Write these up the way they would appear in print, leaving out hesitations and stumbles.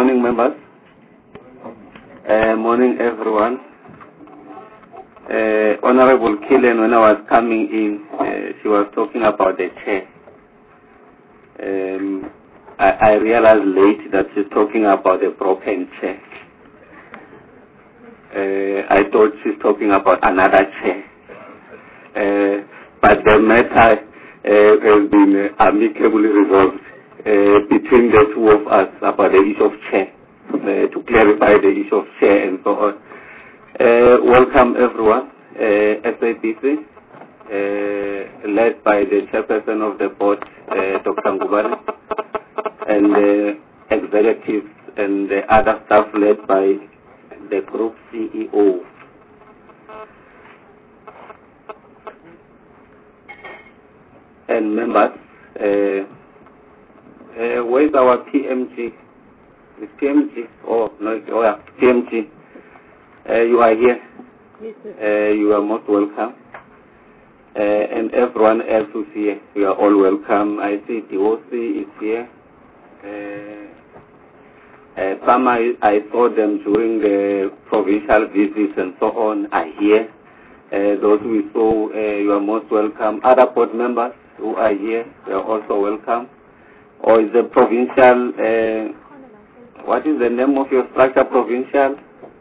Morning, members. Morning, everyone. Honorable Killen, when I was coming in, she was talking about the chair. I realized late that she's talking about a broken chair. I thought she's talking about another chair. But the matter has been amicably resolved between the two of us about the issue of chair, to clarify the issue of chair and so on. Welcome everyone. SAPC, led by the chairperson of the board, Dr. Ngubane, and the executives and the other staff led by the group CEO. And members, where's our PMG? Is PMG? Oh, no, PMG. You are here. You are most welcome. And everyone else who's here, you are all welcome. I see DOC is here. Some I saw them during the provincial visits and so on are here. Those we saw, you are most welcome. Other board members who are here, you are also welcome. Or is the provincial, what is the name of your structure, provincial?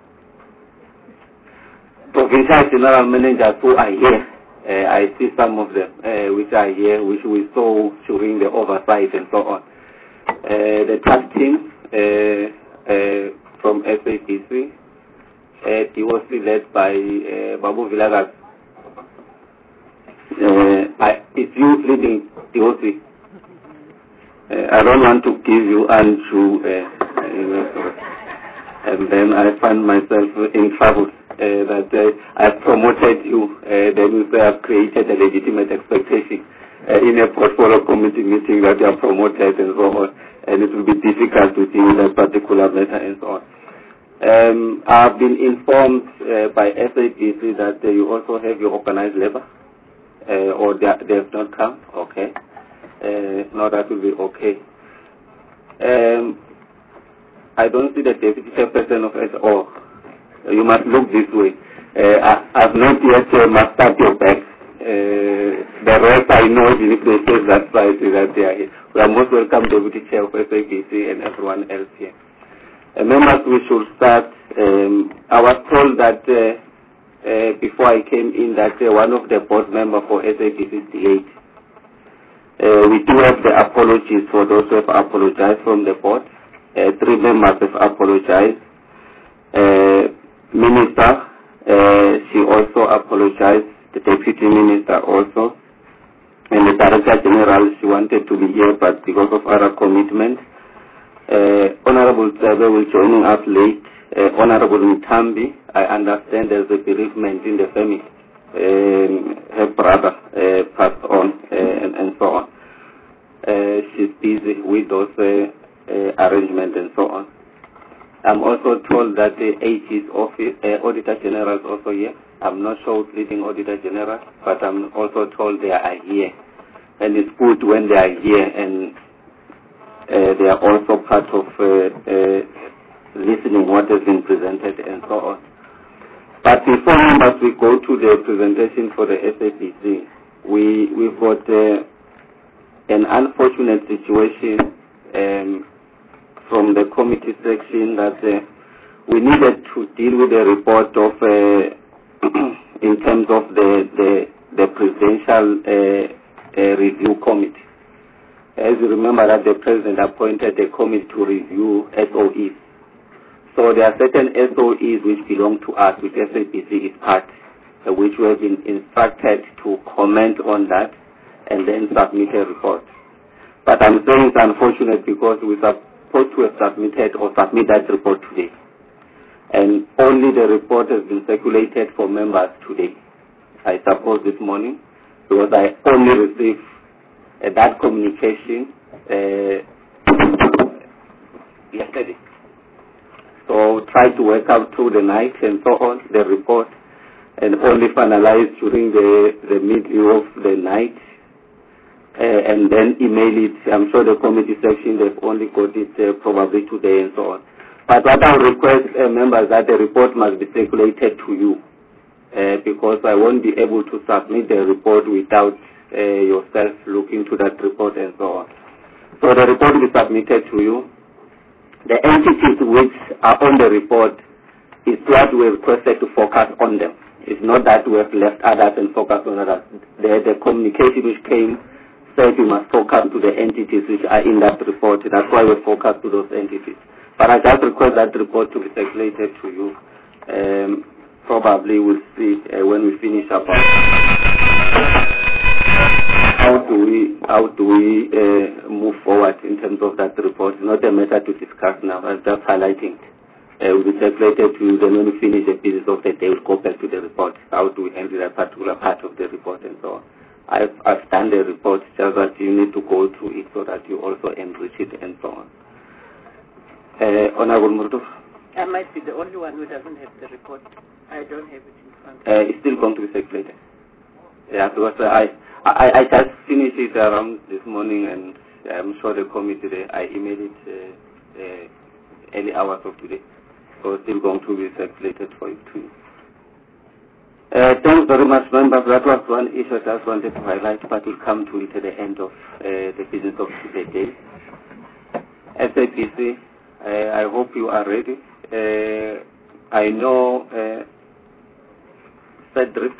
Provincial general managers who are here. I see some of them which are here, which we saw during the oversight and so on. The task team from SAPC, DOC led by Babu Vilagas. It's you leading DOC. I don't want to give you Anju, and then I find myself in trouble. That I've promoted you, then you say I've created a legitimate expectation in a portfolio committee meeting that you are promoted and so on, and it will be difficult to deal with that particular matter and so on. I've been informed by SAPC that you also have your organized labor, or they have not come. Okay. No, that will be okay. I don't see the deputy chairperson of SO. You must look this way. I've not yet mastered your back. The rest I know, even if they say that side, that they are here. We are most welcome, Deputy Chair of SAPC and everyone else here. Members, we should start. I was told that before I came in that one of the board members for SAPC is delayed. We do have the apologies for those who have apologized from the board. 3 members have apologized. Minister, she also apologized, the Deputy Minister also, and the Director General, she wanted to be here, but because of other commitment. Honorable Tsebe will joining us late. Honorable Mtambi, I understand there's a bereavement in the family. Her brother passed on, and so on. She's busy with those arrangements and so on. I'm also told that the AG's office, Auditor General is also here. I'm not sure who's leading Auditor General, but I'm also told they are here. And it's good when they are here and they are also part of listening what has been presented and so on. But before members, we go to the presentation for the SAPC, we've got an unfortunate situation from the committee section that we needed to deal with the report of, in terms of the presidential review committee. As you remember that the president appointed a committee to review SOEs. So there are certain SOEs which belong to us, which SAPC is part, which we have been instructed to comment on that and then submit a report. But I'm saying it's unfortunate because we supposed to have submitted or submit that report today. And only the report has been circulated for members today. I suppose this morning, because I only received that communication yesterday. So try to work out through the night and so on, the report, and only finalize during the middle of the night. And then email it. I'm sure the committee section, they've only got it probably today and so on. But what I would request members that the report must be circulated to you, because I won't be able to submit the report without yourself looking to that report and so on. So the report will be submitted to you. The entities which are on the report is what we requested to focus on them. It's not that we have left others and focus on others. The communication which came said we must focus to the entities which are in that report. That's why we focus to those entities. But I just request that report to be circulated to you. Probably we'll see when we finish up. How do we move forward in terms of that report? Not a matter to discuss now. I'm just highlighting. Will be circulated to you. Then when we finish the business of the day, we'll go back to the report. How do we handle that particular part of the report and so on? I've done the report, just that you need to go through it so that you also enrich it and so on. Honorable Murdo? I might be the only one who doesn't have the report. I don't have it in front of me. It's still going to be circulated. Yeah, because I just finished it around this morning, and I'm sure the committee, I emailed it early hours of today. So it's still going to be circulated for you too. Thanks very much, members. That was one issue I just wanted to highlight, but we'll come to it at the end of the business of the day. SAPC, I hope you are ready. I know Cedric,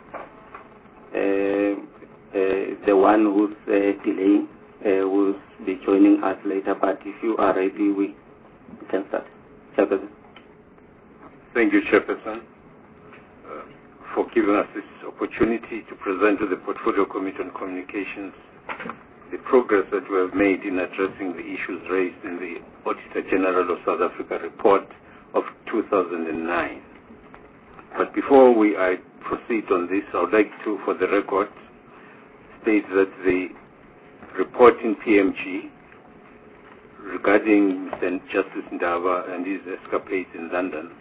the one who's delaying, will be joining us later, but if you are ready, we can start. Chairperson. Thank you, Chairperson, for giving us this opportunity to present to the Portfolio Committee on Communications the progress that we have made in addressing the issues raised in the Auditor General of South Africa report of 2009. But before I proceed on this, I would like to, for the record, state that the report in PMG regarding Mr. Justice Ndaba and his escapades in London,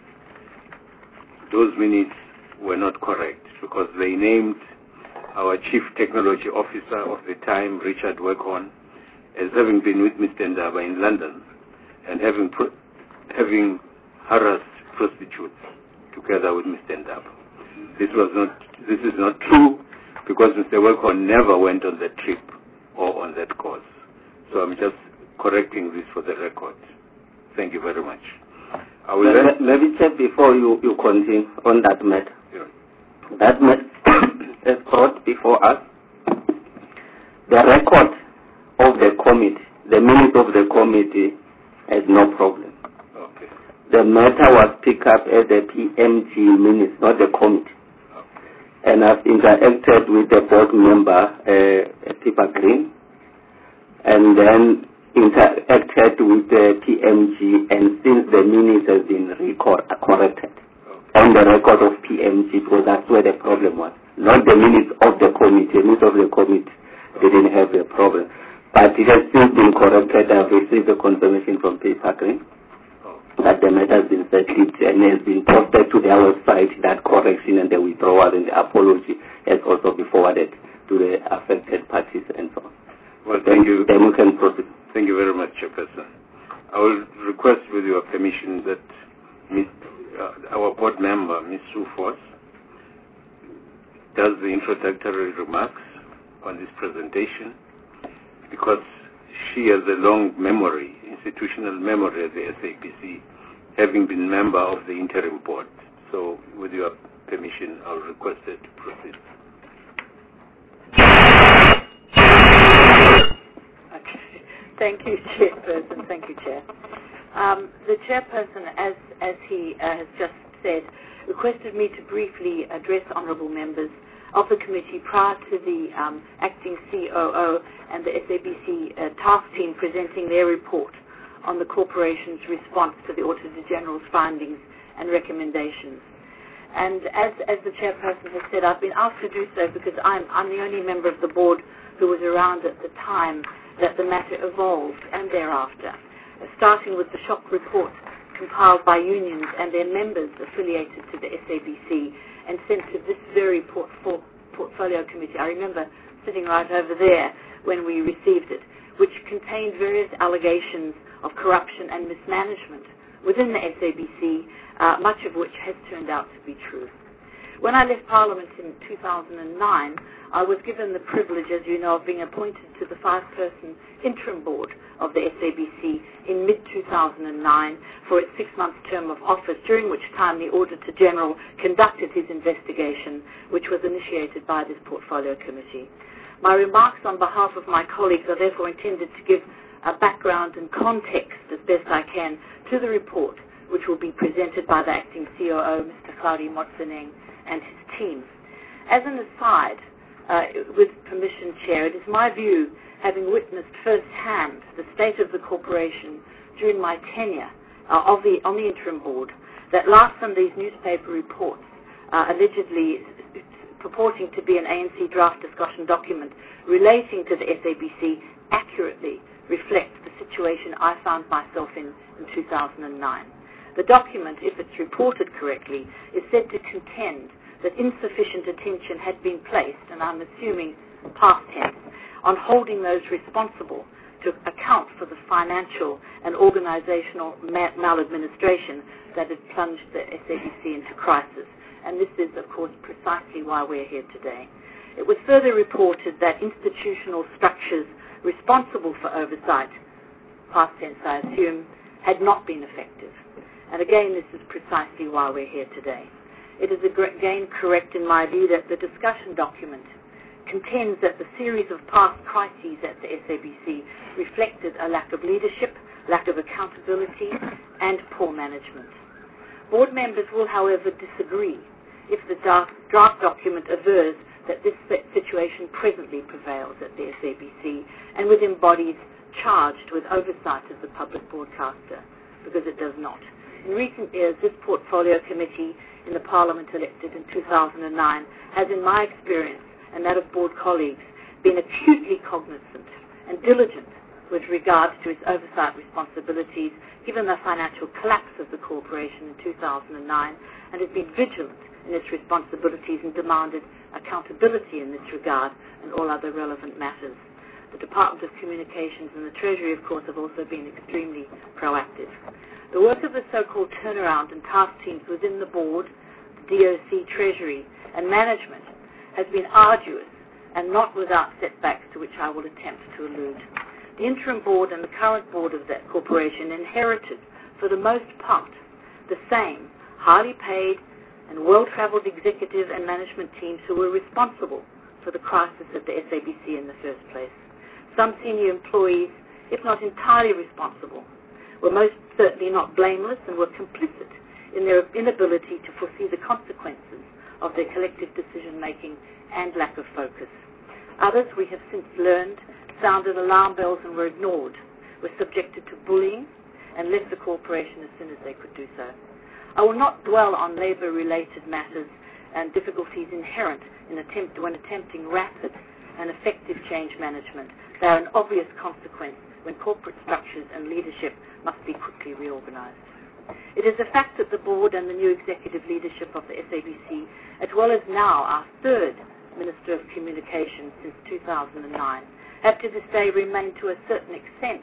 those minutes were not correct because they named our Chief Technology Officer of the time, Richard Weghorn, as having been with Mr. Ndaba in London and having harassed prostitutes together with Mr. Ndaba. This is not true because Mr. Weghorn never went on that trip or on that course. So I'm just correcting this for the record. Thank you very much. I will maybe check before you continue on that matter. Yeah. That matter is brought before us. The record of the committee, the minute of the committee, has no problem. Okay. The matter was picked up as the PMG minutes, not the committee. Okay. And I've interacted with the board member, Pippa Green, and then interacted with the PMG, and since the minutes has been corrected on the record of PMG, because that's where the problem was, not the minutes of the committee. The minutes of the committee didn't have the problem, but it has since been corrected. I've received the confirmation from Pippa Green that the matter has been settled and has been posted to their website. That correction and the withdrawal and the apology has also been forwarded to the affected parties and so on. Well, thank you. Then we can proceed. Thank you very much, Chairperson. I will request, with your permission, that our board member, Ms. Sue Force, does the introductory remarks on this presentation, because she has a long memory, institutional memory at the SAPC, having been member of the interim board. So, with your permission, I will request her to proceed. Thank you, Chairperson. Thank you, Chair. The Chairperson, as he has just said, requested me to briefly address honourable members of the committee prior to the acting COO and the SABC task team presenting their report on the corporation's response to the Auditor General's findings and recommendations. And as the Chairperson has said, I've been asked to do so because I'm the only member of the board who was around at the time that the matter evolved and thereafter, starting with the shock report compiled by unions and their members affiliated to the SABC and sent to this very portfolio committee. I remember sitting right over there when we received it, which contained various allegations of corruption and mismanagement within the SABC, much of which has turned out to be true. When I left Parliament in 2009, I was given the privilege, as you know, of being appointed to the 5-person interim board of the SABC in mid-2009 for its 6-month term of office, during which time the Auditor General conducted his investigation, which was initiated by this portfolio committee. My remarks on behalf of my colleagues are therefore intended to give a background and context as best I can to the report, which will be presented by the Acting COO, Mr. Hlaudi Motsoeneng, and his team. As an aside, with permission, Chair, it is my view, having witnessed firsthand the state of the corporation during my tenure on the interim board, that last Sunday's newspaper reports, allegedly purporting to be an ANC draft discussion document relating to the SABC, accurately reflect the situation I found myself in 2009. The document, if it's reported correctly, is said to contend that insufficient attention had been placed, and I'm assuming past tense, on holding those responsible to account for the financial and organizational maladministration that had plunged the SABC into crisis. And this is, of course, precisely why we're here today. It was further reported that institutional structures responsible for oversight, past tense I assume, had not been effective. And again, this is precisely why we're here today. It is again correct in my view that the discussion document contends that the series of past crises at the SABC reflected a lack of leadership, lack of accountability, and poor management. Board members will, however, disagree if the draft document avers that this situation presently prevails at the SABC and within bodies charged with oversight of the public broadcaster, because it does not. In recent years, this portfolio committee in the Parliament elected in 2009 has, in my experience and that of board colleagues, been acutely cognizant and diligent with regard to its oversight responsibilities, given the financial collapse of the corporation in 2009, and has been vigilant in its responsibilities and demanded accountability in this regard and all other relevant matters. The Department of Communications and the Treasury, of course, have also been extremely proactive. The work of the so-called turnaround and task teams within the board, the DOC, Treasury, and management has been arduous and not without setbacks to which I will attempt to allude. The interim board and the current board of that corporation inherited, for the most part, the same highly paid and well-travelled executive and management teams who were responsible for the crisis at the SABC in the first place. Some senior employees, if not entirely responsible, were most certainly not blameless and were complicit in their inability to foresee the consequences of their collective decision-making and lack of focus. Others, we have since learned, sounded alarm bells and were ignored, were subjected to bullying, and left the corporation as soon as they could do so. I will not dwell on labour-related matters and difficulties inherent when attempting rapid and effective change management. They are an obvious consequence when corporate structures and leadership must be quickly reorganized. It is a fact that the board and the new executive leadership of the SABC, as well as now our third Minister of Communications since 2009, have to this day remained to a certain extent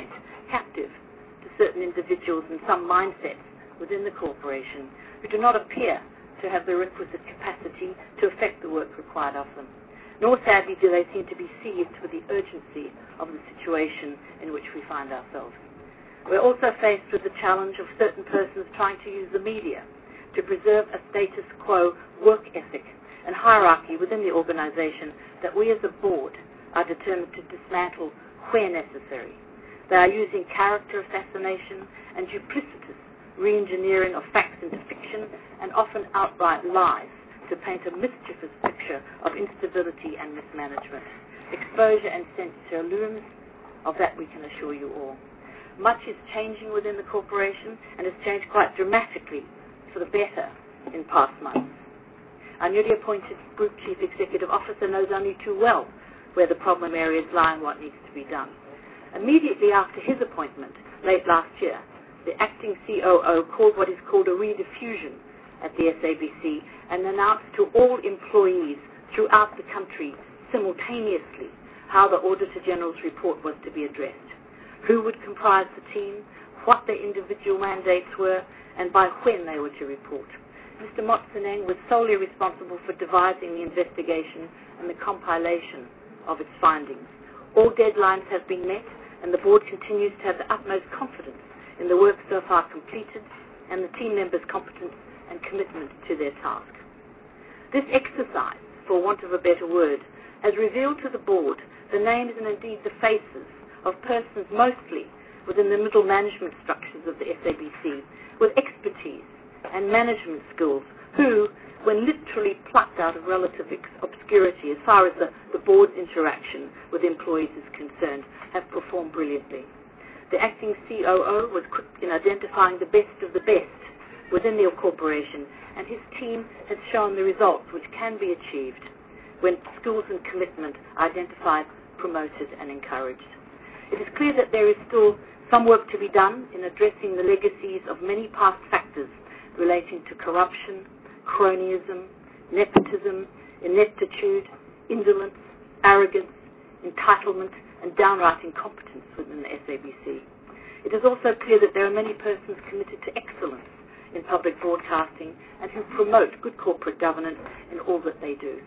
captive to certain individuals and some mindsets within the corporation who do not appear to have the requisite capacity to effect the work required of them. Nor, sadly, do they seem to be seized with the urgency of the situation in which we find ourselves. We're also faced with the challenge of certain persons trying to use the media to preserve a status quo work ethic and hierarchy within the organization that we as a board are determined to dismantle where necessary. They are using character assassination and duplicitous re-engineering of facts into fiction and often outright lies to paint a mischievous picture of instability and mismanagement. Exposure and censure looms, of that we can assure you all. Much is changing within the corporation and has changed quite dramatically for the better in past months. Our newly appointed Group Chief Executive Officer knows only too well where the problem areas lie and what needs to be done. Immediately after his appointment, late last year, the Acting COO called what is called a rediffusion at the SABC and announced to all employees throughout the country simultaneously how the Auditor General's report was to be addressed, who would comprise the team, what their individual mandates were, and by when they were to report. Mr. Motsoeneng was solely responsible for devising the investigation and the compilation of its findings. All deadlines have been met, and the board continues to have the utmost confidence in the work so far completed and the team members' competence and commitment to their task. This exercise, for want of a better word, has revealed to the board the names and indeed the faces of persons mostly within the middle management structures of the SABC with expertise and management skills who, when literally plucked out of relative obscurity as far as the board's interaction with employees is concerned, have performed brilliantly. The acting COO was quick in identifying the best of the best within the corporation, and his team has shown the results which can be achieved when skills and commitment are identified, promoted and encouraged. It is clear that there is still some work to be done in addressing the legacies of many past factors relating to corruption, cronyism, nepotism, ineptitude, indolence, arrogance, entitlement, and downright incompetence within the SABC. It is also clear that there are many persons committed to excellence in public broadcasting and who promote good corporate governance in all that they do.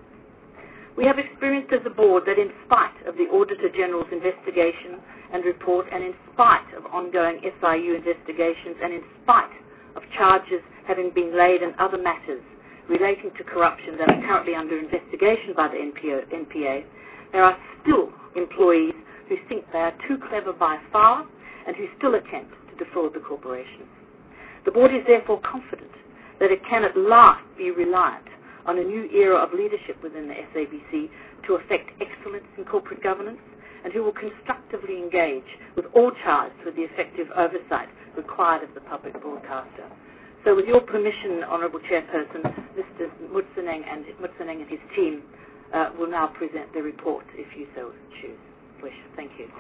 We have experienced as a board that in spite of the Auditor General's investigation and report, and in spite of ongoing SIU investigations, and in spite of charges having been laid in other matters relating to corruption that are currently under investigation by the NPA, there are still employees who think they are too clever by far and who still attempt to defraud the corporation. The board is therefore confident that it can at last be reliant on a new era of leadership within the SABC to effect excellence in corporate governance, and who will constructively engage with all charged with the effective oversight required of the public broadcaster. So with your permission, Honourable Chairperson, Mr. Motsoeneng and his team will now present the report, if you so wish. Thank you.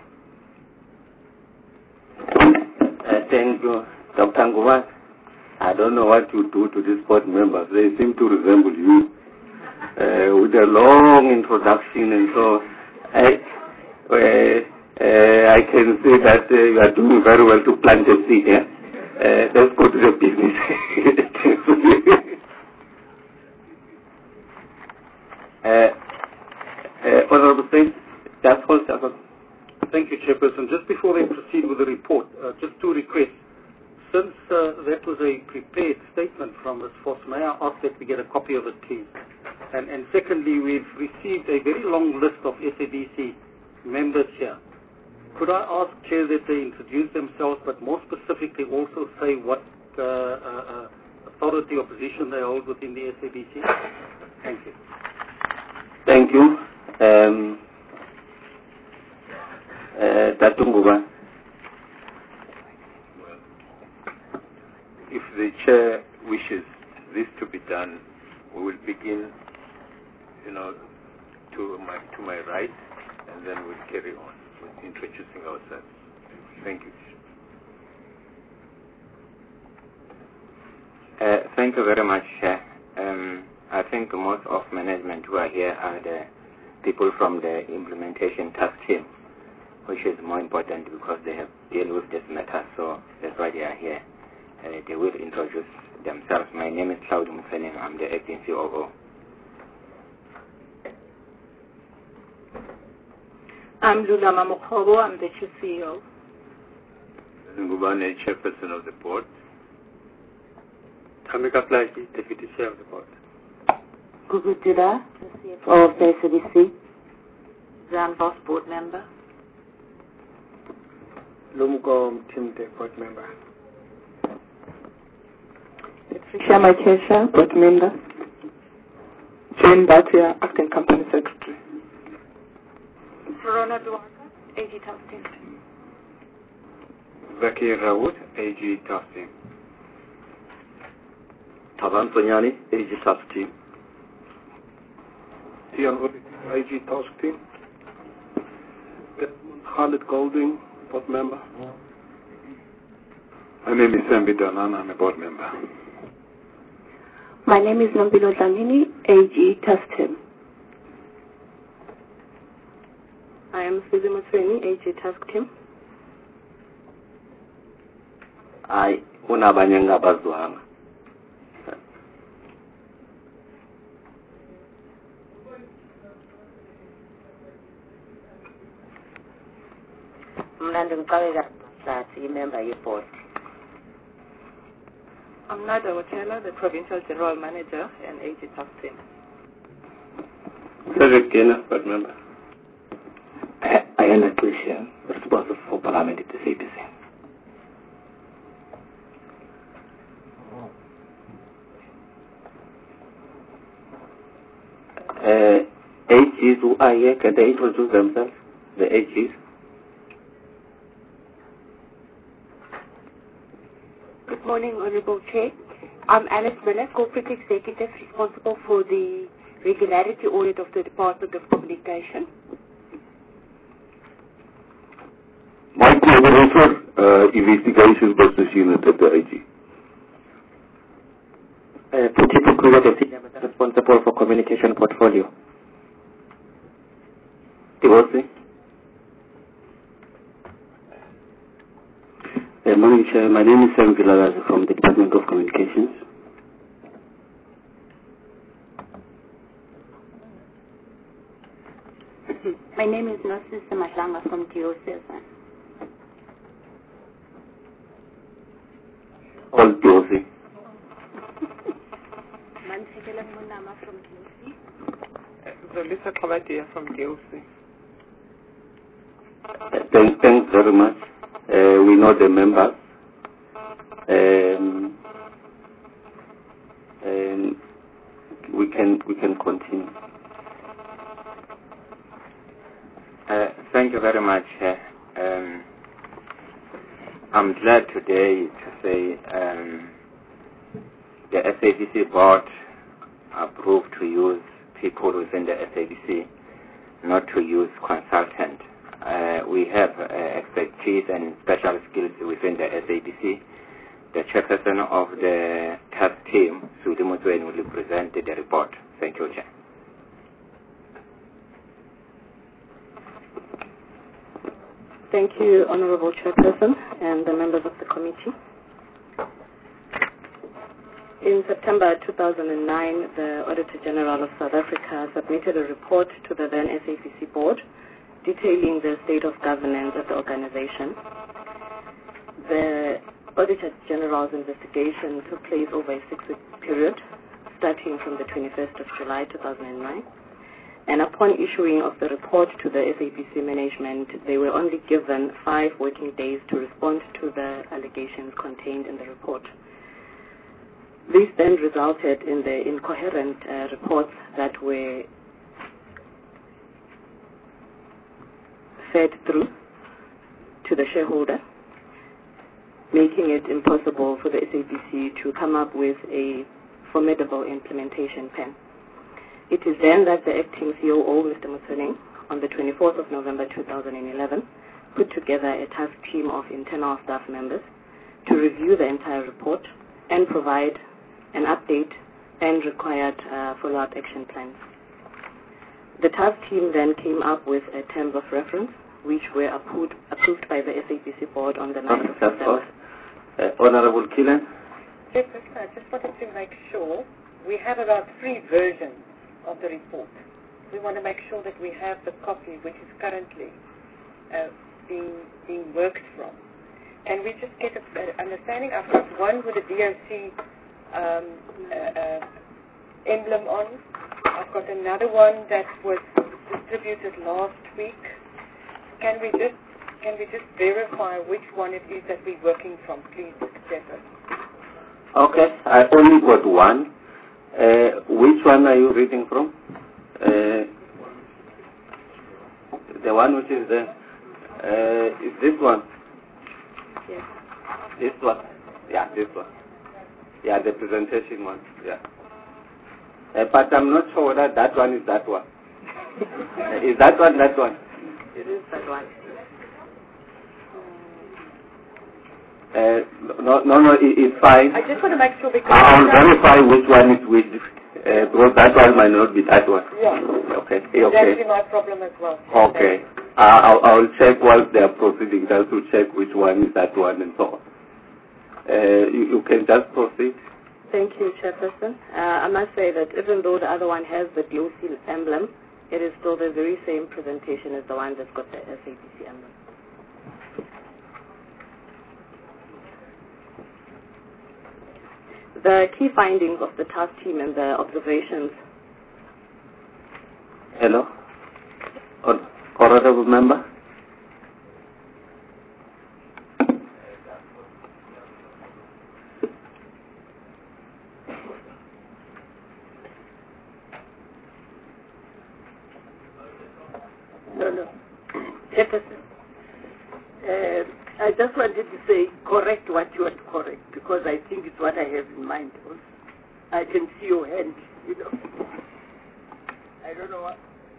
Thank you, Dr. Ngubane. I don't know what you do to these board members. They seem to resemble you with a long introduction, and so I can say that you are doing very well to plant a seed. Let's go to the business. Honorable Singh, that's all. Thank you, Chairperson. Just before they proceed with the report, just two requests. Since that was a prepared statement from Ms. Foss, may I ask that we get a copy of it, please? And secondly, we've received a very long list of SABC members here. Could I ask, Chair, that they introduce themselves, but more specifically also say what authority or position they hold within the SABC? Thank you. Thank you. Tatunguba. If the Chair wishes this to be done, we will begin, to my right, and then we'll carry on with introducing ourselves. Thank you. Thank you very much, Chair. I think most of management who are here are the people from the implementation task team, which is more important because they have dealt with this matter, so that's why they are here. They will introduce themselves. My name is Claude Motsoeneng. I'm the acting COO. I'm Lula Mamokhobo. I'm the chief CEO. Ngubane, chairperson of the board. Tamika Plaji, deputy chair of the board. Gugu Dida, the CFO of the SABC. Zan Boss, board member. Lumugo Timde, board member. Patricia Makesha, board member. Jane Batia, acting company secretary. Verona Duarte, AG task team. Zakir Rawood, AG task team. Taban Sonyani, AG task team. Tian Uri, AG task team. Khalid Golding, board member. My name is Sambi Danan. I'm a board member. My name is Nambilo Dlamini, AG task team. I am Suzy Motsoeneng, AG task team. hayi kunabanye engabazwanga. Mnandi Mqabeka Sathi, member yeboard. I'm Nada Wachela, the Provincial General Manager and AG Task Team. Cedric Gainer, board member. I am a Christian, responsible for Parliament at the CPC. AGs who are here, can they introduce themselves? The AGs. Good morning, Honorable Chair. I'm Alice Miller, Corporate Executive responsible for the regularity audit of the Department of Communication. Mike Overhofer, Investigations Business Unit at the AG. Putipu Kuwa, the Senior Manager responsible for Communication Portfolio. Tibosi. Morning, Chair. My name is Sam Vilalazi from the Department of Communications. My name is Narcissa Mahlanga from DO7. All DOC. Mansikela Munama from DOC. Zolisa Kabadia from DOC. Thanks very much. We know the members. We can continue. Thank you very much. I'm glad today to say the SABC board approved to use people within the SABC, not to use consultants. We have expertise and special skills within the SABC. The chairperson of the task team, Sudi Mutweni, will present the report. Thank you, Chair. Thank you, Honorable Chairperson and the members of the committee. In September 2009, the Auditor General of South Africa submitted a report to the then SABC board detailing the state of governance of the organization. The Auditor General's investigation took place over a 6-week period, starting from the 21st of July 2009. And upon issuing of the report to the SABC management, they were only given 5 working days to respond to the allegations contained in the report. This then resulted in the incoherent reports that were fed through to the shareholder, making it impossible for the SABC to come up with a formidable implementation plan. It is then that the acting COO, Mr. Mutweni, on the 24th of November 2011, put together a task team of internal staff members to review the entire report and provide an update and required follow-up action plans. The task team then came up with terms of reference, which were approved by the SABC board on the 9th of September. Honorable Killen. Chairperson, I just wanted to make sure we have about 3 versions of the report. We want to make sure that we have the copy which is currently being worked from. Can we just get an understanding? I've got one with a DOC emblem on. I've got another one that was distributed last week. Can we just verify which one it is that we're working from, please, Mr. Chairperson? Okay, I only got one. Which one are you reading from? The one which is there. Is this one? Yes. This one? Yeah, this one. Yeah, the presentation one. Yeah. But I'm not sure whether that one is that one. Is that one that one? It is that one. No, it's fine. I just want to make sure because I'll verify which one is which, because that one might not be that one. Yeah. Okay. That'll be my problem as well. Okay. I'll check while they are proceeding just to check which one is that one and so on. You can just proceed. Thank you, Chairperson. I must say that even though the other one has the DOC emblem, it is still the very same presentation as the one that's got the SABC emblem. The key findings of the task team and the observations. Hello? Honorable member? No. Jefferson, I just wanted to say correct what you want to correct, because I think it's what I have in mind also. I can see your hand, you know. I don't know what.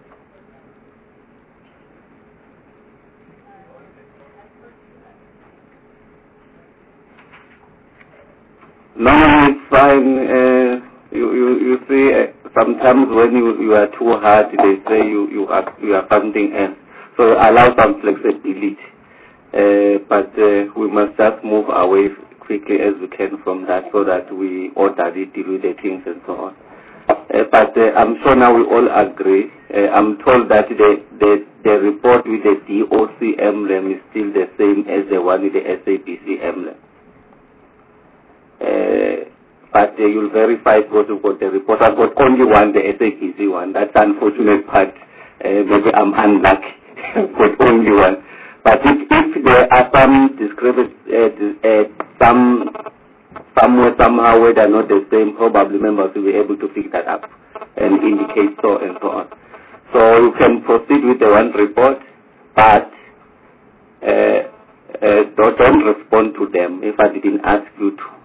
No, it's fine. You see, sometimes when you are too hard, they say you are something else. So allow some flexibility. But we must just move away quickly as we can from that, so that we orderly deal with the things and so on. But I'm sure now we all agree. I'm told that the report with the DOC emblem is still the same as the one with the SABC emblem. But you'll verify because you've got the report. I've got only one, the SABC one. That's the unfortunate part. Maybe I'm unlucky. I've got only one. But if there are some discrepancies, somewhere, somehow, where they're not the same, probably members will be able to pick that up and indicate so and so on. So you can proceed with the one report, but don't respond to them if I didn't ask you to.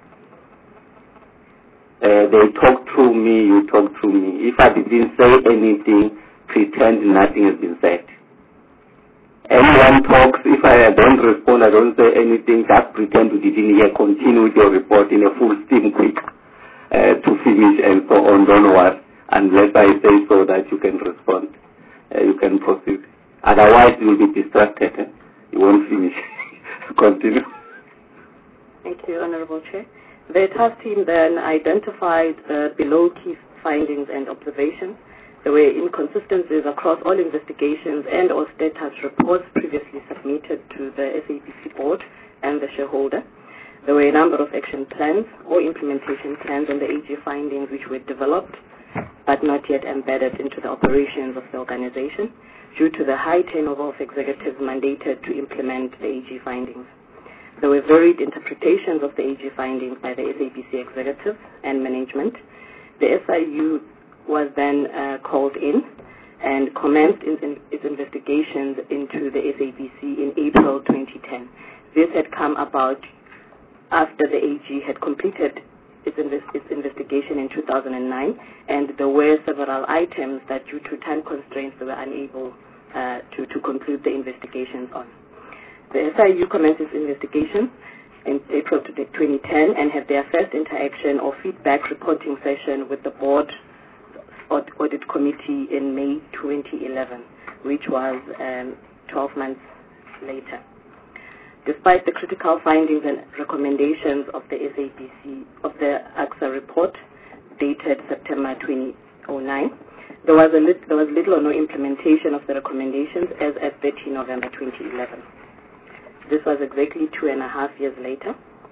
They talk through me, you talk through me. If I didn't say anything, pretend nothing has been said. Anyone talks, if I don't respond, I don't say anything, just pretend you didn't hear, continue with your report in a full steam quick to finish and so on, don't worry, unless I say so that you can respond, you can proceed. Otherwise you will be distracted, you won't finish. Continue. Thank you, Honorable Chair. The task team then identified the below key findings and observations. There were inconsistencies across all investigations and or status reports previously submitted to the SABC board and the shareholder. There were a number of action plans or implementation plans on the AG findings which were developed but not yet embedded into the operations of the organization due to the high turnover of executives mandated to implement the AG findings. There were varied interpretations of the AG findings by the SABC executives and management. The SIU was then called in and commenced its investigations into the SABC in April 2010. This had come about after the AG had completed its investigation in 2009, and there were several items that due to time constraints they were unable to conclude the investigations on. The SIU commenced its investigation in April 2010 and had their first interaction or feedback reporting session with the board audit committee in May 2011, which was 12 months later. Despite the critical findings and recommendations of the SABC, of the AXA report dated September 2009, there was little or no implementation of the recommendations as at 13 November 2011. This was exactly 2.5 years later.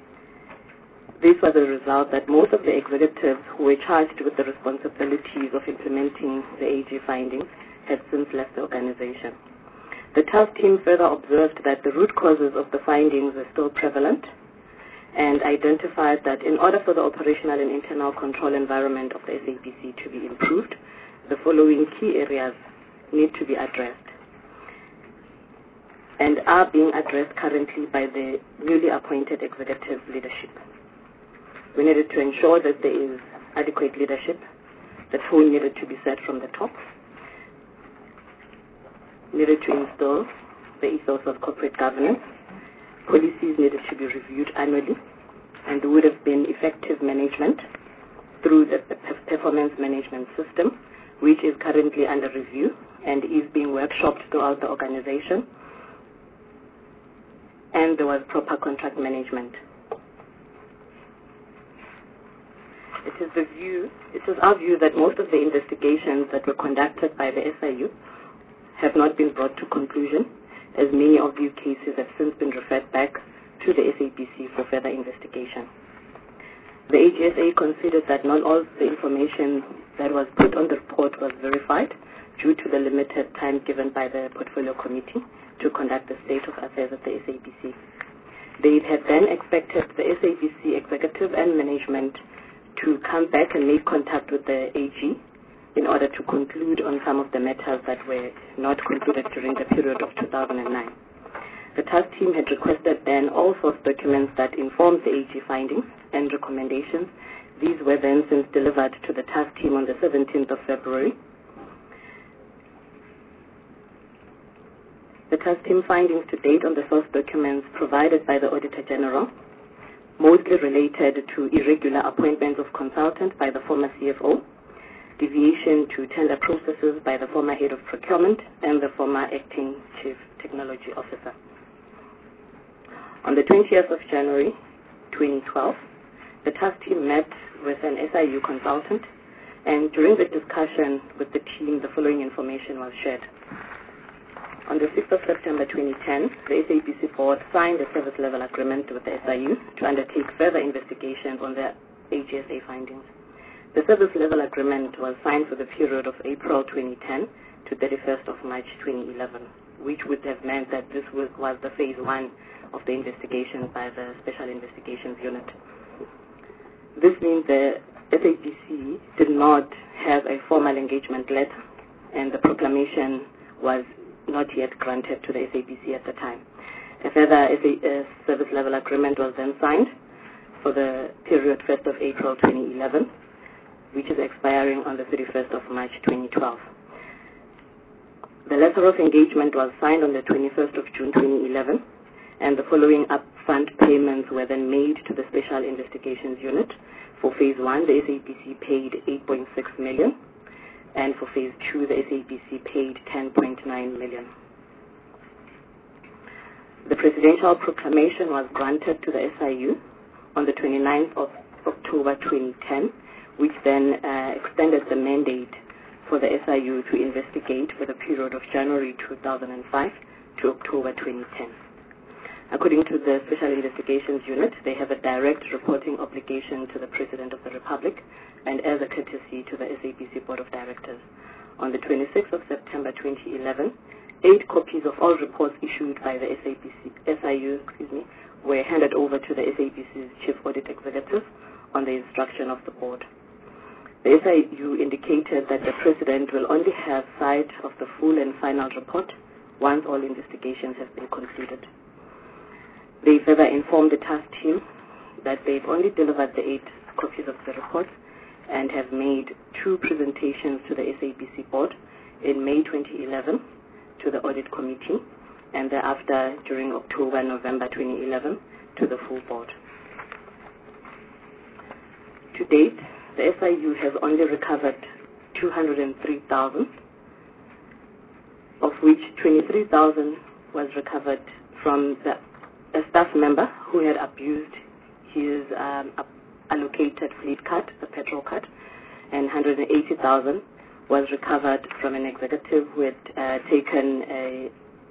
This was a result that most of the executives who were charged with the responsibilities of implementing the AG findings had since left the organization. The task team further observed that the root causes of the findings were still prevalent and identified that in order for the operational and internal control environment of the SABC to be improved, the following key areas need to be addressed and are being addressed currently by the newly appointed executive leadership. We needed to ensure that there is adequate leadership. The tone needed to be set from the top. Needed to instill the ethos of corporate governance. Policies needed to be reviewed annually, and there would have been effective management through the performance management system, which is currently under review and is being workshopped throughout the organization. And there was proper contract management. It is our view that most of the investigations that were conducted by the SIU have not been brought to conclusion, as many of these cases have since been referred back to the SAPC for further investigation. The AGSA considered that not all the information that was put on the report was verified due to the limited time given by the Portfolio Committee to conduct the state of affairs at the SAPC. They had then expected the SAPC executive and management to come back and make contact with the AG in order to conclude on some of the matters that were not concluded during the period of 2009. The task team had requested then all source documents that informed the AG findings and recommendations. These were then since delivered to the task team on the 17th of February. The task team findings to date on the source documents provided by the Auditor General mostly related to irregular appointments of consultants by the former CFO, deviation to tender processes by the former head of procurement and the former acting chief technology officer. On the 20th of January 2012, the task team met with an SIU consultant, and during the discussion with the team, the following information was shared. On the 6th of September 2010, the SAPC board signed a service level agreement with the SIU to undertake further investigations on the AGSA findings. The service level agreement was signed for the period of April 2010 to 31st of March 2011, which would have meant that this was the phase 1 of the investigation by the Special Investigations Unit. This means the SAPC did not have a formal engagement letter, and the proclamation was not yet granted to the SAPC at the time. A further service level agreement was then signed for the period 1st of April 2011, which is expiring on the 31st of March 2012. The letter of engagement was signed on the 21st of June 2011, and the following upfront payments were then made to the Special Investigations Unit. For Phase 1, the SAPC paid 8.6 million, and for Phase 2, the SAPC paid 10.9 million. The presidential proclamation was granted to the SIU on the 29th of October 2010, which then extended the mandate for the SIU to investigate for the period of January 2005 to October 2010. According to the Special Investigations Unit, they have a direct reporting obligation to the President of the Republic and as a courtesy to the SAPC Board of Directors. On the 26th of September 2011, 8 copies of all reports issued by the SIU were handed over to the SAPC's Chief Audit Executive on the instruction of the Board. The SIU indicated that the President will only have sight of the full and final report once all investigations have been concluded. They further informed the task team that they've only delivered the 8 copies of the reports and have made 2 presentations to the SAPC board in May 2011 to the audit committee, and thereafter during October-November 2011 to the full board. To date, the SIU has only recovered 203,000, of which 23,000 was recovered from a staff member who had abused his allocated fleet card, the petrol card, and 180,000 was recovered from an executive who had taken a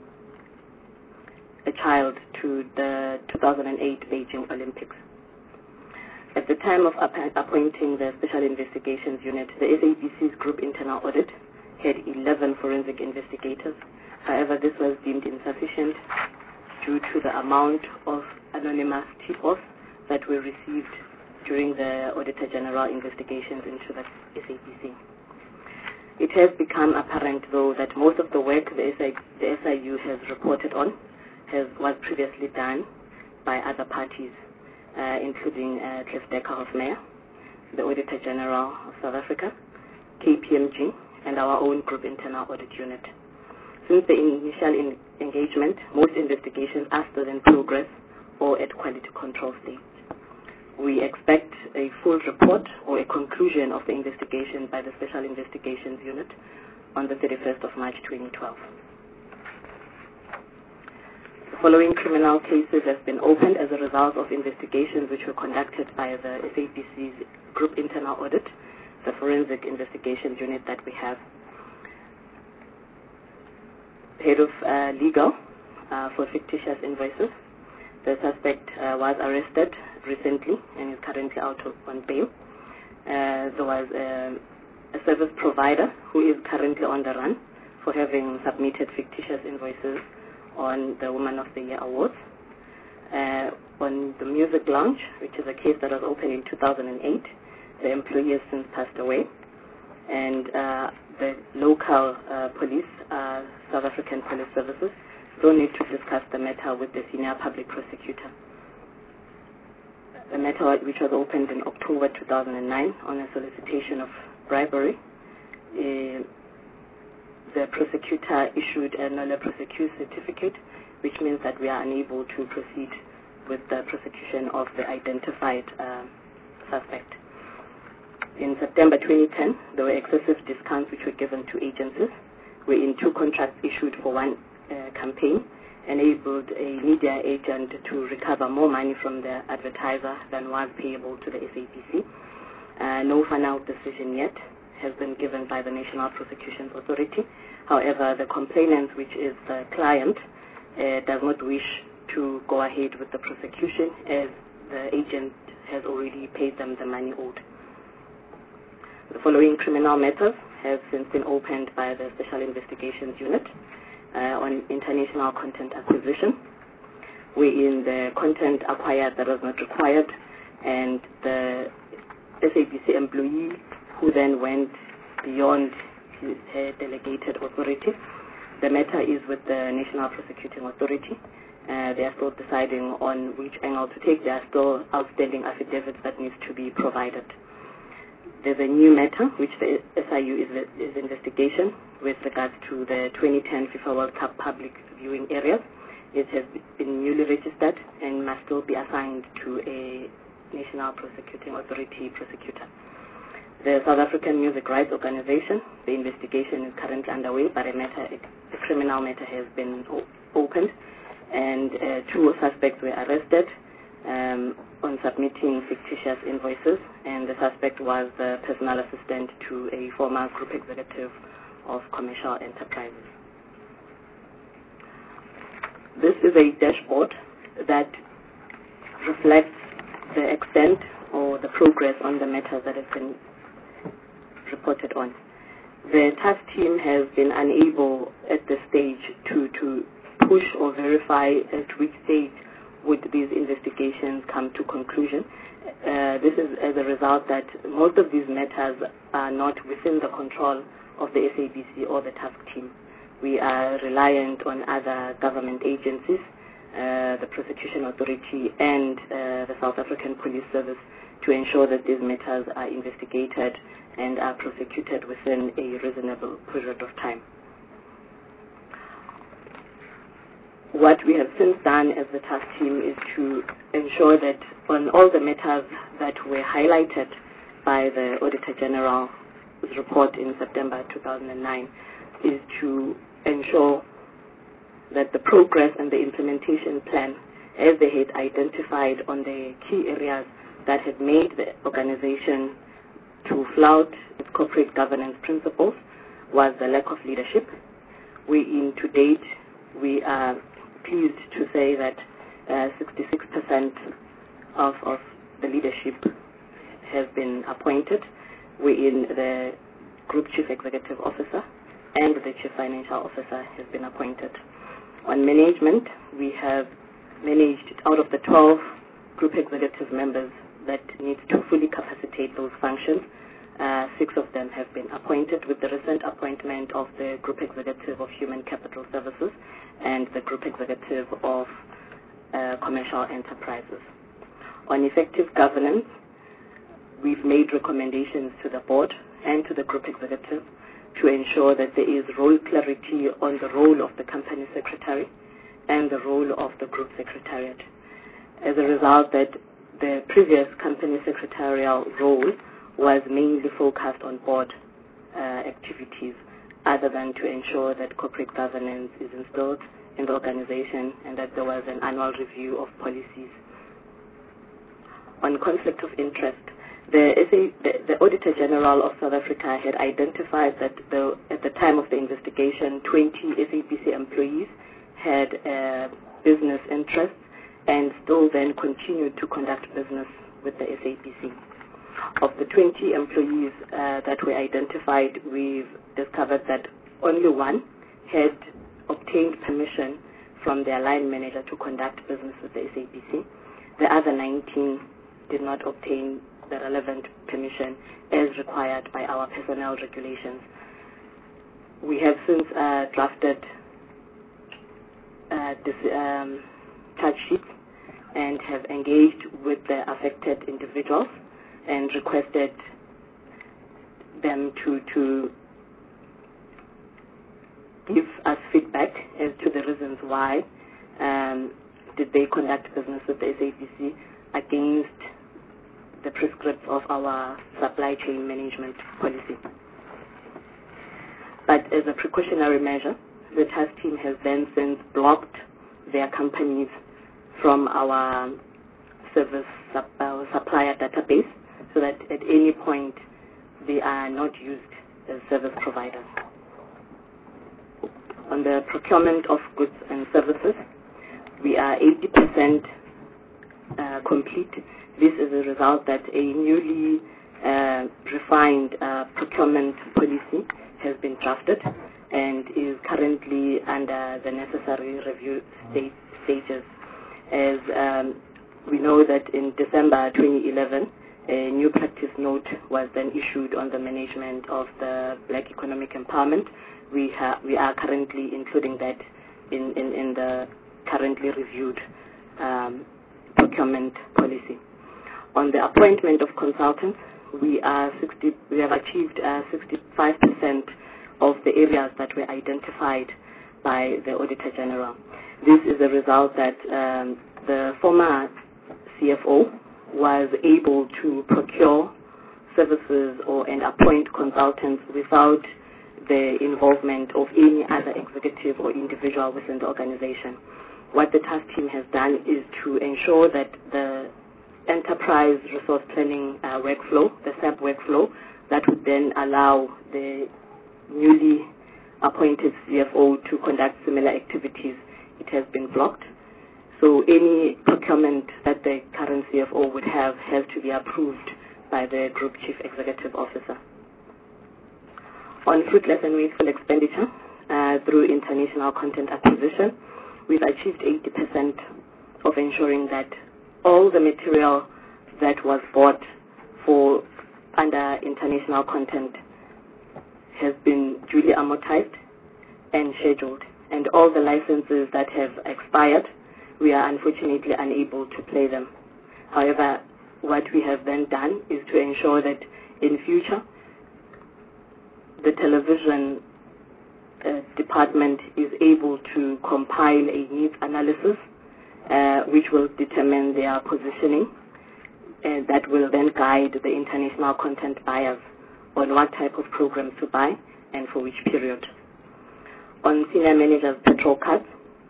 child to the 2008 Beijing Olympics. At the time of appointing the Special Investigations Unit, the SAPC's group internal audit had 11 forensic investigators. However, this was deemed insufficient due to the amount of anonymous tip-offs that were received during the Auditor General investigations into the SAPC. It has become apparent, though, that most of the work the SIU has reported on was previously done by other parties, including Cliff Decker Hofmeyr, the Auditor General of South Africa, KPMG, and our own group internal audit unit. Since the initial engagement, most investigations are still in progress or at quality control stage. We expect a full report or a conclusion of the investigation by the Special Investigations Unit on the 31st of March 2012. following criminal cases have been opened as a result of investigations which were conducted by the SAPC's Group Internal Audit, the Forensic Investigations Unit that we have. Head of Legal for fictitious invoices. The suspect was arrested recently and is currently out on bail. There was a service provider who is currently on the run for having submitted fictitious invoices on the Woman of the Year Awards. On the Music Lounge, which is a case that was opened in 2008, the employee has since passed away. And the local police, South African Police Services, don't need to discuss the matter with the senior public prosecutor. The matter, which was opened in October 2009 on a solicitation of bribery, the prosecutor issued a nolle prosequi certificate, which means that we are unable to proceed with the prosecution of the identified suspect. In September 2010, there were excessive discounts which were given to agencies, wherein 2 contracts issued for one campaign enabled a media agent to recover more money from the advertiser than was payable to the SAPC. No final decision yet has been given by the National Prosecution Authority. However, the complainant, which is the client, does not wish to go ahead with the prosecution as the agent has already paid them the money owed. The following criminal matters have since been opened by the Special Investigations Unit on international content acquisition, wherein the content acquired that was not required, and the SAPC employee who then went beyond his delegated authority. The matter is with the National Prosecuting Authority. They are still deciding on which angle to take. There are still outstanding affidavits that need to be provided. There's a new matter which the SIU is investigation with regards to the 2010 FIFA World Cup public viewing areas. It has been newly registered and must still be assigned to a National Prosecuting Authority prosecutor. The South African Music Rights Organization, the investigation is currently underway, but a criminal matter has been opened, and 2 suspects were arrested on submitting fictitious invoices, and the suspect was the personal assistant to a former group executive of Commercial Enterprises. This is a dashboard that reflects the extent or the progress on the matters that have been reported on. The task team has been unable at this stage to push or verify at which stage would these investigations come to conclusion. This is as a result that most of these matters are not within the control of the SAPC or the task team. We are reliant on other government agencies, the Prosecution Authority and the South African Police Service, to ensure that these matters are investigated and are prosecuted within a reasonable period of time. What we have since done as the task team is to ensure that on all the matters that were highlighted by the Auditor General's report in September 2009 is to ensure that the progress and the implementation plan, as they had identified on the key areas that had made the organization to flout its corporate governance principles, was the lack of leadership. To date, we are pleased to say that 66% of the leadership has been appointed, wherein the Group Chief Executive Officer and the Chief Financial Officer has been appointed. On management, we have managed, out of the 12 Group Executive members that need to fully capacitate those functions, 6 of them have been appointed, with the recent appointment of the Group Executive of Human Capital Services and the Group Executive of Commercial Enterprises. On effective governance, we've made recommendations to the board and to the Group Executive to ensure that there is role clarity on the role of the Company Secretary and the role of the Group Secretariat. As a result, that the previous Company Secretarial role was mainly focused on board activities, other than to ensure that corporate governance is instilled in the organization, and that there was an annual review of policies. On conflict of interest, the Auditor General of South Africa had identified that at the time of the investigation, 20 SAPC employees had business interests and still then continued to conduct business with the SAPC. Of the 20 employees that were identified, we've discovered that only one had obtained permission from their line manager to conduct business with the SAPC. The other 19 did not obtain the relevant permission as required by our personnel regulations. We have since drafted charge sheets and have engaged with the affected individuals and requested them to give us feedback as to the reasons why did they conduct business with the SAPC against the prescripts of our supply chain management policy. But as a precautionary measure, the task team has then since blocked their companies from our service supplier database so that at any point they are not used as service providers. On the procurement of goods and services, we are 80% complete. This is a result that a newly refined procurement policy has been drafted and is currently under the necessary review stages. As we know that in December 2011, a new practice note was then issued on the management of the Black Economic Empowerment. We are currently including that in the currently reviewed procurement policy. On the appointment of consultants, we have achieved 65% of the areas that were identified by the Auditor General. This is a result that the former CFO was able to procure services and appoint consultants without the involvement of any other executive or individual within the organization. What the task team has done is to ensure that the enterprise resource planning workflow, the SAP workflow, that would then allow the newly appointed CFO to conduct similar activities, it has been blocked. So any procurement that the current CFO would have has to be approved by the Group Chief Executive Officer. On fruitless and wasteful expenditure through international content acquisition, we've achieved 80% of ensuring that all the material that was bought for under international content has been duly amortized and scheduled, and all the licenses that have expired, we are unfortunately unable to play them. However, what we have then done is to ensure that in future the television department is able to compile a needs analysis which will determine their positioning, and that will then guide the international content buyers on what type of programs to buy and for which period. On senior managers' petrol cards,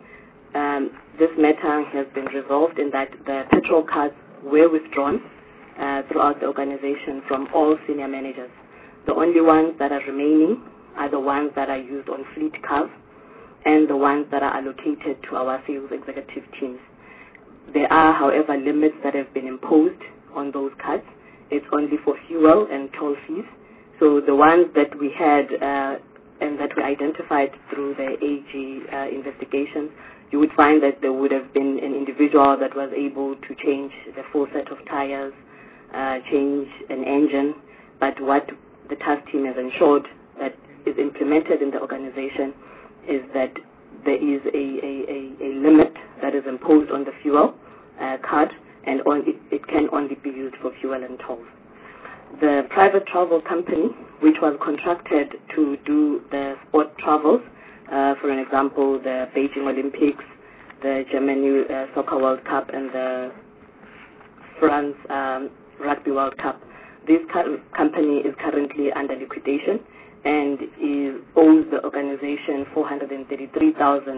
this matter has been resolved in that the petrol cards were withdrawn throughout the organization from all senior managers. The only ones that are remaining are the ones that are used on fleet cars and the ones that are allocated to our sales executive teams. There are, however, limits that have been imposed on those cards. It's only for fuel and toll fees. So the ones that we had and that we identified through the AG investigations, you would find that there would have been an individual that was able to change the full set of tires, change an engine, but what the task team has ensured that is implemented in the organization is that there is a limit that is imposed on the fuel card, and it can only be used for fuel and tolls. The private travel company, which was contracted to do the sport travels, for an example, the Beijing Olympics, the Germany Soccer World Cup, and the France Rugby World Cup, this company is currently under liquidation and owes the organization $433,000,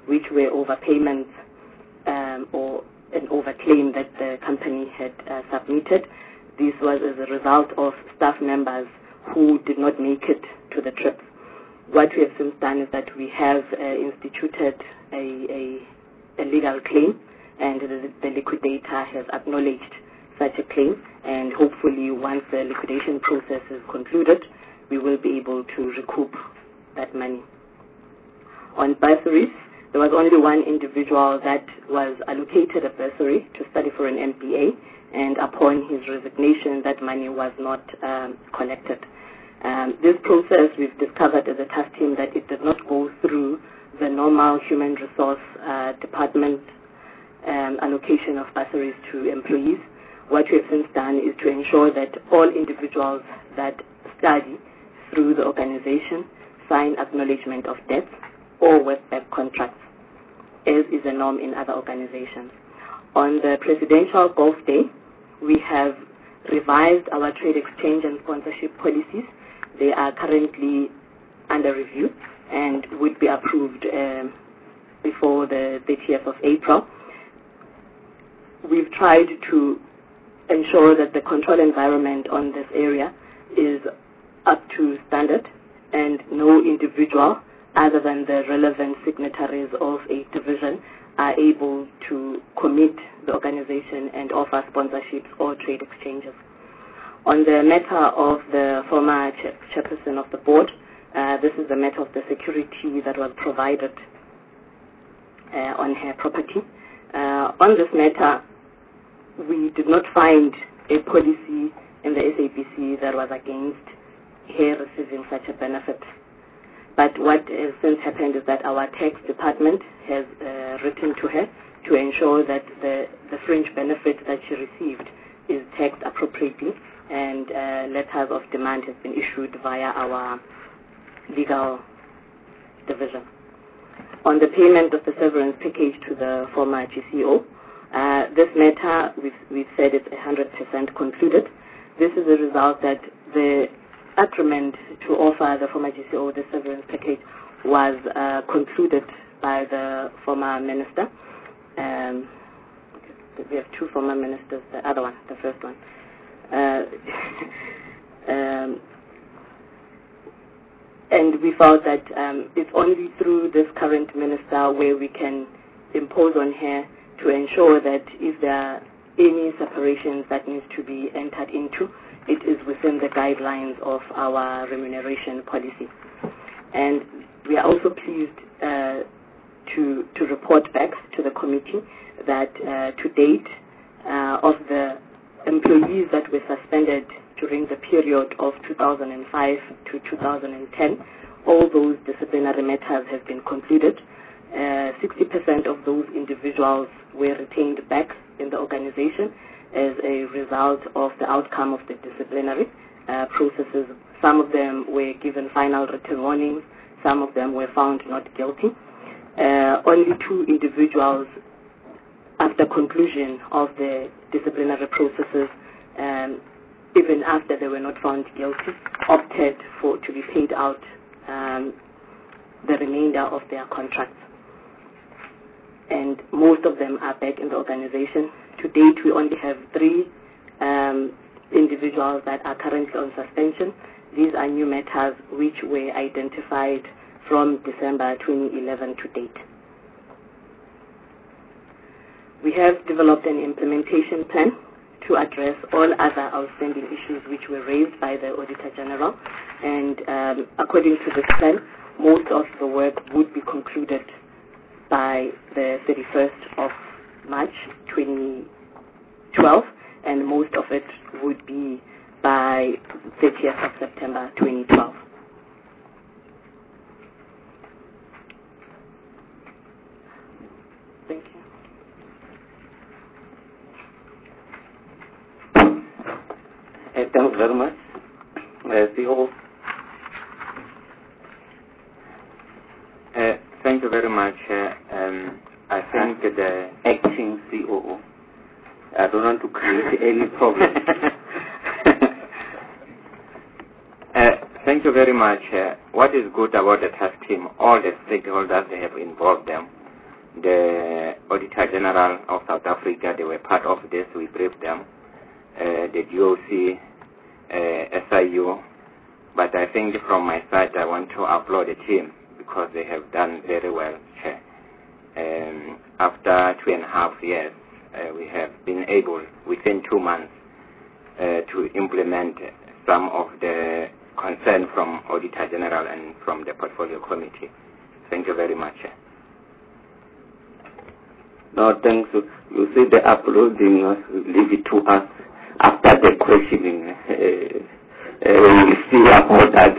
which were overpayments or an overclaim that the company had submitted. This was as a result of staff members who did not make it to the trip. What we have since done is that we have instituted a legal claim, and the liquidator has acknowledged such a claim, and hopefully once the liquidation process is concluded, we will be able to recoup that money. On bursaries, there was only one individual that was allocated a bursary to study for an MBA, and upon his resignation, that money was not collected. This process, we've discovered as a task team that it did not go through the normal human resource department allocation of bursaries to employees. What we have since done is to ensure that all individuals that study through the organization sign acknowledgement of debts or work-back contracts, as is a norm in other organizations. On the Presidential Golf Day, we have revised our trade exchange and sponsorship policies. They are currently under review and would be approved before the 30th of April. We've tried to ensure that the control environment on this area is up to standard, and no individual other than the relevant signatories of a division are able to commit the organization and offer sponsorships or trade exchanges. On the matter of the former chairperson of the board, this is the matter of the security that was provided on her property. On this matter, we did not find a policy in the SABC that was against her receiving such a benefit. But what has since happened is that our tax department has written to her to ensure that the fringe benefit that she received is taxed appropriately, and letters of demand has been issued via our legal division. On the payment of the severance package to the former GCO, this matter, we've said it's 100% concluded. This is a result that the agreement to offer the former GCO the severance package was concluded by the former minister. We have two former ministers, the other one, the first one. And we felt that it's only through this current minister where we can impose on her to ensure that if there are any separations that needs to be entered into, it is within the guidelines of our remuneration policy. And we are also pleased to report back to the committee that to date, of the employees that were suspended during the period of 2005 to 2010, all those disciplinary matters have been concluded. 60% of those individuals were retained back in the organization as a result of the outcome of the disciplinary processes. Some of them were given final written warnings. Some of them were found not guilty. Only 2 individuals, after conclusion of the disciplinary processes, even after they were not found guilty, opted to be paid out the remainder of their contracts. And most of them are back in the organization. To date, we only have 3 individuals that are currently on suspension. These are new matters which were identified from December 2011 to date. We have developed an implementation plan to address all other outstanding issues which were raised by the Auditor General, and according to this plan, most of the work would be concluded by the 31st of March 2012, and most of it would be by 30th of September 2012. Thank you. Thank you very much. CEO. Thank you very much. I think the acting COO. I don't want to create any problem. Thank you very much. What is good about the task team, all the stakeholders, they have involved them. the Auditor General of South Africa, they were part of this. We briefed them, the DOC, SIU. But I think from my side, I want to applaud the team because they have done very well. After 2.5 years, we have been able, within 2 months, to implement some of the concern from Auditor General and from the Portfolio Committee. Thank you very much. No, thanks. You see the uploading, leave it to us after the questioning. We see about that.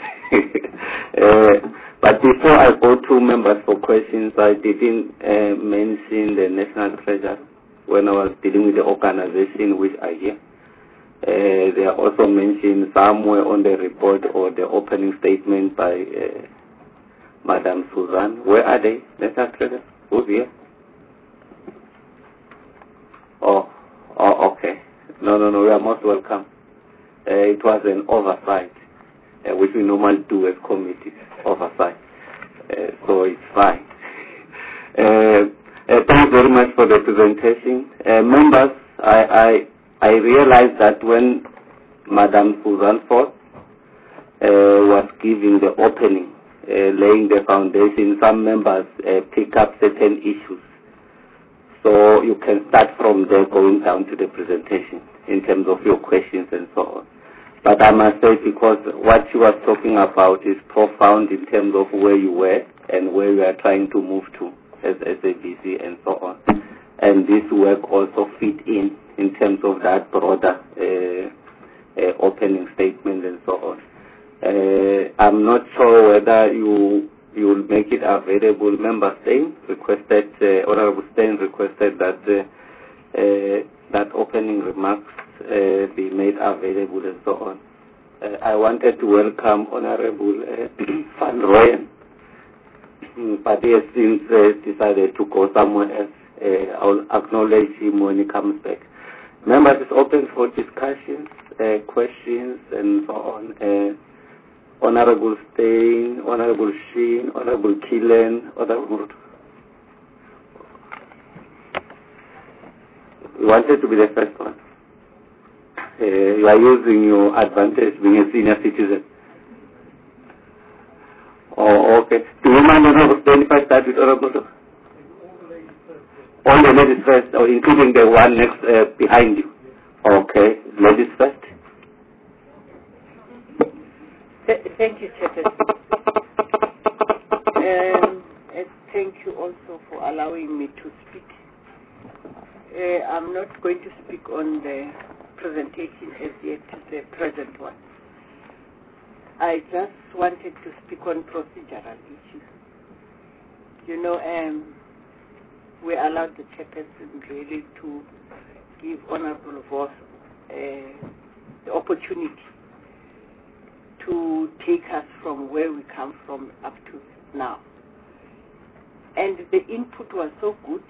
But before I go to members for questions, I didn't mention the National Treasury when I was dealing with the organization which I hear. They are also mentioned somewhere on the report or the opening statement by Madam Suzanne. Where are they? National Treasury? Who's here? Oh, okay. No, we are most welcome. It was an oversight, which we normally do as committees, oversight. So it's fine. Thanks very much for the presentation. Members, I realized that when Madam Suzanne Ford was giving the opening, laying the foundation, some members pick up certain issues. So you can start from there going down to the presentation in terms of your questions and so on. But I must say, because what you are talking about is profound in terms of where you were and where you are trying to move to as SABC and so on. And this work also fit in terms of that broader opening statement and so on. I'm not sure whether you will make it available. Member Steyn requested, Honorable Steyn requested that that opening remarks be made available and so on. I wanted to welcome Honorable Van Rooyen, but he has since decided to go somewhere else. I'll acknowledge him when he comes back. Members, it's open for discussions, questions, and so on. Honorable Steyn, Honorable Sheen, Honorable Killen, Honorable. You wanted to be the first one. You are using your advantage being a senior citizen. Oh, okay. Do you mind, Honorable Steyn, if I start with Honorable? All the ladies first, or including the one next behind you. Okay, ladies first. Thank you, Chairperson. And thank you also for allowing me to speak. I'm not going to speak on the presentation as yet, the present one. I just wanted to speak on procedural issues. You know, we allowed the Chairperson really to give Honorable Vos the opportunity to take us from where we come from up to now. And the input was so good.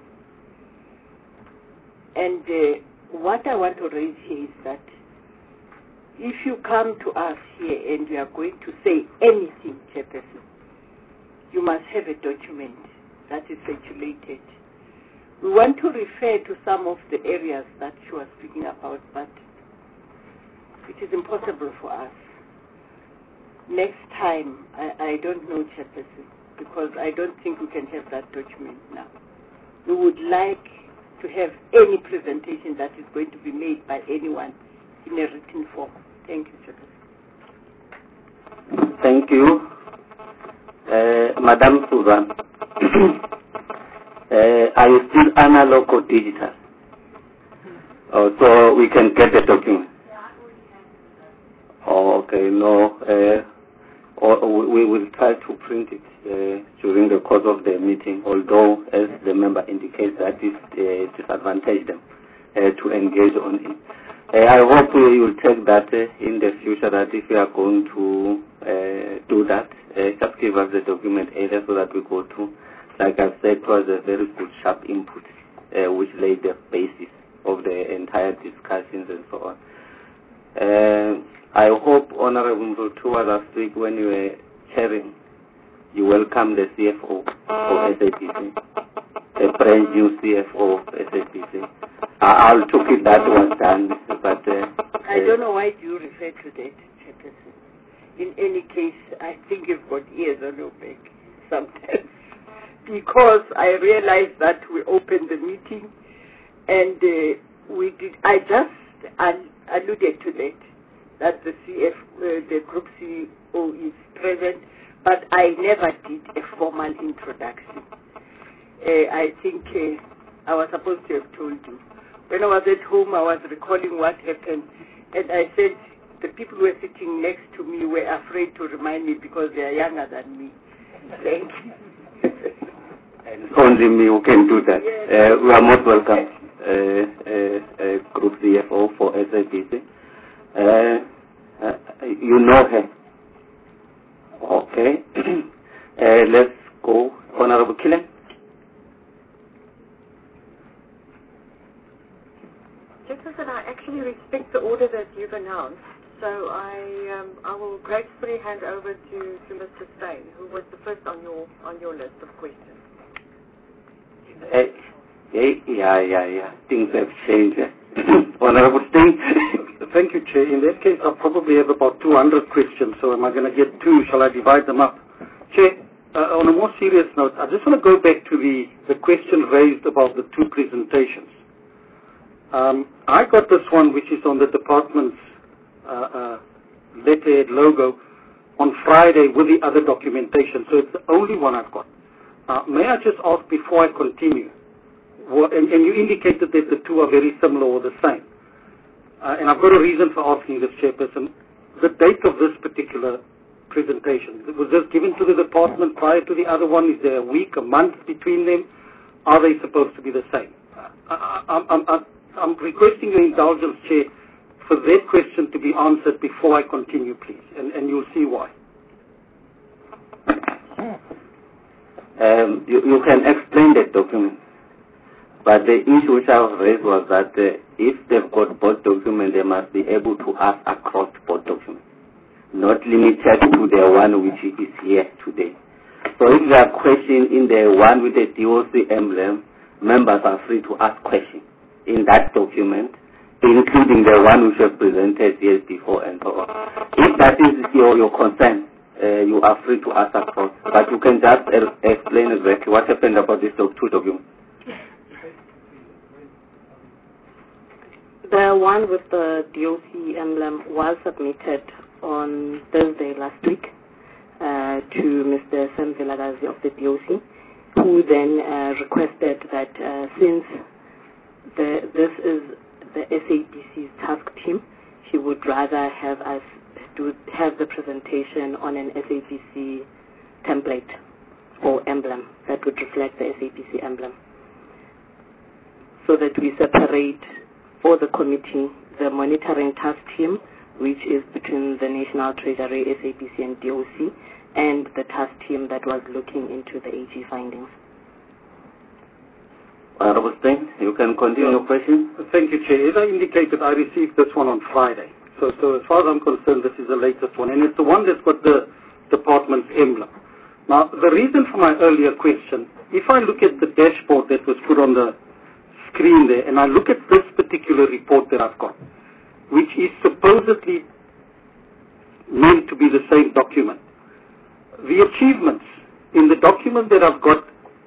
And what I want to raise here is that if you come to us here and you are going to say anything, Chairperson, you must have a document that is circulated. We want to refer to some of the areas that you are speaking about, but it is impossible for us. Next time, I don't know, Chairperson, because I don't think we can have that document now. We would like to have any presentation that is going to be made by anyone in a written form. Thank you, Chairperson. Thank you. Madam Suzanne, are you still analog or digital? So we can get the document. Oh, okay, no. We will try to print it during the course of the meeting, although, as the member indicates, that is disadvantage them to engage on it. I hope you will take that in the future, that if you are going to do that, just give us the document either so that we go through. Like I said, it was a very good, sharp input, which laid the basis of the entire discussions and so on. I hope, Honorable Mrutua, last week when you were chairing, you welcome the CFO of SAPC, the brand new CFO of SAPC. I'll took it that was done, but... I don't know why you refer to that, Chairperson. In any case, I think you've got ears on your back sometimes. Because I realized that we opened the meeting and I just alluded to that the group CEO is present, but I never did a formal introduction. I think I was supposed to have told you. When I was at home, I was recalling what happened, and I said the people who were sitting next to me were afraid to remind me because they are younger than me. Thank you. And only me who can do that. Yes. We are most welcome, Group CFO for SAPC. You know her. Okay. Let's go. Honorable Killen. Chairperson, I actually respect the order that you've announced, so I will gracefully hand over to Mr. Steyn, who was the first on your list of questions. Yeah. Things have changed. Honorable Steyn. Thank you, Chair. In that case, I'll probably have about 200 questions, so am I going to get two? Shall I divide them up? Chair, on a more serious note, I just want to go back to the question raised about the two presentations. I got this one, which is on the department's letterhead logo, on Friday with the other documentation, so it's the only one I've got. May I just ask before I continue, and you indicated that the two are very similar or the same, and I've got a reason for asking this, Chairperson. The date of this particular presentation, was this given to the department prior to the other one? Is there a week, a month between them? Are they supposed to be the same? I'm requesting your indulgence, Chair, for that question to be answered before I continue, please, and you'll see why. You can explain that document, but the issue which I was raised was that if they've got both documents, they must be able to ask across both documents, not limited to the one which is here today. So if there are questions in the one with the DOC emblem, members are free to ask questions in that document, including the one which was presented years before and so on. If that is your concern, you are free to ask across, but you can just explain exactly what happened about these two documents. The one with the DOC emblem was submitted on Thursday last week to Mr. Sam Vilagazi of the DOC, who then requested that since this is the SAPC's task team, he would rather have us have the presentation on an SAPC template or emblem that would reflect the SAPC emblem, so that we separate for the committee the monitoring task team, which is between the National Treasury, SAPC and DOC, and the task team that was looking into the AG findings. Honorable Steyn, you can continue your question. Thank you, Chair. As I indicated, I received this one on Friday. So as far as I'm concerned, this is the latest one, and it's the one that's got the department's emblem. Now, the reason for my earlier question, if I look at the dashboard that was put on the screen there, and I look at this particular report that I've got, which is supposedly meant to be the same document, the achievements in the document that I've got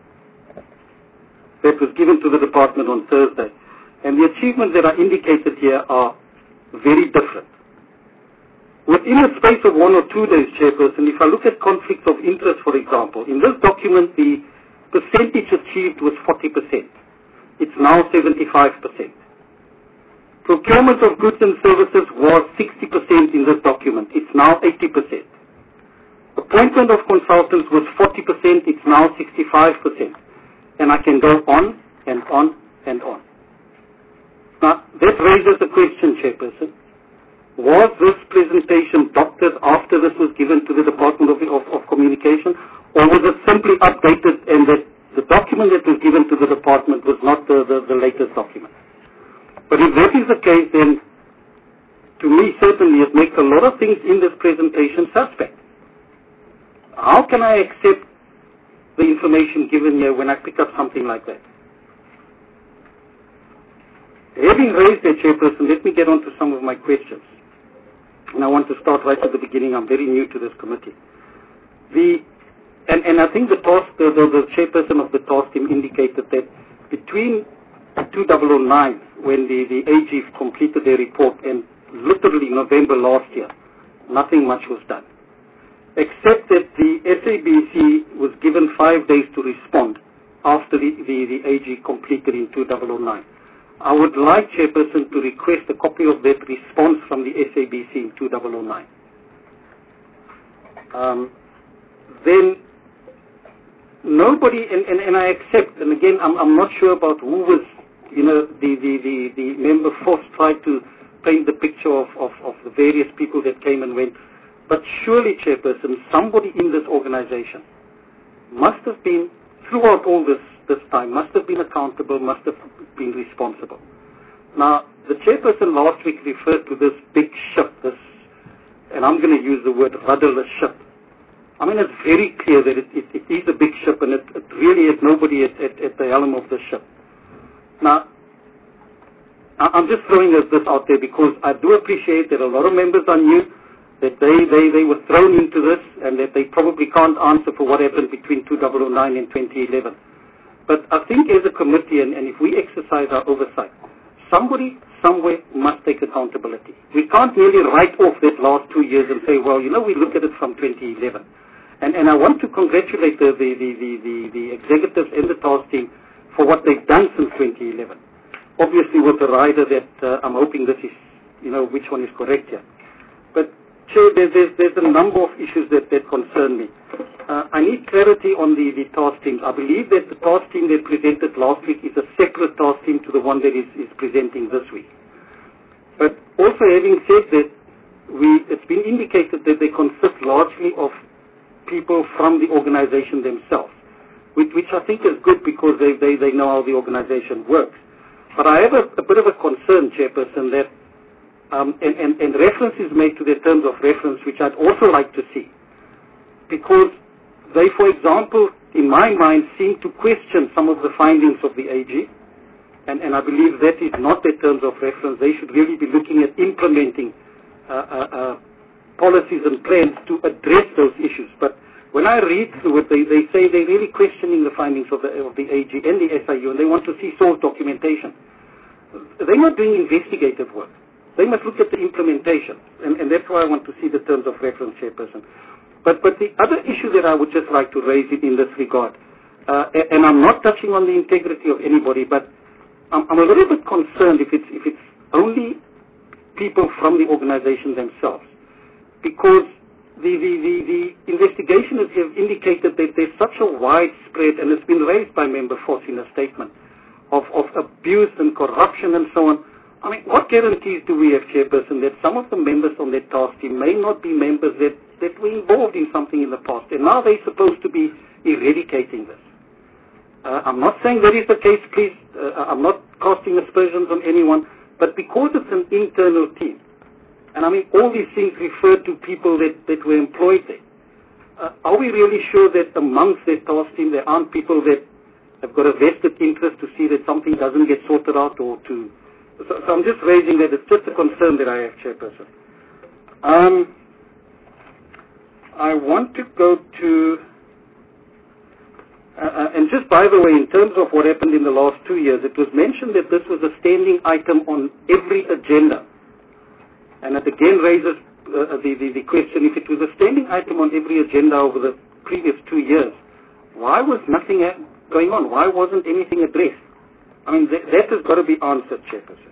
that was given to the department on Thursday, and the achievements that are indicated here are very different. Within a space of 1 or 2 days, Chairperson, if I look at conflicts of interest, for example, in this document the percentage achieved was 40%. It's now 75%. Procurement of goods and services was 60% in this document. It's now 80%. Appointment of consultants was 40%. It's now 65%. And I can go on and on and on. Now, that raises the question, Chairperson. Was this presentation doctored after this was given to the Department of Communication, or was it simply updated and that the document that was given to the department was not the latest document? But if that is the case, then to me certainly it makes a lot of things in this presentation suspect. How can I accept the information given here when I pick up something like that? Having raised that, Chairperson, let me get on to some of my questions. And I want to start right at the beginning. I'm very new to this committee. And I think the Chairperson of the task team indicated that between 2009, when the AG completed their report, and literally November last year, nothing much was done. Except that the SABC was given 5 days to respond after the AG completed in 2009. I would like, Chairperson, to request a copy of that response from the SABC in 2009. Then nobody, and I accept, and again, I'm not sure about who was, the member force tried to paint the picture of the various people that came and went. But surely, Chairperson, somebody in this organization must have been, throughout all this time, must have been accountable, must have been responsible. Now, the Chairperson last week referred to this big ship, and I'm going to use the word rudderless ship. I mean, it's very clear that it is a big ship, and it really has nobody at the helm of the ship. Now, I'm just throwing this out there because I do appreciate that a lot of members are new, that they were thrown into this, and that they probably can't answer for what happened between 2009 and 2011. But I think as a committee, and if we exercise our oversight, somebody somewhere must take accountability. We can't really write off that last 2 years and say, well, we look at it from 2011. And I want to congratulate the executives and the task team for what they've done since 2011. Obviously with the rider that I'm hoping this is, which one is correct here. But Chair, there's a number of issues that concern me. I need clarity on the task teams. I believe that the task team that presented last week is a separate task team to the one that is presenting this week. But also having said that, it's been indicated that they consist largely of people from the organization themselves, which I think is good because they know how the organization works. But I have a bit of a concern, Chairperson, that and reference is made to the terms of reference, which I'd also like to see, because they, for example, in my mind, seem to question some of the findings of the AG, and I believe that is not their terms of reference. They should really be looking at implementing policies and plans to address those issues. But when I read through it, they say they're really questioning the findings of the AG and the SIU, and they want to see source documentation. They're not doing investigative work. They must look at the implementation, and that's why I want to see the terms of reference, Chairperson. But the other issue that I would just like to raise in this regard, and I'm not touching on the integrity of anybody, but I'm a little bit concerned if it's only people from the organization themselves, because the investigation has indicated that there's such a widespread, and it's been raised by Member Foss in a statement, of abuse and corruption and so on. I mean, what guarantees do we have, Chairperson, that some of the members on that task team may not be members that were involved in something in the past, and now they're supposed to be eradicating this? I'm not saying that is the case, please. I'm not casting aspersions on anyone, but because it's an internal team, and I mean, all these things refer to people that were employed there. Are we really sure that amongst that task team there aren't people that have got a vested interest to see that something doesn't get sorted out, or to... So I'm just raising that. It's just a concern that I have, Chairperson. I want to go to... and just by the way, in terms of what happened in the last 2 years, it was mentioned that this was a standing item on every agenda. And it again raises the question, if it was a standing item on every agenda over the previous 2 years, why was nothing going on? Why wasn't anything addressed? I mean, that has got to be answered, Chairperson.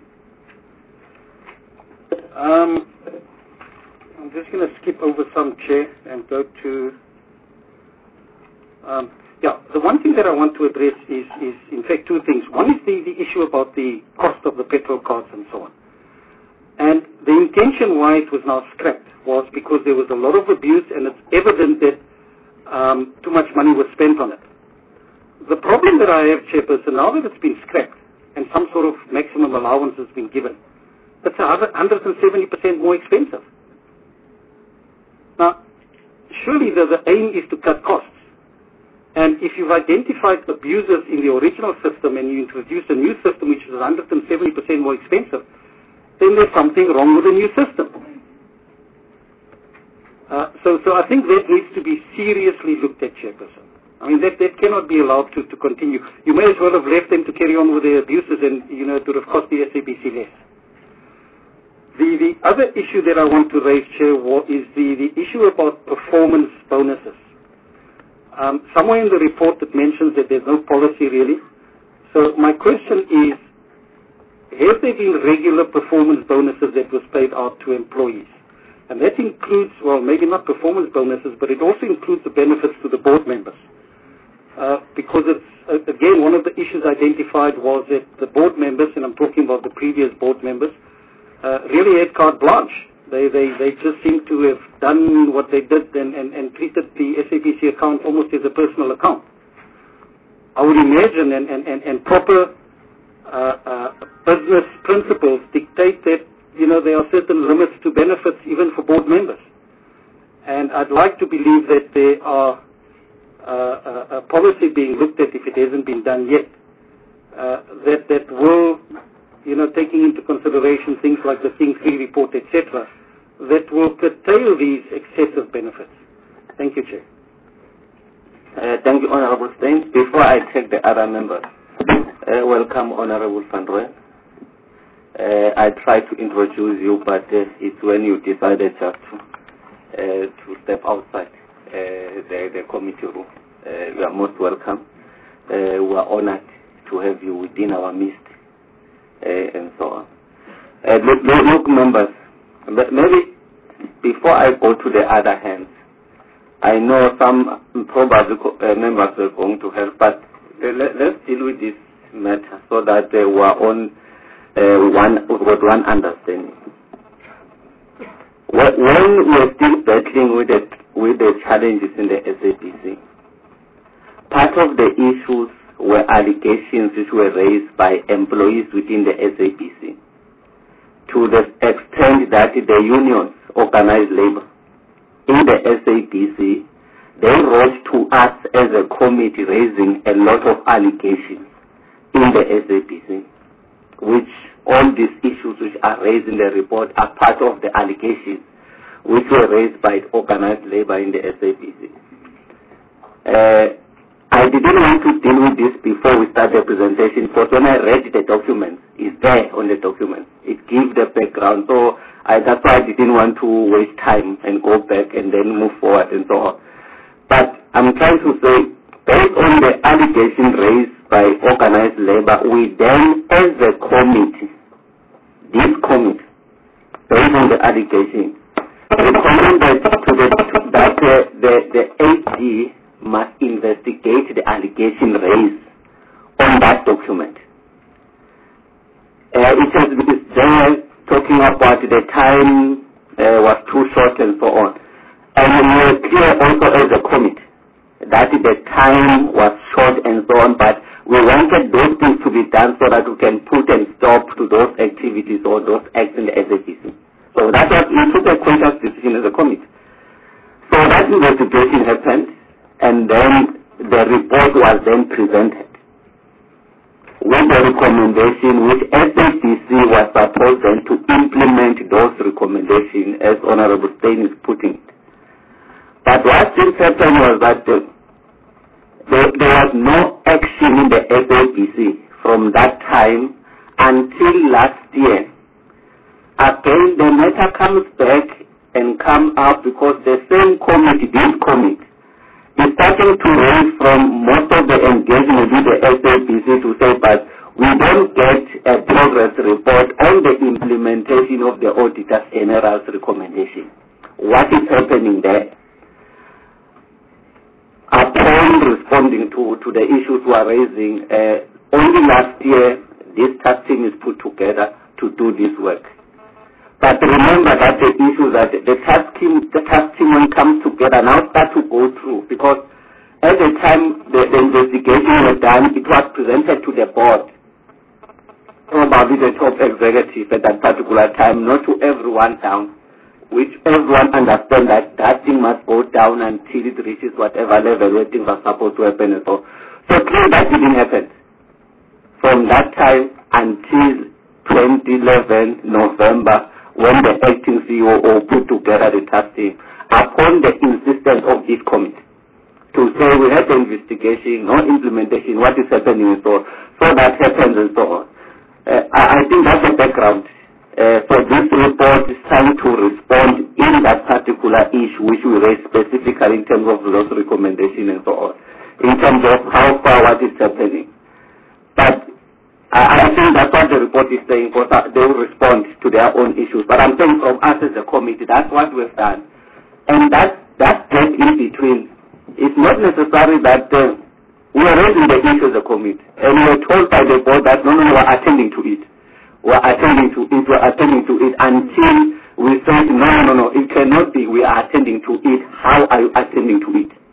I'm just going to skip over some, Chair, and go to... the one thing that I want to address is in fact, two things. One is the issue about the cost of the petrol cards and so on. And the intention why it was now scrapped was because there was a lot of abuse, and it's evident that too much money was spent on it. The problem that I have, Chairperson, now that it's been scrapped and some sort of maximum allowance has been given, it's 170% more expensive. Now, surely the aim is to cut costs. And if you've identified abusers in the original system and you introduce a new system which is 170% more expensive, then there's something wrong with the new system. So I think that needs to be seriously looked at, Chairperson. I mean, that cannot be allowed to continue. You may as well have left them to carry on with their abuses and, it would have cost the SABC less. The other issue that I want to raise, Chair, is the issue about performance bonuses. Somewhere in the report it mentions that there's no policy really. So my question is, have there been regular performance bonuses that was paid out to employees? And that includes, well, maybe not performance bonuses, but it also includes the benefits to the board members. Because it's, again, one of the issues identified was that the board members, and I'm talking about the previous board members, really had carte blanche. They just seem to have done what they did and treated the SABC account almost as a personal account. I would imagine and proper business principles dictate that, there are certain limits to benefits even for board members. And I'd like to believe that there are a policy being looked at, if it hasn't been done yet, that will, taking into consideration things like the King 3 report, etc., that will curtail these excessive benefits. Thank you, Chair. Thank you, Honorable Steyn. Before I take the other members, welcome, Honorable Van Rooyen. I tried to introduce you, but it's when you decided just to step outside the committee room. You are most welcome. We are honored to have you within our midst, and so on. Look, members, but maybe before I go to the other hands, I know some probably members are going to help, but let's deal with this matter so that we are on one understanding. When we are still battling with the challenges in the SABC, part of the issues were allegations which were raised by employees within the SABC, to the extent that the unions, organized labor, in the SABC, they wrote to us as a committee raising a lot of allegations in the SABC, which all these issues which are raised in the report are part of the allegations which were raised by organized labor in the SABC. I didn't want to deal with this before we start the presentation, because when I read the document, it's there on the document. It gives the background, so that's why I didn't want to waste time and go back and then move forward and so on. But I'm trying to say, based on the allegation raised by organized labor, we then, as a committee, this committee, based on the allegation, recommended that the AG must investigate the allegation raised on that document. It has been there talking about the time was too short and so on. And we were clear also as a committee that the time was short and so on, but we wanted those things to be done so that we can put a stop to those activities or those acts in the SABC. So that was, we took a conscious decision as a committee. So that investigation happened, and then the report was then presented with the recommendation which SABC was supposed then to implement those recommendations as Honorable Steyn is putting it. But what just happened was that there was no action in the SABC from that time until last year. Again, the matter comes back and come up because the same committee, this committee, is starting to raise from most of the engagement with the SABC to say, but we don't get a progress report on the implementation of the Auditor General's recommendation. What is happening there? Upon responding to the issues we are raising, only last year this task team is put together to do this work. But remember that the issue that the task team when it comes together now start to go through, because at the time the investigation was done, it was presented to the board, probably the top executive at that particular time, not to everyone down. which everyone understands that thing must go down until it reaches whatever level where things are supposed to happen and so. So clearly that didn't happen. From that time until 2011 November, when the acting COO put together the task team, upon the insistence of this committee, to say we have the investigation, no implementation, what is happening and so that happens and so on. I think that's the background. So this report is trying to respond in that particular issue which we raised specifically in terms of those recommendations and so on, in terms of how far what is happening. But I think that's what the report is saying, because they will respond to their own issues. But I'm saying from us as a committee, that's what we've done. And that gap in between, it's not necessary that we are raising the issue as a committee. And we were told by the board that, no, we're attending to it. We're attending to it until we say, no, it cannot be we are attending to it. How are you attending to it?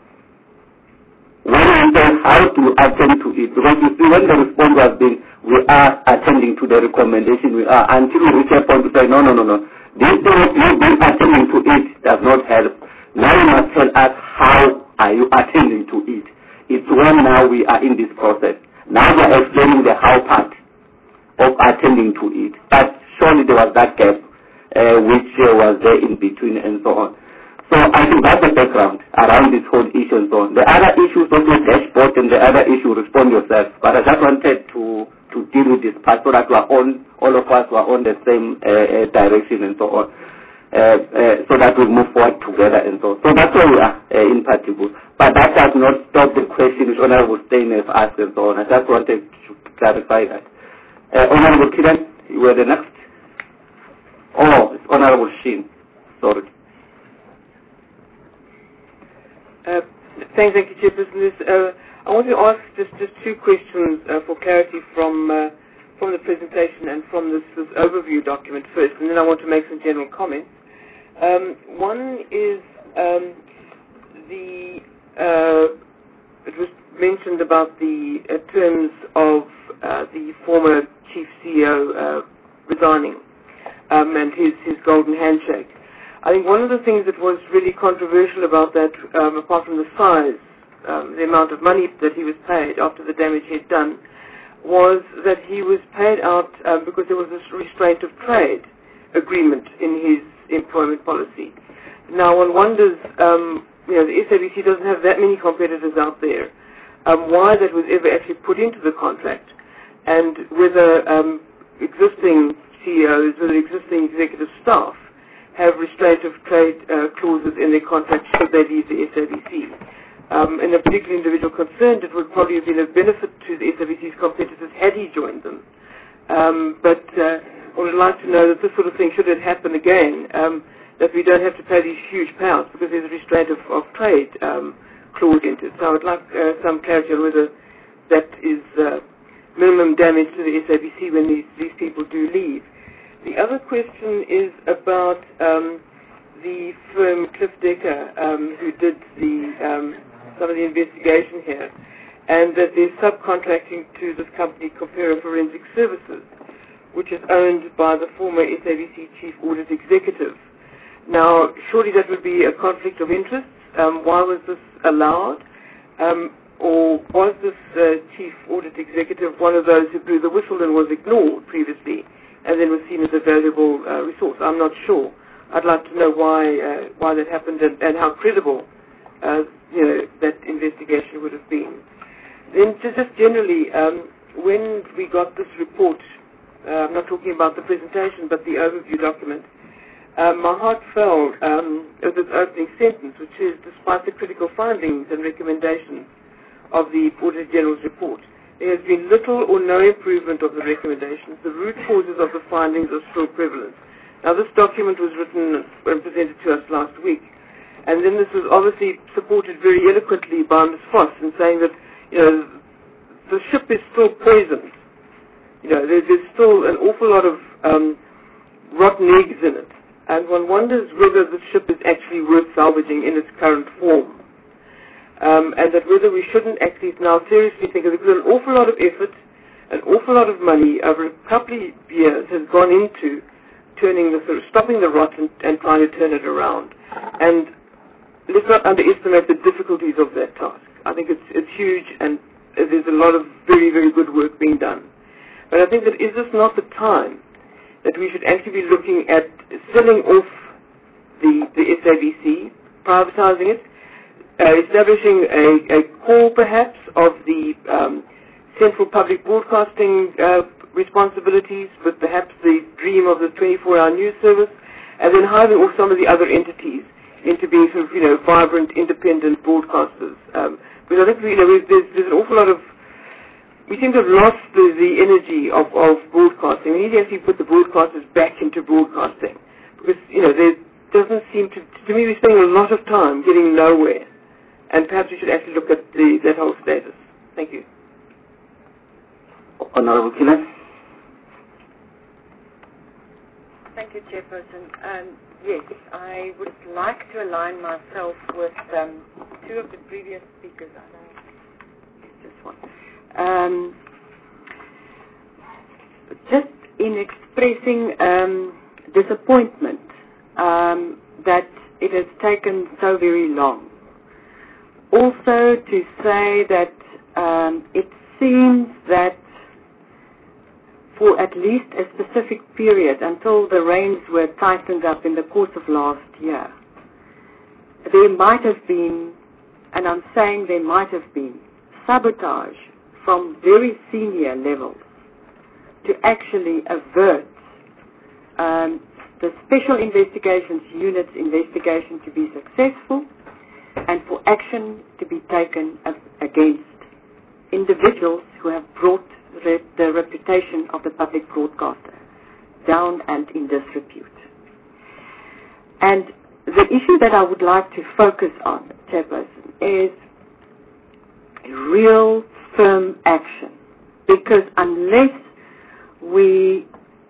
When I say how to attend to it, because you see when the response was being, we are attending to the recommendation, we are, until we reach a point to say, no. This thing you being attending to it does not help. Now you must tell us how are you attending to it. It's when now we are in this process. Now we are explaining the how part of attending to it. But surely there was that gap which was there in between and so on. So I think that's the background around this whole issue and so on. The other issues also dashboard and the other issue respond yourself. But I just wanted to deal with this part so that all of us were on the same direction and so on. So that we move forward together and so. So that's where we are in particular. But that does not stop the question which Honorable Stein has asked and so on. I just wanted to clarify that. Honorable Kiran, you were the next. Oh, it's Honorable Sheen. Sorry. Thank you, Chairperson. I want to ask just two questions for clarity from the presentation and from this overview document first, and then I want to make some general comments. One is it was mentioned about the terms of the former chief CEO resigning and his golden handshake. I think one of the things that was really controversial about that, apart from the size, the amount of money that he was paid after the damage he had done, was that he was paid out because there was this restraint of trade agreement in his employment policy. Now one wonders, the SABC doesn't have that many competitors out there, why that was ever actually put into the contract, and whether existing CEOs, whether existing executive staff have restraint of trade clauses in their contract should they leave the SABC. And a particular individual concerned, it would probably have been a benefit to the SABC's competitors had he joined them. But I would like to know that this sort of thing, should it happen again, that we don't have to pay these huge payouts because there's a restraint of trade clause into it. So I would like some clarity on whether that is minimum damage to the SABC when these people do leave. The other question is about the firm Cliff Decker, who did some of the investigation here, and that they're subcontracting to this company, Compera Forensic Services, which is owned by the former SABC Chief Audit Executive. Now, surely that would be a conflict of interest. Why was this allowed? Or was this Chief Audit Executive one of those who blew the whistle and was ignored previously, and then was seen as a valuable resource? I'm not sure. I'd like to know why that happened and how credible that investigation would have been. Then just generally, when we got this report, I'm not talking about the presentation but the overview document, my heart fell at this opening sentence, which is, despite the critical findings and recommendations of the Auditor General's report, there has been little or no improvement of the recommendations. The root causes of the findings are still prevalent. Now, this document was written and presented to us last week, and then this was obviously supported very eloquently by Ms. Foss in saying that, the ship is still poisoned. There's still an awful lot of rotten eggs in it, and one wonders whether the ship is actually worth salvaging in its current form. And that whether we shouldn't actually now seriously think of it, because an awful lot of effort, an awful lot of money over a couple of years has gone into stopping the rot and trying to turn it around. And let's not underestimate the difficulties of that task. I think it's huge, and there's a lot of very, very good work being done. But I think that is this not the time that we should actually be looking at selling off the SABC, privatizing it, establishing a core perhaps of the central public broadcasting responsibilities, with perhaps the dream of the 24-hour news service, and then hiving off some of the other entities into being sort of, vibrant, independent broadcasters. Because I think, there's an awful lot of, we seem to have lost the energy of broadcasting. We need to actually put the broadcasters back into broadcasting. Because, there doesn't seem to me, we're spending a lot of time getting nowhere. And perhaps we should actually look at that whole status. Thank you. Honorable Killer. Thank you, Chairperson. Yes, I would like to align myself with two of the previous speakers. I know it's just one. Just in expressing disappointment that it has taken so very long. Also to say that it seems that for at least a specific period, until the reins were tightened up in the course of last year, there might have been, and I'm saying there might have been, sabotage from very senior levels to actually avert the Special Investigations Unit's investigation to be successful and for action to be taken against individuals who have brought the reputation of the public broadcaster down and in disrepute. And the issue that I would like to focus on, Chairperson, is real firm action. Because unless we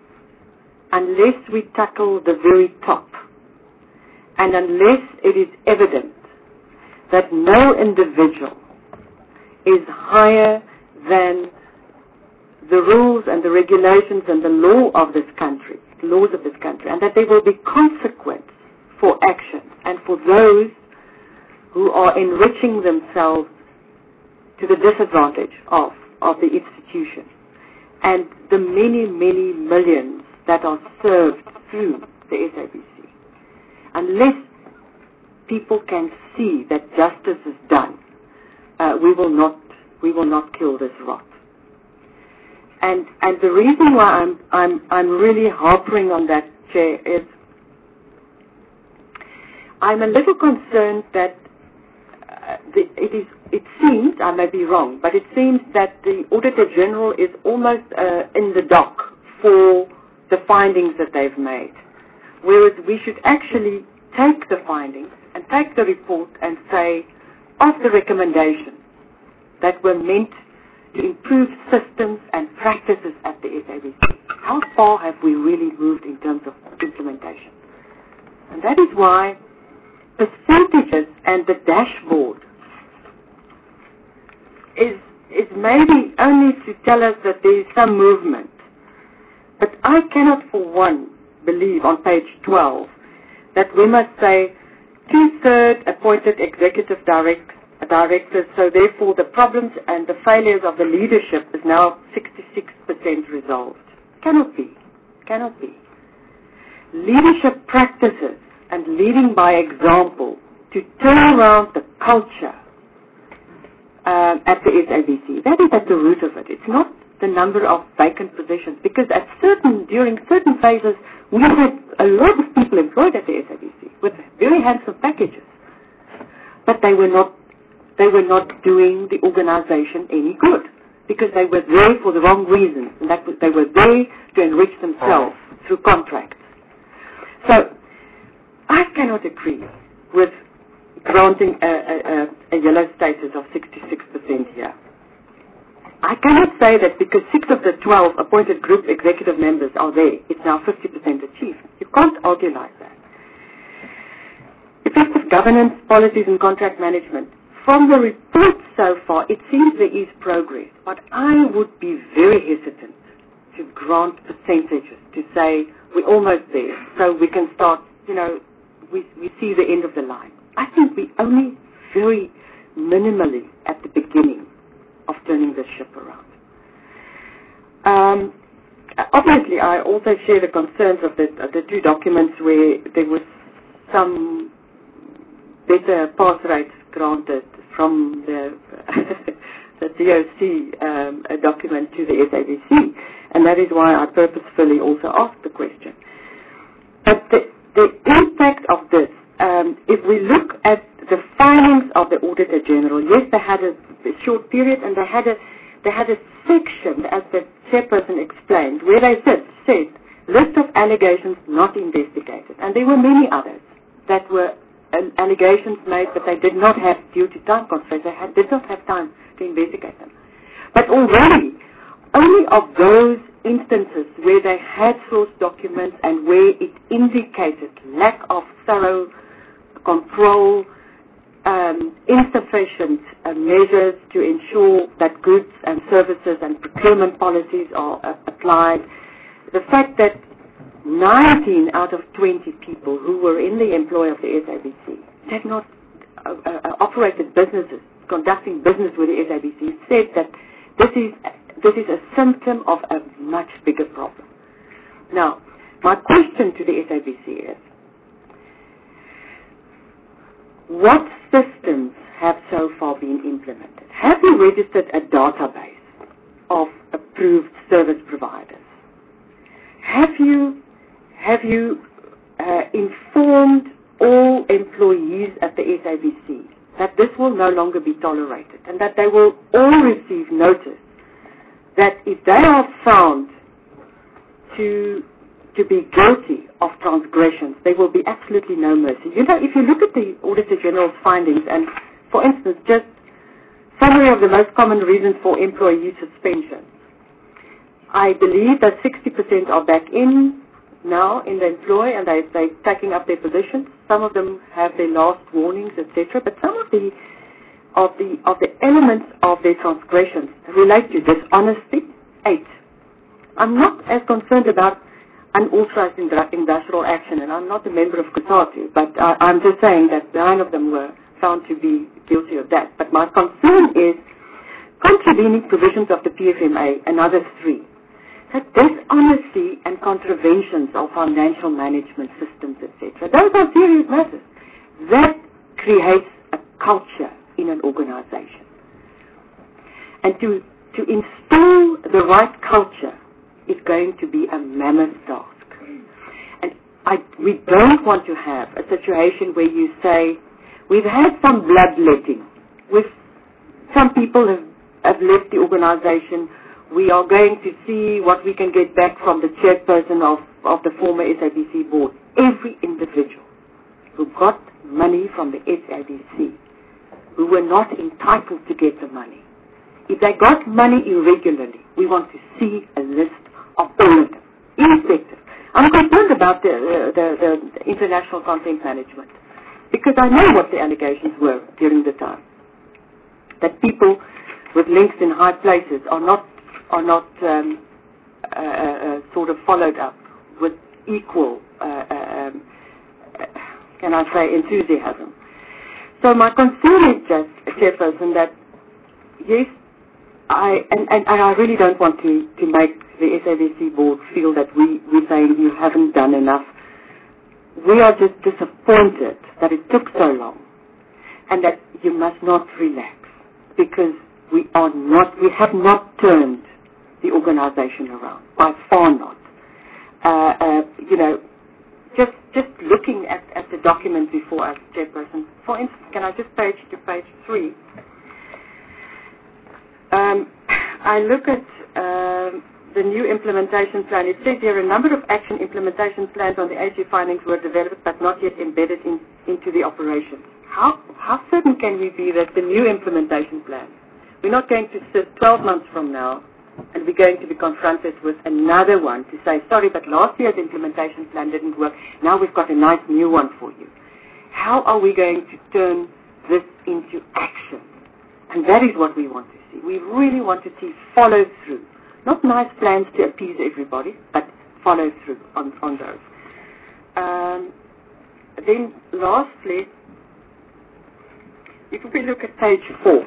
tackle the very top, and unless it is evident that no individual is higher than the rules and the regulations and the laws of this country, and that there will be consequence for action and for those who are enriching themselves to the disadvantage of the institution, and the many, many millions that are served through the SABC. Unless people can see that justice is done, we will not kill this rot. And the reason why I'm really harping on that, Chair, is I'm a little concerned that it seems, I may be wrong, but it seems that the Auditor General is almost in the dock for the findings that they've made. Whereas we should actually take the findings and take the report and say, of the recommendations that were meant to improve systems and practices at the SABC, how far have we really moved in terms of implementation? And that is why percentages and the dashboard is maybe only to tell us that there is some movement. But I cannot for one believe on page 12 that we must say 2/3 appointed executive directors, so therefore the problems and the failures of the leadership is now 66% resolved. Cannot be. Leadership practices and leading by example to turn around the culture at the SABC. That is at the root of it. It's not the number of vacant positions, because during certain phases we had a lot of people employed at the SABC with very handsome packages, but they were not doing the organization any good, because they were there for the wrong reasons, and they were there to enrich themselves through contracts. So I cannot agree with granting a yellow status of 66% here. I cannot say that because 6 of the 12 appointed group executive members are there, it's now 50% achieved. You can't argue like that. Effective governance, policies and contract management. From the report so far, it seems there is progress, but I would be very hesitant to grant percentages, to say we're almost there. So we can start, we see the end of the line. I think we're only very minimally at the beginning of turning the ship around. Obviously, I also share the concerns of the two documents where there was some better pass rates granted from the the DOC document to the SABC, and that is why I purposefully also asked the question. But the impact of this, if we look at the findings of the Auditor General, yes, they had a short period, and they had a section, as the chairperson explained, where they said list of allegations not investigated, and there were many others that were allegations made, but they did not have, due to time constraints, did not have time to investigate them. But already, only of those instances where they had source documents and where it indicated lack of thorough control, insufficient measures to ensure that goods and services and procurement policies are applied, the fact that 19 out of 20 people who were in the employ of the SABC had not operated businesses, conducting business with the SABC, said that this is a symptom of a much bigger problem. Now, my question to the SABC is, what systems have so far been implemented? Have you registered a database of approved service providers? Have you informed all employees at the SABC that this will no longer be tolerated and that they will all receive notice that if they are found to be guilty of transgressions, there will be absolutely no mercy? If you look at the Auditor General's findings, and for instance, just summary of the most common reasons for employee suspension, I believe that 60% are back in now in the employ, and they're taking up their positions. Some of them have their last warnings, etc. But some of the elements of their transgressions relate to dishonesty. 8. I'm not as concerned about unauthorized industrial action, and I'm not a member of COSATU, but I'm just saying that 9 of them were found to be guilty of that. But my concern is contravening provisions of the PFMA, another 3. That dishonesty and contraventions of financial management systems, etc. Those are serious matters. That creates a culture in an organization. And to install the right culture is going to be a mammoth task. And we don't want to have a situation where you say, we've had some bloodletting. Some people have left the organization. We are going to see what we can get back from the chairperson of the former SABC board. Every individual who got money from the SABC, who were not entitled to get the money, if they got money irregularly, we want to see a list of all of them, irrespective. I'm concerned about the international content management, because I know what the allegations were during the time. That people with links in high places are not sort of followed up with equal, can I say, enthusiasm. So my concern is just, Chairperson, that yes, I really don't want to make the SABC board feel that we're saying you haven't done enough. We are just disappointed that it took so long, and that you must not relax, because we have not turned the organization around, by far not. Just looking at the document before us, Chairperson, for instance, can I just page to page 3? I look at the new implementation plan. It says here a number of action implementation plans on the AG findings were developed but not yet embedded into the operations. How certain can we be that the new implementation plan, we're not going to sit 12 months from now and we're going to be confronted with another one to say, sorry, but last year's implementation plan didn't work. Now we've got a nice new one for you. How are we going to turn this into action? And that is what we want to see. We really want to see follow through. Not nice plans to appease everybody, but follow through on those. Then lastly, if we look at page 4,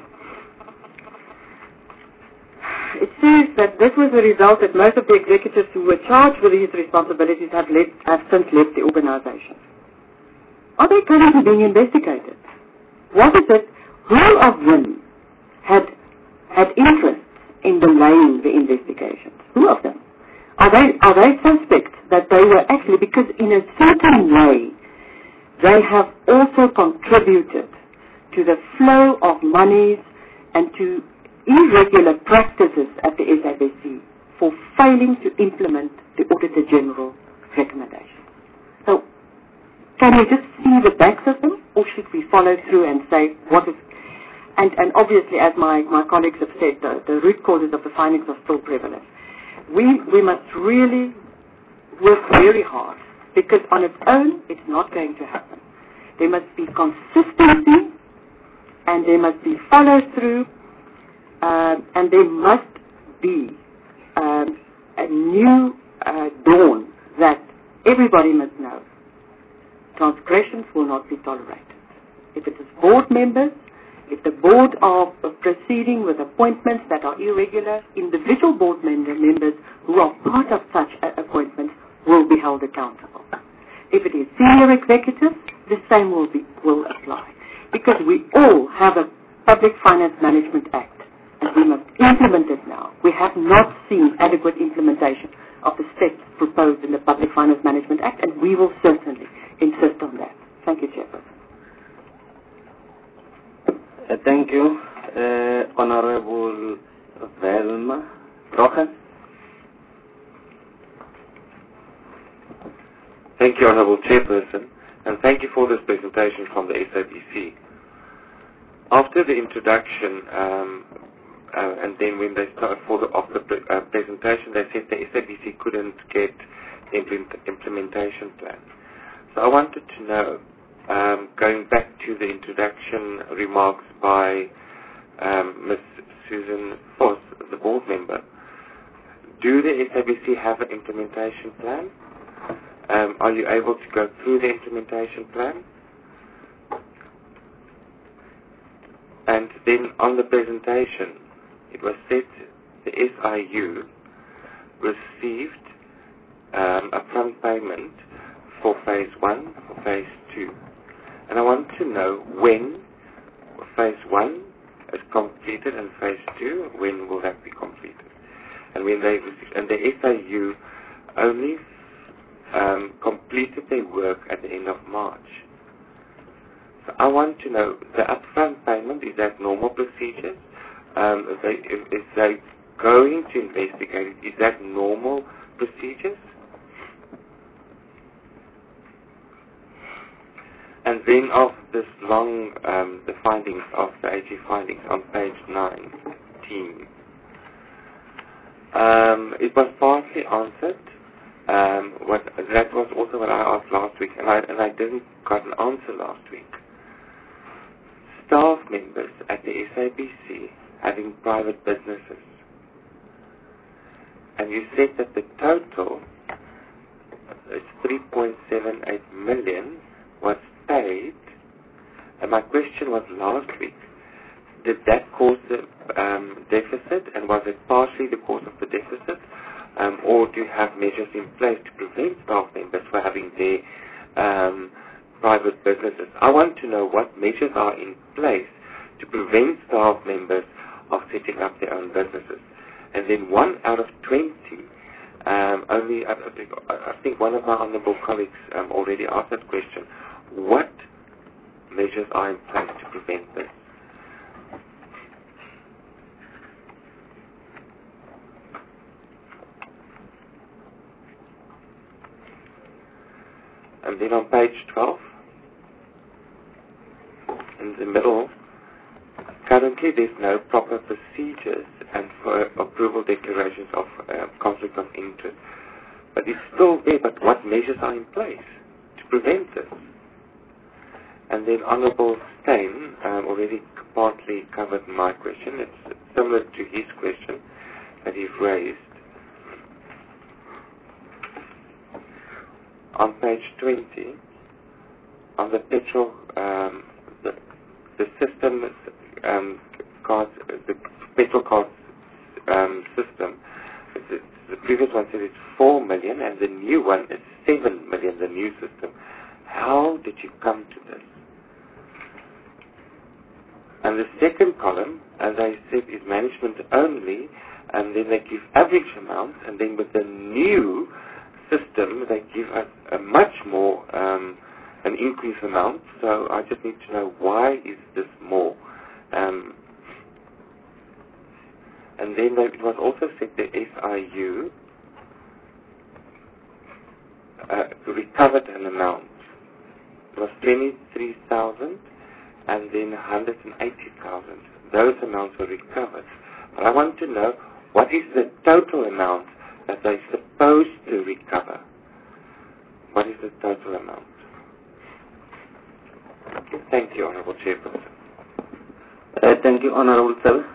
it says that this was the result that most of the executives who were charged with these responsibilities have since left the organization. Are they currently being investigated? What is it? Who of them had interest in delaying the investigations? Who of them? Are they suspects that they were actually, because in a certain way, they have also contributed to the flow of monies and to irregular practices at the SABC for failing to implement the Auditor General recommendations. So, can we just see the backs of them, or should we follow through and say what is... And obviously, as my colleagues have said, the root causes of the findings are still prevalent. We must really work very hard, because on its own, it's not going to happen. There must be consistency, and there must be follow-through, and there must be a new dawn that everybody must know. Transgressions will not be tolerated. If it is board members, if the board are proceeding with appointments that are irregular, individual board members who are part of such appointments will be held accountable. If it is senior executives, the same will apply. Because we all have a Public Finance Management Act, and we must implement it now. We have not seen adequate implementation of the steps proposed in the Public Finance Management Act, and we will certainly insist on that. Thank you, Chairperson. Thank you, Honorable Velma Rocha. Thank you, Honorable Chairperson, and thank you for this presentation from the SABC. After the introduction, and then when they started the presentation, they said the SABC couldn't get implementation plan. So I wanted to know, going back to the introduction remarks by Ms. Susan Voss, the board member, do the SABC have an implementation plan? Are you able to go through the implementation plan? And then on the presentation, it was said the SIU received upfront payment for phase 1, for phase 2. And I want to know when phase 1 is completed and phase 2, when will that be completed? And when they and the SIU only completed their work at the end of March. So I want to know, the upfront payment, is that normal procedures? If they going to investigate it, is that normal procedures? And then of this long, the findings of the AG findings on page 19. It was partly answered. That was also what I asked last week, and I didn't got an answer last week. Staff members at the SABC having private businesses, and you said that the total is 3.78 million was paid, and my question was last week, did that cause the deficit, and was it partially the cause of the deficit, or do you have measures in place to prevent staff members from having their private businesses? I want to know what measures are in place to prevent staff members of setting up their own businesses. And then 1 out of 20, only I think one of my honourable colleagues already asked that question. What measures are in place to prevent this? And then on page 12, in the middle, currently there's no proper procedures and for approval declarations of conflict of interest. But it's still there, but what measures are in place to prevent this? And then Honourable Steyn already partly covered my question. It's similar to his question that he raised. on page 20, on the petrol, the system card, the petrol card system. The previous one said it's 4 million, and the new one is 7 million. The new system. How did you come to this? And the second column, as I said, is management only, and then they give average amounts, and then with the new system, they give us a much more, an increased amount. So I just need to know, why is this more? And then it was also said the SIU recovered an amount. It was 23,000 and then 180,000. Those amounts were recovered. But I want to know, what is the total amount that they're supposed to recover? What is the total amount? Thank you, Honourable Chairperson. Thank you, Honourable Sir.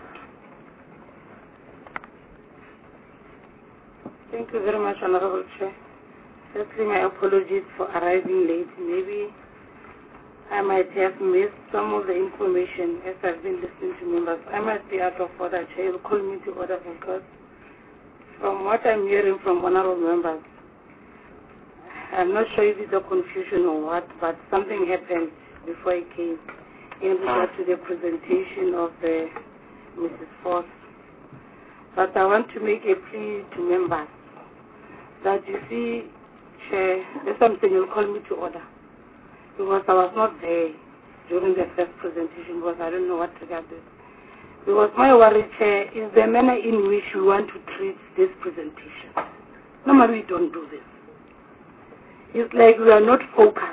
Thank you very much, Honourable Chair. Firstly, my apologies for arriving late. Maybe I might have missed some of the information as I've been listening to members. I might be out of order, Chair. You'll call me to order because from what I'm hearing from honourable members, I'm not sure if it's a confusion or what, but something happened before I came in regard to the presentation of Mrs. Force. But I want to make a plea to members that, you see, Chair, there's something you'll call me to order. Because I was not there during the first presentation, because I don't know what triggered this. Because my worry, Chair, is the manner in which we want to treat this presentation. Normally we don't do this. It's like we are not focused.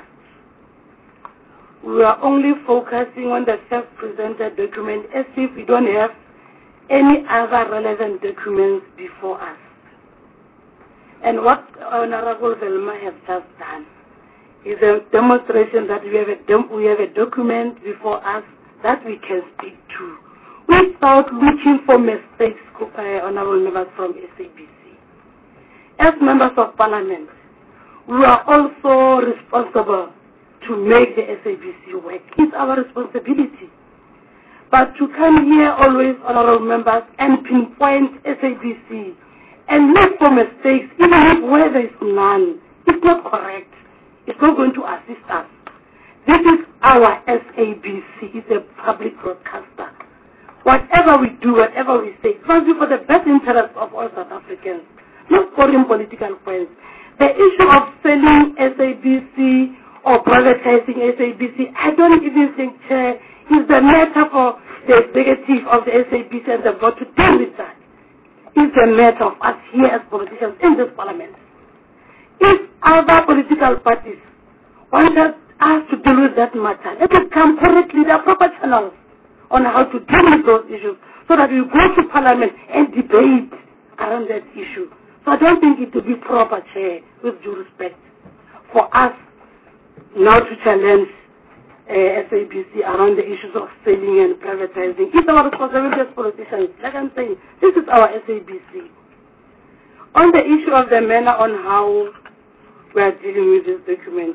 We are only focusing on the first presented document as if we don't have any other relevant documents before us. And what Honorable Velma has just done is a demonstration that we have a document before us that we can speak to without looking for mistakes, Honorable members from SABC. As members of Parliament, we are also responsible to make the SABC work. It's our responsibility. But to come here always, honourable members, and pinpoint SABC and look for mistakes, even if where there is none, it's not correct. It's not going to assist us. This is our SABC. It's a public broadcaster. Whatever we do, whatever we say, it must be for the best interest of all South Africans, not foreign political friends. The issue of selling SABC or privatizing SABC, I don't even think, Chair, is the matter for the executive of the SABC and the board to deal with that. It's a matter of us here as politicians in this parliament. If other political parties wanted us to deal with that matter, let us come correctly, the proper channels on how to deal with those issues so that we go to parliament and debate around that issue. So I don't think it would be proper, Chair, with due respect, for us now to challenge SABC around the issues of selling and privatizing. It's our responsibility as politicians. Like I'm saying, this is our SABC. On the issue of the manner on how we are dealing with this document,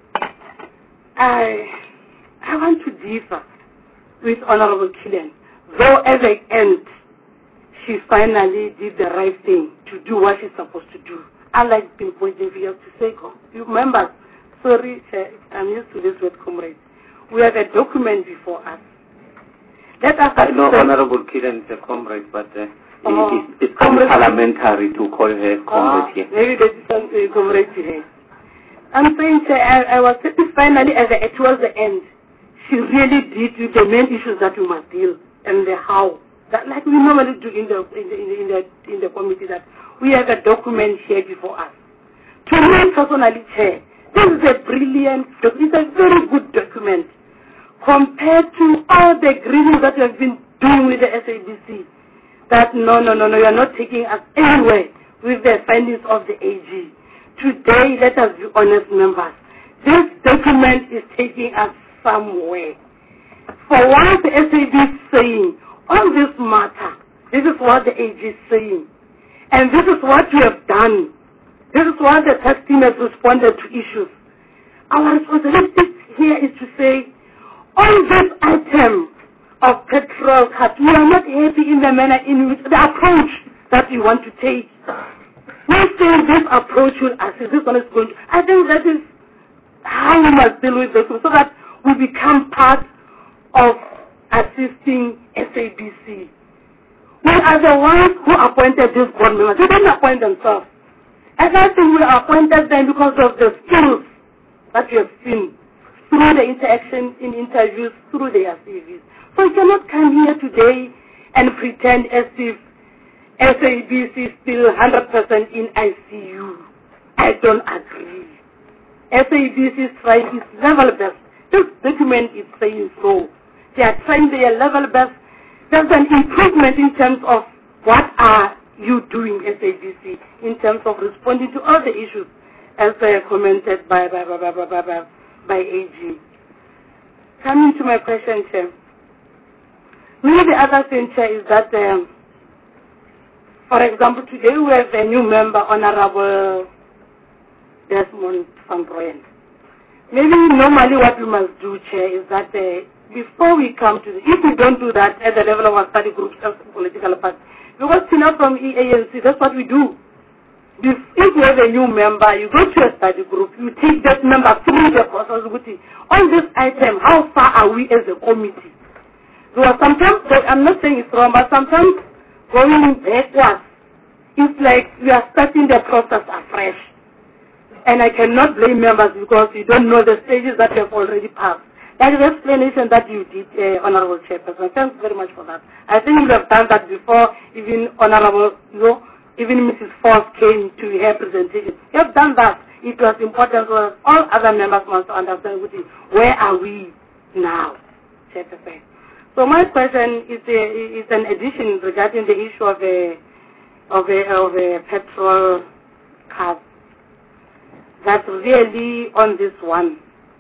I want to differ with Honourable Killian, though at the end she finally did the right thing to do what she's supposed to do. I like pinpointing figures to say, you remember, sorry, I'm used to this word, comrade. We have a document before us. Let us no, Honourable Killian is a comrade, but it's parliamentary to call her comrade here. Maybe there is something comrade to her. I'm saying, I was satisfied finally towards the end. She really did with the main issues that we must deal and the how. That, like we normally do in the committee, that we have a document here before us. To me personally, Chair, this is a brilliant document. It's a very good document compared to all the grieving that we have been doing with the SABC. That no, you are not taking us anywhere with the findings of the AG. Today, let us be honest, members. This document is taking us somewhere. For what the SAB is saying on this matter, this is what the AG is saying. And this is what we have done This is why the tax team has responded to issues. Our responsibility here is to say, on this item of petrol cut, we are not happy in the manner in which the approach that we want to take. We say this approach will assist, this one is going to. I think that is how we must deal with this, so that we become part of assisting SABC. We are the ones who appointed these board members. They didn't appoint themselves. And I think we appointed them because of the skills that we have seen through the interaction in interviews, through their CVs. So you cannot come here today and pretend as if SABC is still 100% in ICU. I don't agree. SABC is trying its level best. This document is saying so. They are trying their level best. There's an improvement in terms of what are you doing, SABC, in terms of responding to all the issues, as commented by AG. Coming to my question, Chair. Maybe the other thing, Chair, is that, for example, today we have a new member, Honorable Desmond van Rooyen. Maybe normally what we must do, Chair, is that before we come to if we don't do that at the level of our study groups of political parties, because from EANC, that's what we do. If you have a new member, you go to a study group, you take that member through the process. On this item, how far are we as a committee? Because sometimes, I'm not saying it's wrong, but sometimes going backwards, it's like we are starting the process afresh. And I cannot blame members because you don't know the stages that you have already passed. That is the explanation that you did, Honorable Chairperson. Thanks very much for that. I think you have done that before, even Honorable, even Mrs. Foss came to her presentation. You have done that. It was important for all other members want to understand where are we now, Chairperson. So my question is an addition regarding the issue of a petrol car. That's really on this one.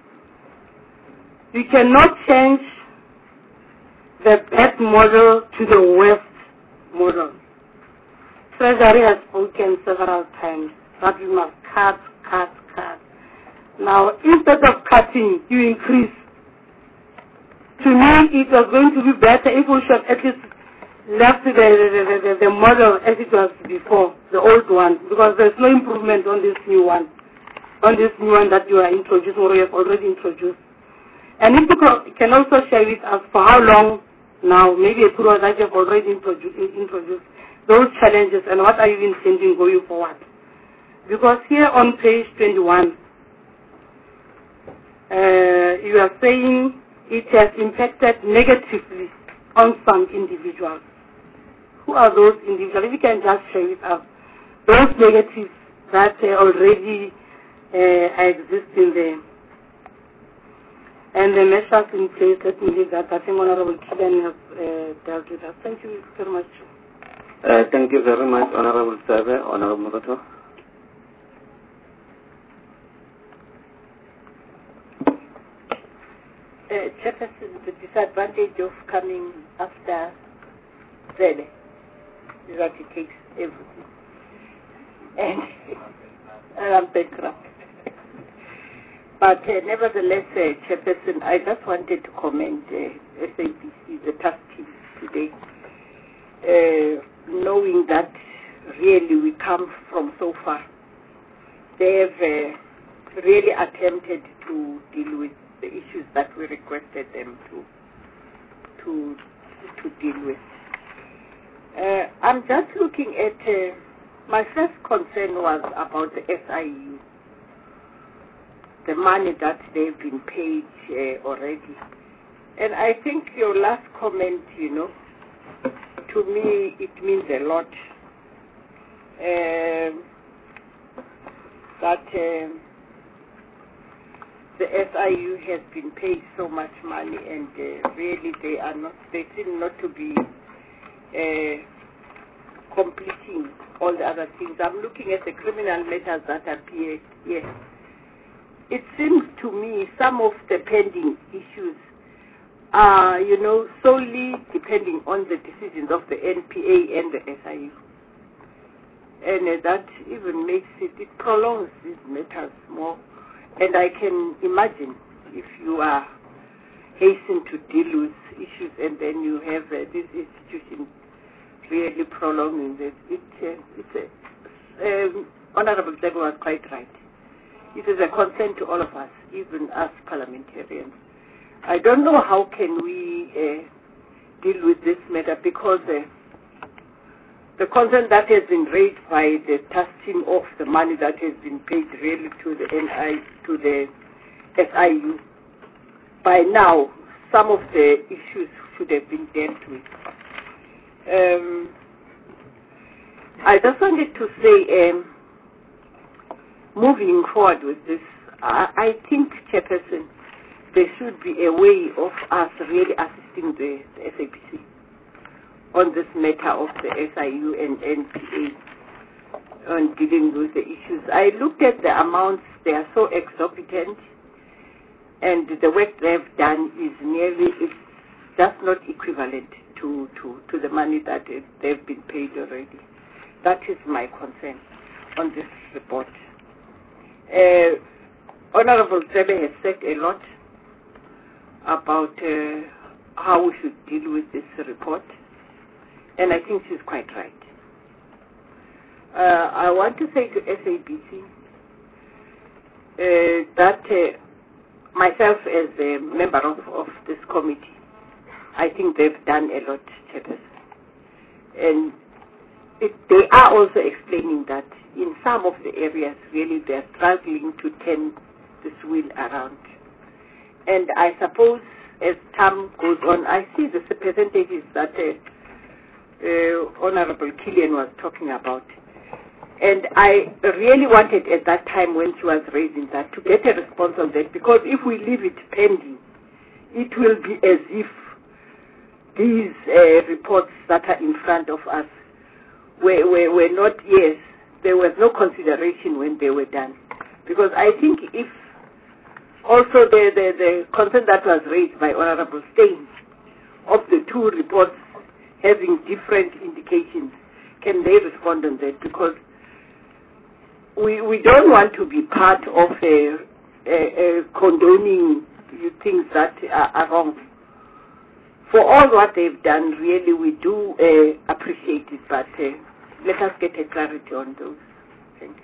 We cannot change the best model to the worst model. Treasury has spoken several times that we must cut. Now, instead of cutting, you increase. To me, it was going to be better if we should at least left the model as it was before, the old one, because there's no improvement on this new one. On this new one that you are introducing or you have already introduced. And if you can also share with us for how long now, maybe a tour that you have already introduced, those challenges and what are you intending going forward? Because here on page 21, you are saying it has impacted negatively on some individuals. Who are those individuals? If you can just share with us those negatives that already exist in there. And the measures in place, let me leave that. I think Honorable Kidan has dealt with that. Thank you very much. Thank you very much, Honorable Sebe. Honorable Mokoto. Chairperson, the disadvantage of coming after Zebe is that it takes everything. And I'm bankrupt. But nevertheless, Chairperson, I just wanted to commend SABC, the task team today, knowing that really we come from so far. They have really attempted to deal with the issues that we requested them to deal with. I'm just looking at, my first concern was about the SIU, the money that they've been paid already. And I think your last comment, to me it means a lot. That the SIU has been paid so much money and really they seem not to be completing all the other things. I'm looking at the criminal matters that appear here. It seems to me some of the pending issues are, solely depending on the decisions of the NPA and the SIU. And that even makes it prolongs these matters more. And I can imagine if you are hasten to deal with issues and then you have this institution really prolonging this. Honorable Zego was quite right. It is a concern to all of us, even us parliamentarians. I don't know how can we deal with this matter because the concern that has been raised by the task team of the money that has been paid really to the SIU, by now some of the issues should have been dealt with. I just wanted to say, moving forward with this, I think, Chairperson, there should be a way of us really assisting the SAPC on this matter of the SIU and NPA on dealing with the issues. I looked at the amounts, they are so exorbitant, and the work they've done is nearly, it's just not equivalent to the money that they've been paid already. That is my concern on this report. Honorable Zebe has said a lot about how we should deal with this report, and I think she's quite right. I want to say to SABC that myself as a member of this committee, I think they've done a lot, Chairperson. And they are also explaining that in some of the areas, really, they're struggling to turn this wheel around. And I suppose as time goes on, I see the percentages that Honorable Killian was talking about. And I really wanted at that time when she was raising that to get a response on that, because if we leave it pending, it will be as if these reports that are in front of us were not, yes, there was no consideration when they were done. Because I think if also the concern that was raised by Honorable Steyn of the two reports having different indications, can they respond on that? Because we don't want to be part of condoning things that are wrong. For all what they've done, really, we do appreciate it, but let us get a clarity on those. Thank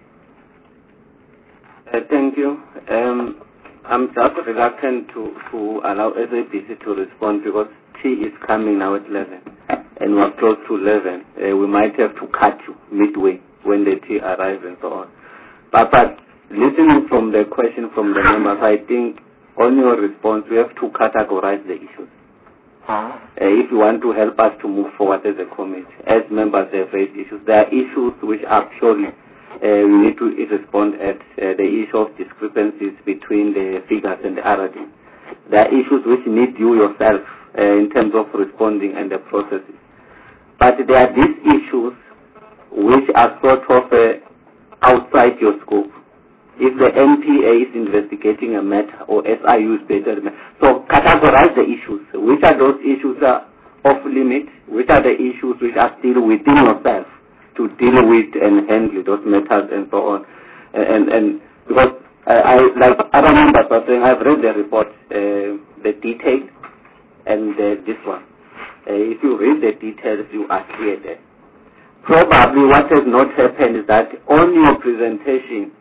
you. Thank you. I'm just reluctant to allow SAPC to respond because tea is coming now at 11, and we're close to 11. We might have to cut you midway when the tea arrives and so on. But listening from the question from the members, I think on your response, we have to categorize the issues. If you want to help us to move forward as a committee, as members have raised issues, there are issues which are purely we need to respond at the issue of discrepancies between the figures and the RRD. There are issues which need you yourself in terms of responding and the processes. But there are these issues which are sort of outside your scope. If the NPA is investigating a matter or SIU is better, so categorize the issues. Which are those issues are off limit? Which are the issues which are still within yourself to deal with and handle those matters and so on? And because like other members are saying, I've read the report, the detail, and this one. If you read the details, you are clear there. Probably what has not happened is that on your presentation,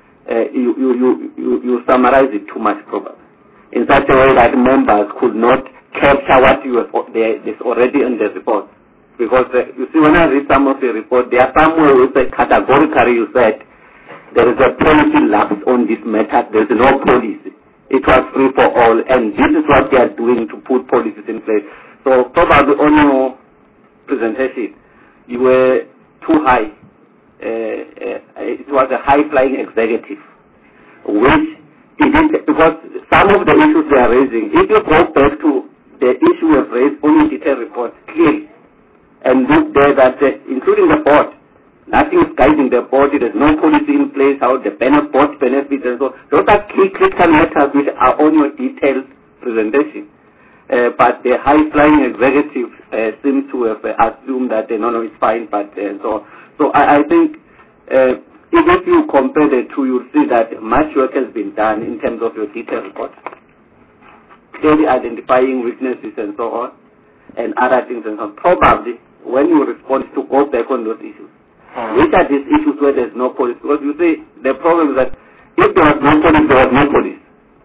you summarize it too much, probably, in such a way that members could not capture what you have is already in the report. Because you see, when I read some of the report, there are somewhere you say categorically you said there is a policy lapse on this matter. There is no policy. It was free for all, and this is what they are doing to put policies in place. So probably on your presentation, you were too high. It was a high-flying executive, which it is, because some of the issues they are raising, if you go back to the issue of raised on the detailed report clearly, and look there that, including the board, nothing is guiding the board, there is no policy in place, how the board benefits, and so those are key critical matters which are on your detailed presentation. But the high-flying executive seems to have assumed that, no, it's fine, but so I think Even if you compare the two, you'll see that much work has been done in terms of your detailed report, clearly identifying weaknesses and so on, and other things and so on. Probably, when you respond, to go back on those issues. Which are these issues where there's no police? Because you see, the problem is that if there was no police, there was no police.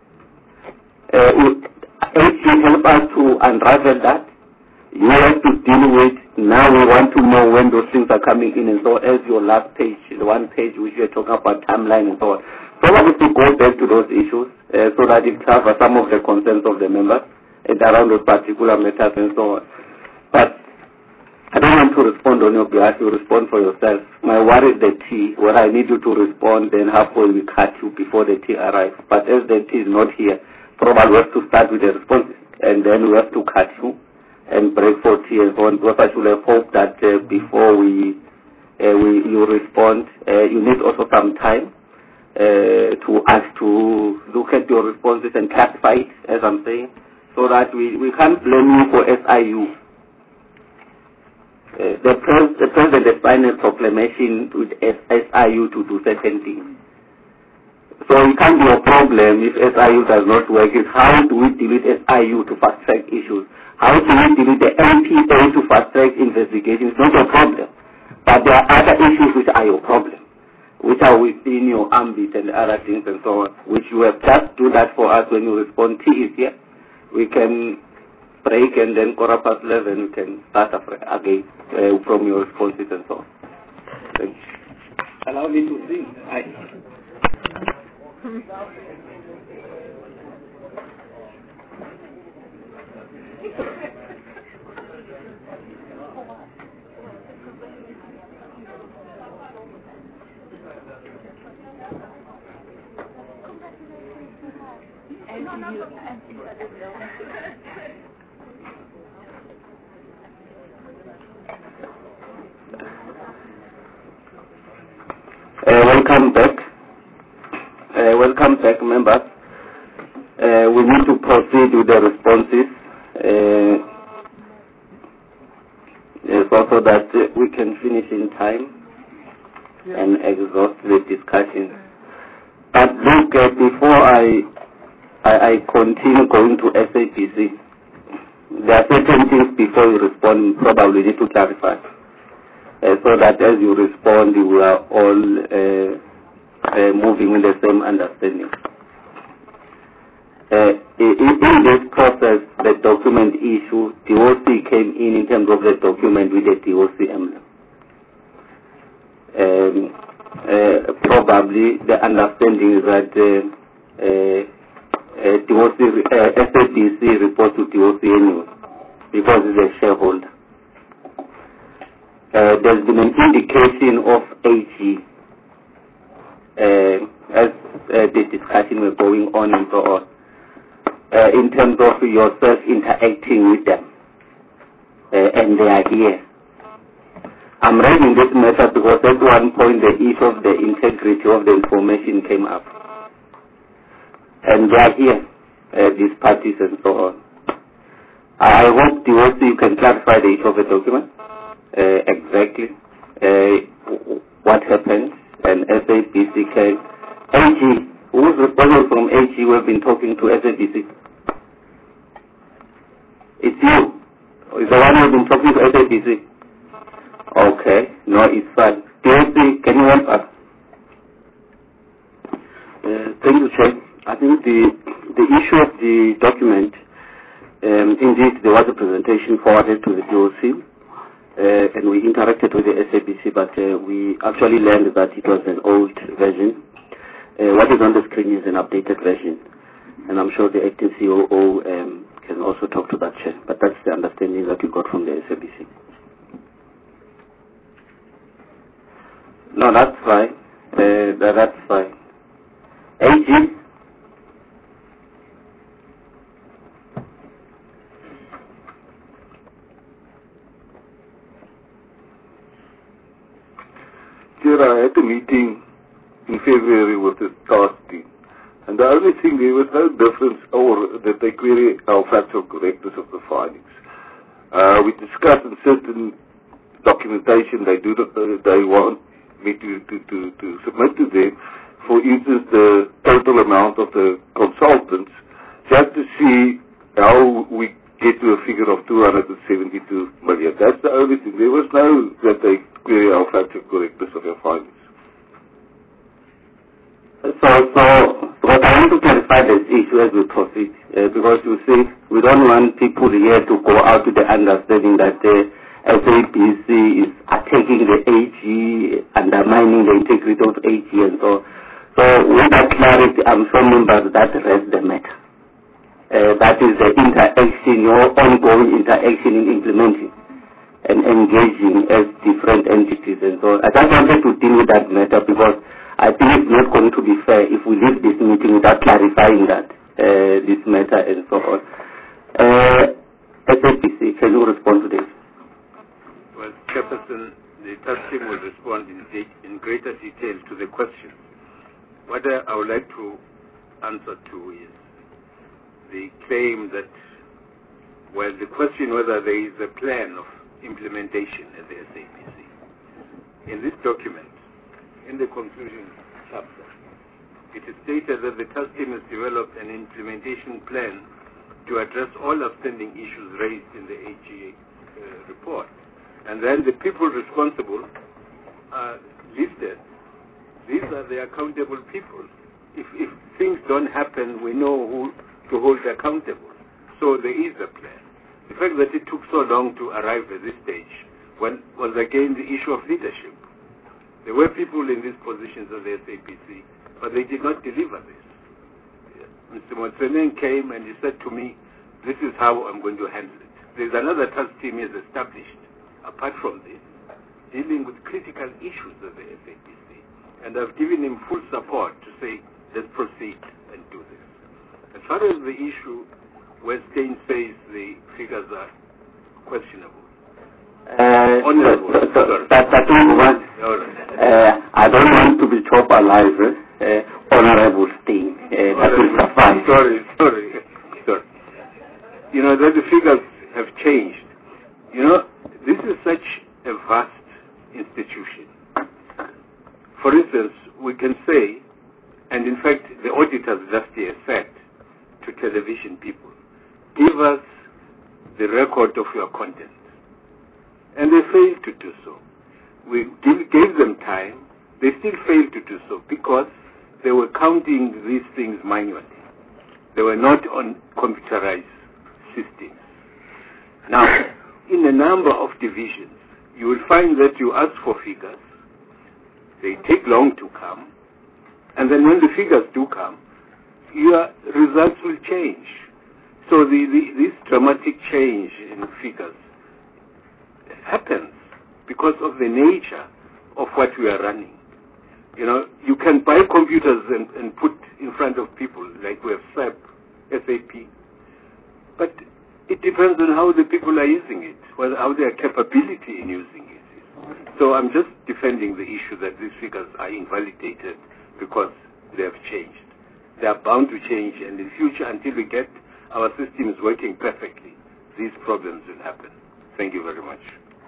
AG help us to unravel that. You have to deal with, now we want to know when those things are coming in, and so as your last page, the one page which you're talking about timeline and so on. Probably to go back to those issues so that it covers some of the concerns of the members and around those particular matters and so on. But I don't want to respond on your behalf, you respond for yourself. My worry is the T, where I need you to respond, then halfway we cut you before the T arrives. But as the T is not here, probably we have to start with the responses, and then we have to cut you and break for T and so on, because I should have hoped that before you respond, you need also some time to us to look at your responses and classify it, as I'm saying, so that we can't blame you for SIU. The President has signed a proclamation with SIU to do certain things. So it can't be a problem if SIU does not work. It's how do we deal with SIU to fast-track issues? How do we deal with the MPA to fast-track investigations? It's not a problem. But there are other issues which are your problem, which are within your ambit and other things and so on, which you have just do that for us when you respond. T is here. We can break and then Korapas 11 we can start again from your responses and so on. Thank you. Allow me to think. Welcome back, members. We need to proceed with the responses so that we can finish in time and exhaust the discussion. But look, before I continue going to SAPC, there are certain things before you respond you probably need to clarify, so that as you respond you are all moving in the same understanding. In this process, the document issue, DOC came in terms of the document with the DOC emblem. Probably the understanding is that SAPC reports to DOC anyway, because it's a shareholder. There's been an indication of AG as the discussion was going on and so on, in terms of yourself interacting with them, and they are here. I'm raising this matter because at one point the issue of the integrity of the information came up, and they are here, these parties and so on. I hope DOC you can clarify the issue of the document, exactly what happened. And SAPC came. AG, who is responsible from AG who have been talking to SAPC? It's you. It's the one who has been talking to SAPC. Okay, no, it's fine. DOC, can you help us? Thank you, Chair. I think the issue of the document, indeed there was a presentation forwarded to the DOC. And we interacted with the SABC, but we actually learned that it was an old version. What is on the screen is an updated version, and I'm sure the acting COO can also talk to that, Chair. But that's the understanding that we got from the SABC. No, that's fine. That's fine. AG? I had a meeting in February with the task team, and the only thing there was no difference, or that they query our factual correctness of the findings. We discussed in certain documentation they want me to submit to them, for instance, the total amount of the consultants, just to see how we get to a figure of 272 million. That's the only thing. There was no that they query our factual correctness of your findings. So what I want to clarify this issue as we proceed, because you see, we don't want people here to go out to the understanding that the SABC is attacking the AG, undermining the integrity of AG, and so. So with that clarity, I'm sure members that rest the matter. That is the interaction, your ongoing interaction in implementing and engaging as different entities, and so. I just wanted to deal with that matter because I think it's not going to be fair if we leave this meeting without clarifying that, this matter and so on. SABC, can you respond to this? Well, Chairperson, the task team will respond in greater detail to the question. What I would like to answer to is the claim that, well, the question whether there is a plan of implementation at the SABC. In this document, in the conclusion chapter, it is stated that the task team has developed an implementation plan to address all outstanding issues raised in the AGA report. And then the people responsible are listed. These are the accountable people. If things don't happen, we know who to hold accountable. So there is a plan. The fact that it took so long to arrive at this stage was again the issue of leadership. There were people in these positions of the SABC, but they did not deliver this. Mr. Motseneng came and he said to me, this is how I'm going to handle it. There's another task team is established, apart from this, dealing with critical issues of the SABC. And I've given him full support to say, let's proceed and do this. As far as the issue where Stein says the figures are questionable, honorable, I don't want to be chopped alive, honorable Stein. That will suffice. Sorry. You know, that the figures have changed. You know, this is such a vast institution. For instance, we can say, and in fact the auditors last year said to television people, give us the record of your content. And they failed to do so. We gave them time. They still failed to do so because they were counting these things manually. They were not on computerized systems. Now, in a number of divisions, you will find that you ask for figures. They take long to come. And then when the figures do come, your results will change. So this dramatic change in figures happens because of the nature of what we are running. You know, you can buy computers and put in front of people, like we have SAP. But it depends on how the people are using it, how their capability in using it is. So I'm just defending the issue that these figures are invalidated because they have changed. They are bound to change, and in future, until we get our systems working perfectly, these problems will happen. Thank you very much.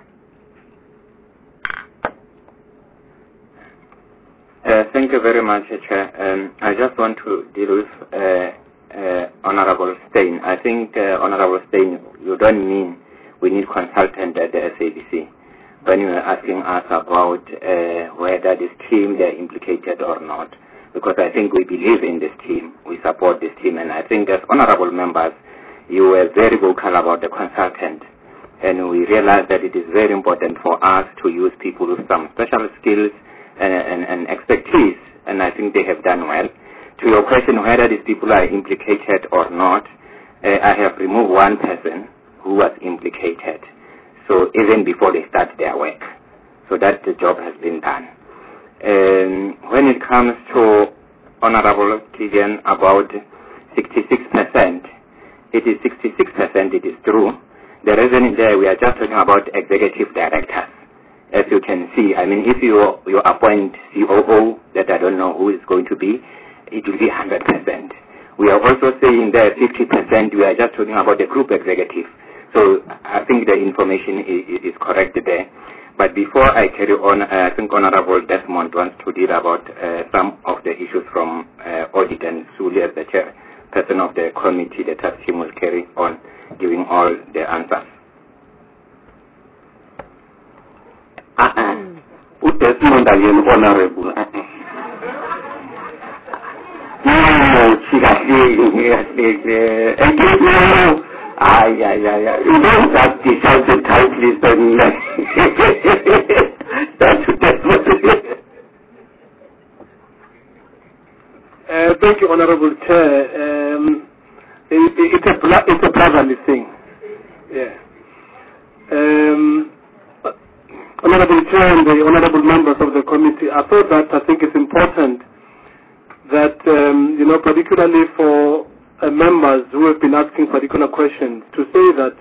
Thank you very much, Chair. I just want to deal with Honorable Stein. I think, Honorable Stein, you don't mean we need consultant at the SABC when you are asking us about whether this team they're implicated or not. Because I think we believe in this team, we support this team, and I think as honorable members, you were very vocal about the consultant. And we realize that it is very important for us to use people with some special skills and expertise, and I think they have done well. To your question whether these people are implicated or not, I have removed one person who was implicated, so even before they start their work. So that the job has been done. When it comes to Honorable Kigen about 66%, it is 66%, it is true. The reason there, we are just talking about executive directors. As you can see, I mean, if you appoint COO, that I don't know who is going to be, it will be 100%. We are also saying that 50%, we are just talking about the group executive. So I think the information is correct there. But before I carry on, I think Honorable Desmond wants to deal about some of the issues from audit, and Suli, as the chairperson of the committee, the task team will carry on giving all the answers. Desmond again, Honorable. You don't have to shout the title list and thank you, Honorable Chair. It's a brotherly thing. Yeah. Honorable Chair and the honorable members of the committee, I think it's important that, particularly for members who have been asking particular questions, to say that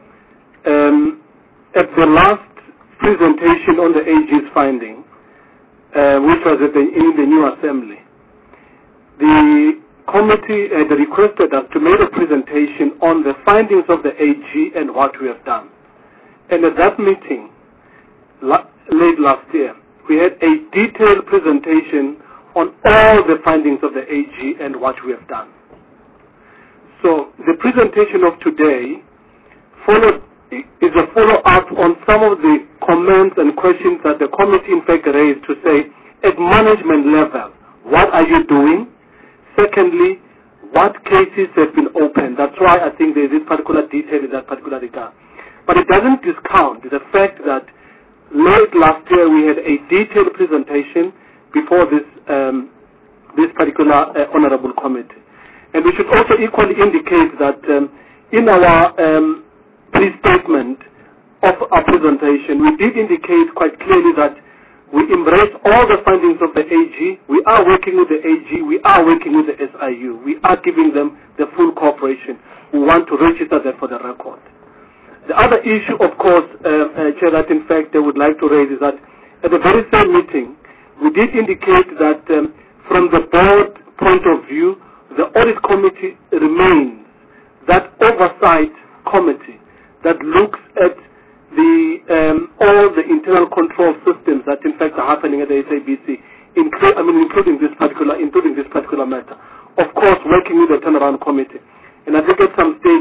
at the last presentation on the AG's finding, which was in the new assembly, the committee had requested us to make a presentation on the findings of the AG and what we have done. And at that meeting, late last year, we had a detailed presentation on all the findings of the AG and what we have done. So the presentation of today is a follow-up on some of the comments and questions that the committee in fact raised to say, at management level, what are you doing? Secondly, what cases have been opened? That's why I think there is this particular detail in that particular regard. But it doesn't discount the fact that late last year we had a detailed presentation before this particular honorable committee. And we should also equally indicate that in our pre-statement of our presentation, we did indicate quite clearly that we embrace all the findings of the AG. We are working with the AG. We are working with the SIU. We are giving them the full cooperation. We want to register that for the record. The other issue, of course, Chair, that in fact they would like to raise is that at the very same meeting, we did indicate that from the board point of view, the audit committee remains that oversight committee that looks at all the internal control systems that in fact are happening at the SABC, including this particular matter. Of course, working with the turnaround committee. And I think at some stage,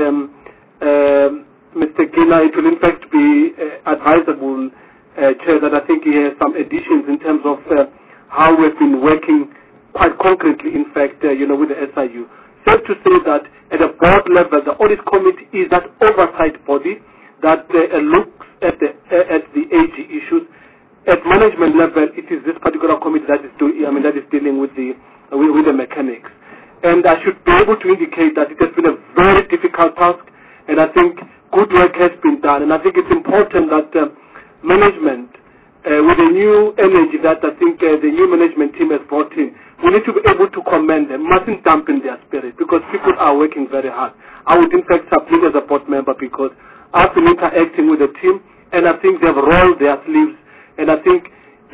Mr. Gina, it will in fact be advisable, Chair, that I think he has some additions in terms of how we've been working quite concretely, in fact, with the SIU. Safe to say that at a board level, the audit committee is that oversight body that looks at the AG issues. At management level, it is this particular committee that is dealing with the mechanics. And I should be able to indicate that it has been a very difficult task, and I think good work has been done. And I think it's important that management, with the new energy that I think the new management team has brought in, we need to be able to commend them, mustn't dampen their spirit, because people are working very hard. I would in fact submit as a board member because I've been interacting with the team, and I think they've rolled their sleeves, and I think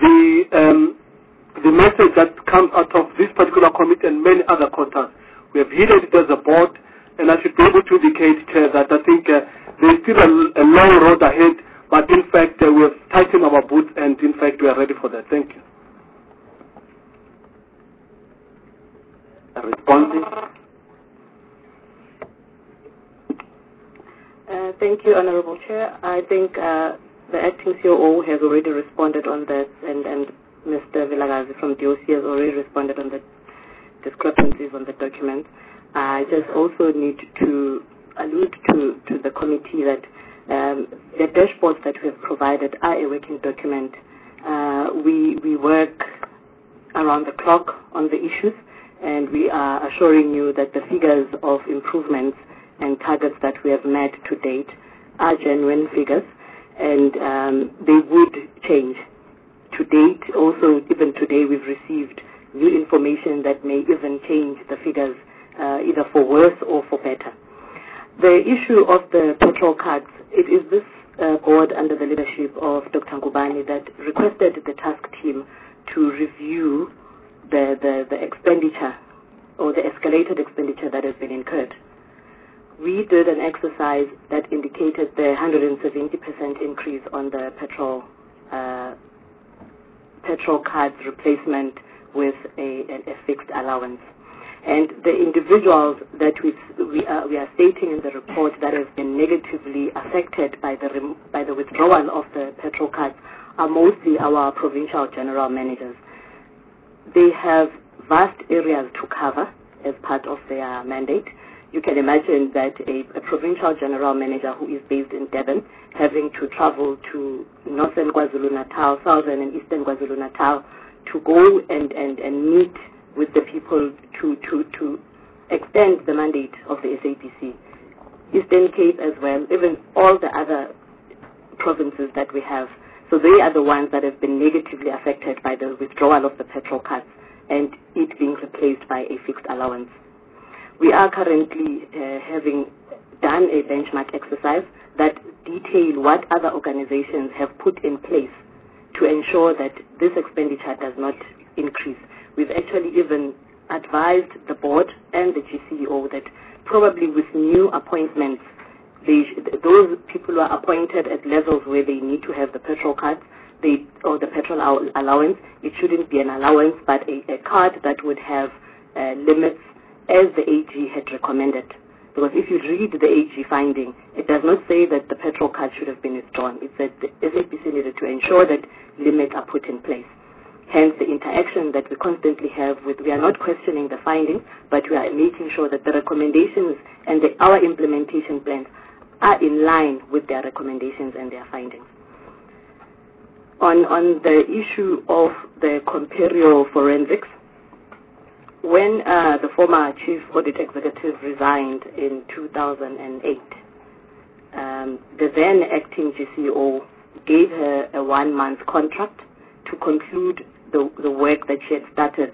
the message that comes out of this particular committee and many other quarters, we have heeded it as a board, and I should be able to indicate, Chair, that I think there's still a long road ahead, but in fact we have tightened our boots, and in fact we are ready for that. Thank you. Responses? Thank you, Honorable Chair. I think the acting COO has already responded on that, and Mr. Vilakazi from DOC has already responded on the discrepancies on the document. I just also need to allude to the committee that the dashboards that we have provided are a working document. We work around the clock on the issues, and we are assuring you that the figures of improvements and targets that we have met to date are genuine figures, and they would change. To date, also even today, we've received new information that may even change the figures either for worse or for better. The issue of the petrol cards, it is this board under the leadership of Dr. Ngubane that requested the task team to review the expenditure or the escalated expenditure that has been incurred. we did an exercise that indicated the 170% increase on the petrol cards replacement with a fixed allowance. And the individuals that we are stating in the report that have been negatively affected by the withdrawal of the petrol cards are mostly our provincial general managers. They have vast areas to cover as part of their mandate. You can imagine that a provincial general manager who is based in Durban having to travel to northern KwaZulu-Natal, southern and eastern KwaZulu-Natal to go and meet with the people to extend the mandate of the SAPC. Eastern Cape as well, even all the other provinces that we have. So they are the ones that have been negatively affected by the withdrawal of the petrol cards and it being replaced by a fixed allowance. We are currently having done a benchmark exercise that detail what other organizations have put in place to ensure that this expenditure does not increase. We've actually even advised the board and the GCEO that probably with new appointments, those people who are appointed at levels where they need to have the petrol cards or the petrol allowance, it shouldn't be an allowance but a card that would have limits as the AG had recommended. Because if you read the AG finding, it does not say that the petrol card should have been withdrawn. It said the SAPC needed to ensure that limits are put in place. Hence, the interaction that we constantly have we are not questioning the findings, but we are making sure that the recommendations and our implementation plans are in line with their recommendations and their findings. On the issue of the Comperio forensics, when the former chief audit executive resigned in 2008, the then acting GCO gave her a 1-month contract to conclude the work that she had started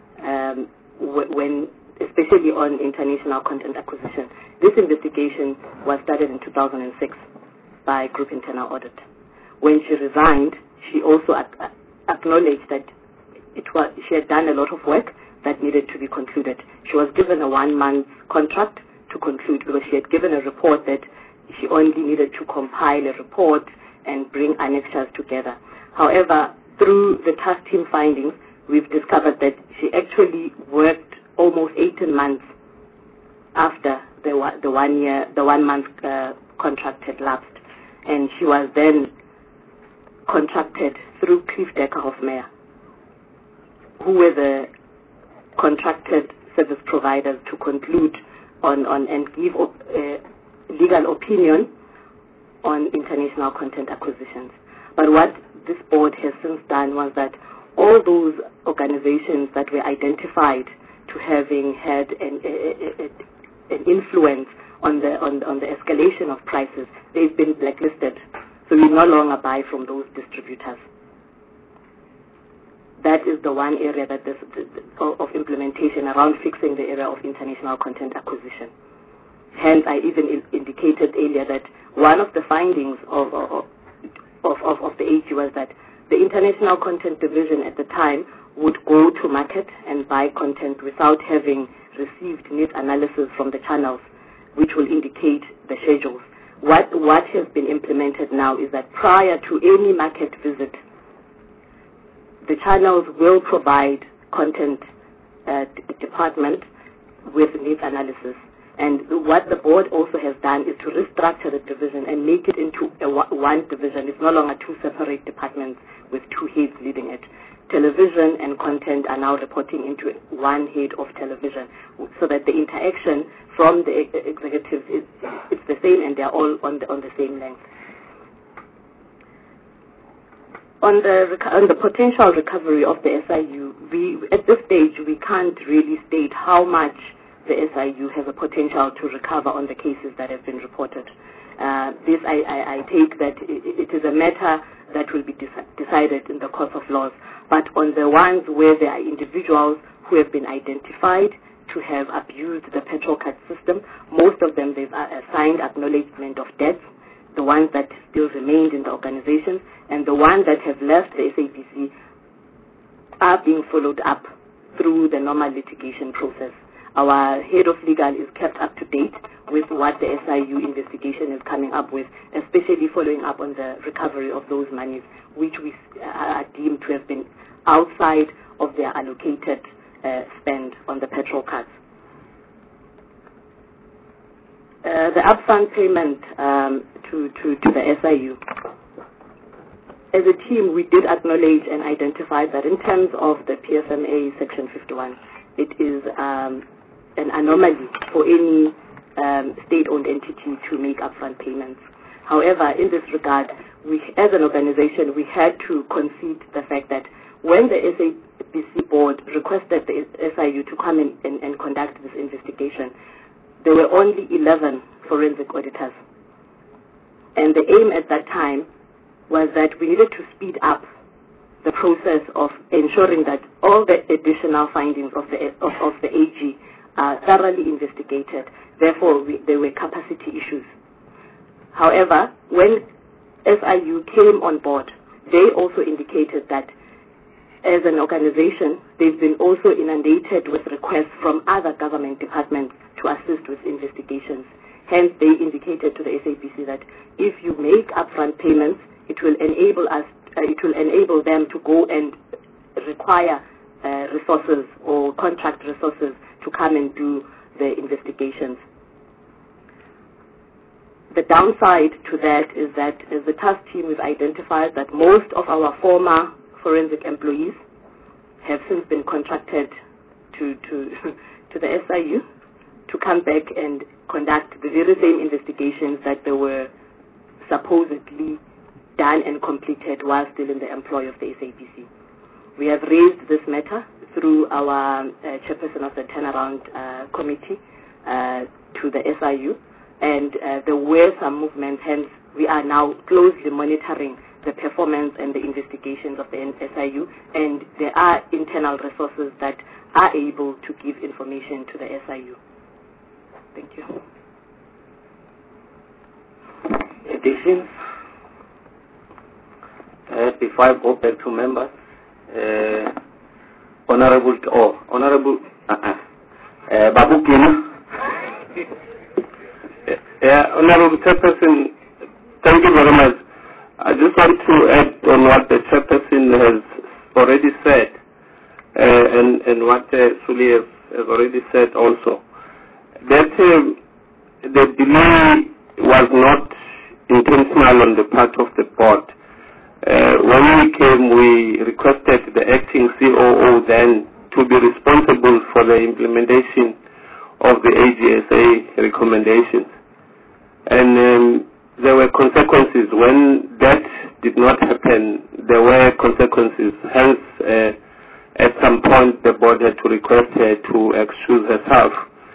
especially on international content acquisition. This investigation was started in 2006 by Group Internal Audit. When she resigned, she also acknowledged that she had done a lot of work that needed to be concluded. She was given a 1-month contract to conclude because she had given a report that she only needed to compile a report and bring annexures together. However, through the task team findings, we've discovered that she actually worked almost 18 months after the 1-month contract had lapsed, and she was then contracted through Cliff Decker Hofmeyer, who were the contracted service providers to conclude on and give legal opinion on international content acquisitions. But what this board has since done was that all those organizations that were identified to having had an influence on the escalation of prices, they've been blacklisted. So we no longer buy from those distributors. That is the one area that of implementation around fixing the area of international content acquisition. Hence, I even indicated earlier that one of the findings of the AG was that the international content division at the time would go to market and buy content without having received needs analysis from the channels, which will indicate the schedules. What has been implemented now is that prior to any market visit, the channels will provide content department with needs analysis. And what the board also has done is to restructure the division and make it into one division. It's no longer 2 separate departments with 2 heads leading it. Television and content are now reporting into one head of television, so that the interaction from the executives it's the same and they're all on the same length. On the potential recovery of the SIU, at this stage we can't really state how much the SIU has a potential to recover on the cases that have been reported. This I take that it is a matter that will be decided in the course of laws. But on the ones where there are individuals who have been identified to have abused the petrol card system, most of them they've signed acknowledgement of debts, the ones that still remained in the organizations, and the ones that have left the SAPC are being followed up through the normal litigation process. Our head of legal is kept up to date with what the SIU investigation is coming up with, especially following up on the recovery of those monies, which we are deemed to have been outside of their allocated spend on the petrol cards. The upfront payment to the SIU. As a team, we did acknowledge and identify that in terms of the PFMA Section 51, it is an anomaly for any state-owned entity to make upfront payments. However, in this regard, we, as an organization, we had to concede the fact that when the SABC board requested the SIU to come in and conduct this investigation, there were only 11 forensic auditors. And the aim at that time was that we needed to speed up the process of ensuring that all the additional findings of the AG are thoroughly investigated. Therefore, there were capacity issues. However, when SIU came on board, they also indicated that as an organization, they've been also inundated with requests from other government departments to assist with investigations. Hence, they indicated to the SABC that if you make upfront payments, it will enable them to go and require resources or contract resources to come and do the investigations. The downside to that is that as the task team, we've identified that most of our former forensic employees have since been contracted to the SIU to come back and conduct the very same investigations that they were supposedly done and completed while still in the employ of the SABC. We have raised this matter through our chairperson of the turnaround committee to the SIU, and there were some movements. Hence, we are now closely monitoring the performance and the investigations of the SIU, and there are internal resources that are able to give information to the SIU. Thank you. Additions? Before I go back to members, Honorable Babu Kina. Honorable Chairperson, thank you very much. I just want to add on what the Chairperson has already said, and what Suli has already said also, that the delay was not intentional on the part of the board. When we came, we requested the acting COO then to be responsible for the implementation of the AGSA recommendations. And there were consequences. When that did not happen, there were consequences. Hence, at some point, the board had to request her to excuse herself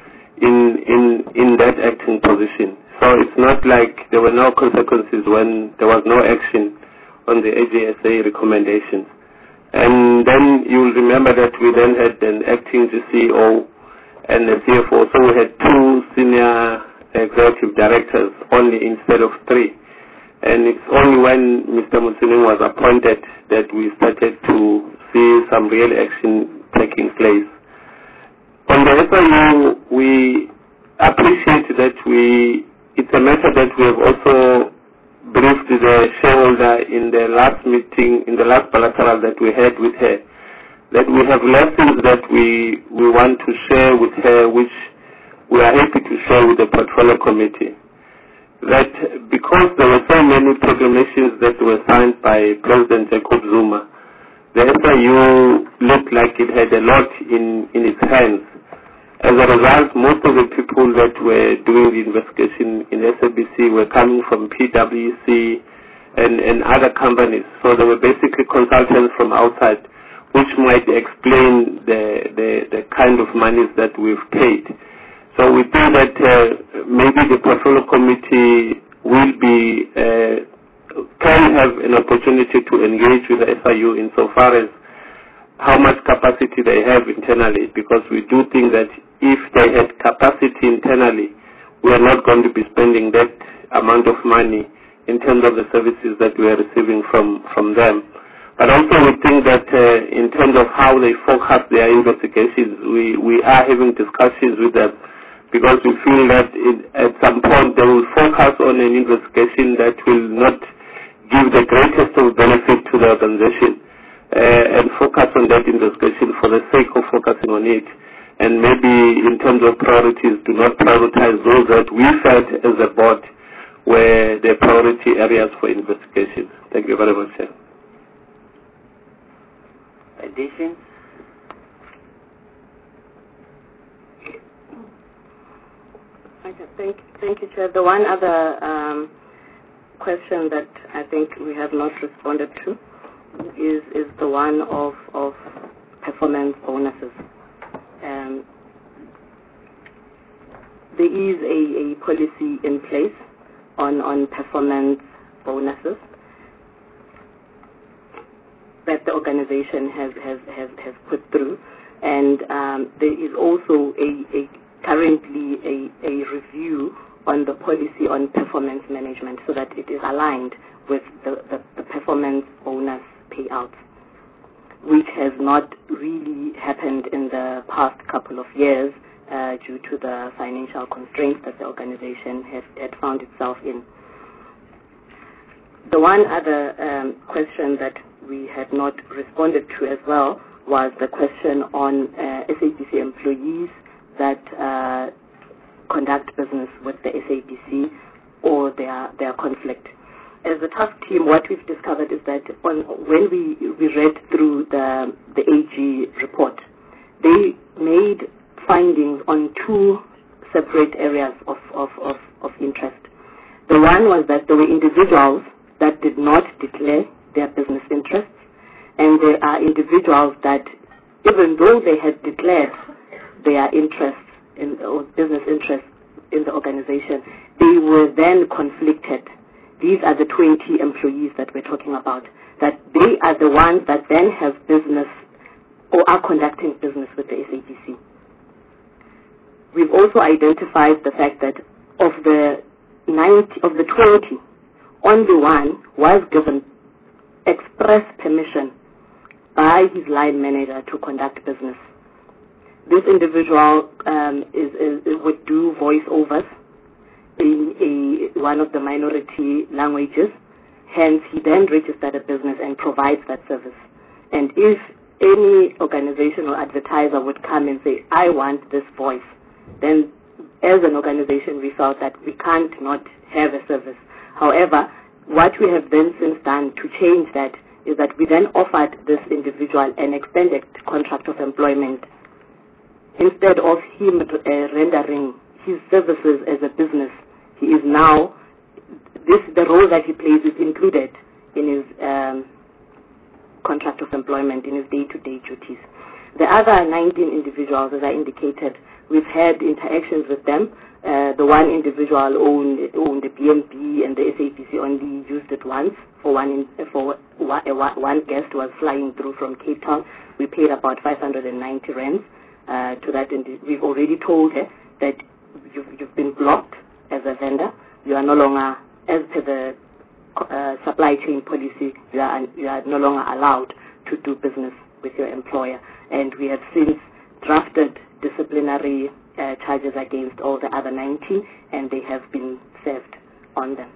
in that acting position. So it's not like there were no consequences when there was no action on the AGSA recommendations. And then you'll remember that we then had an acting CEO and a CFO, so we had two senior executive directors only instead of three. And it's only when Mr. Musini was appointed that we started to see some real action taking place. On the SIU, we appreciate that it's a matter that we have also briefed the shareholder in the last meeting, in the last bilateral that we had with her, that we have lessons that we want to share with her, which we are happy to share with the portfolio committee. That because there were so many proclamations that were signed by President Jacob Zuma, the SIU looked like it had a lot in its hands. As a result, most of the people that were doing the investigation in SABC were coming from PwC and other companies. So they were basically consultants from outside, which might explain the kind of monies that we've paid. So we think that maybe the portfolio committee will be can have an opportunity to engage with the SIU insofar as how much capacity they have internally, because we do think that if they had capacity internally, we are not going to be spending that amount of money in terms of the services that we are receiving from them. But also we think that in terms of how they focus their investigations, we are having discussions with them because we feel that at some point they will focus on an investigation that will not give the greatest of benefit to the organization, and focus on that investigation for the sake of focusing on it. And maybe in terms of priorities, do not prioritize those that we felt as a board were the priority areas for investigation. Thank you very much, sir. Addition? Okay, thank you, Chair. The one other question that I think we have not responded to is the one of performance bonuses. There is a policy in place on performance bonuses that the organization has put through, and there is also currently a review on the policy on performance management so that it is aligned with the performance bonus payouts, which has not really happened in the past couple of years due to the financial constraints that the organization had found itself in. The one other question that we had not responded to as well was the question on SABC employees that conduct business with the SABC or their conflict. As a task team, what we've discovered is that when we read through the AG report, they made findings on two separate areas of interest. The one was that there were individuals that did not declare their business interests, and there are individuals that, even though they had declared their interests or business interests in the organization, they were then conflicted. These are the 20 employees that we're talking about, that they are the ones that then have business or are conducting business with the SABC. We've also identified the fact that of the 20, only one was given express permission by his line manager to conduct business. This individual would do voiceovers in one of the minority languages. Hence, he then registered a business and provides that service. And if any organization or advertiser would come and say, I want this voice, then as an organization we felt that we can't not have a service. However, what we have then since done to change that is that we then offered this individual an extended contract of employment. Instead of him rendering his services as a business, he is now, the role that he plays is included in his contract of employment, in his day-to-day duties. The other 19 individuals, as I indicated, we've had interactions with them. The one individual owned the BNB, and the SABC only used it once for one guest was flying through from Cape Town. We paid about 590 rands to that. We've already told her that you've been blocked as a vendor. You are no longer, as per the supply chain policy, you are no longer allowed to do business with your employer. And we have since drafted disciplinary charges against all the other 19, and they have been served on them.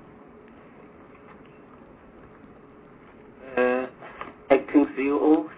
Acting COO.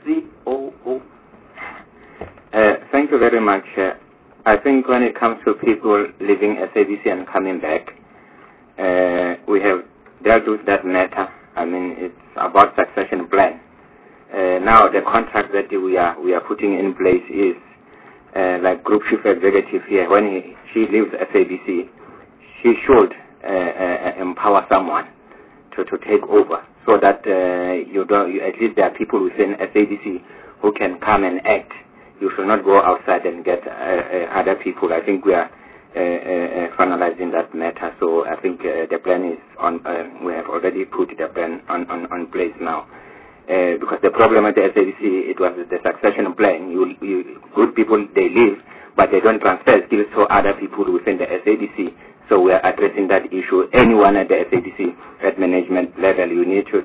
Thank you very much. I think when it comes to people leaving SABC and coming back, we have dealt with that matter. I mean, it's about succession plan. Now the contract that we are putting in place is like Group Chief Executive here. When she leaves SABC, she should empower someone to take over, so that at least there are people within SABC who can come and act. You should not go outside and get other people. I think we are finalizing that matter. So I think the plan is on. We have already put the plan on place now. Because the problem at the SABC, it was the succession plan. Good people, they leave, but they don't transfer skills to other people within the SABC. So we are addressing that issue. Anyone at the SABC at management level, you need to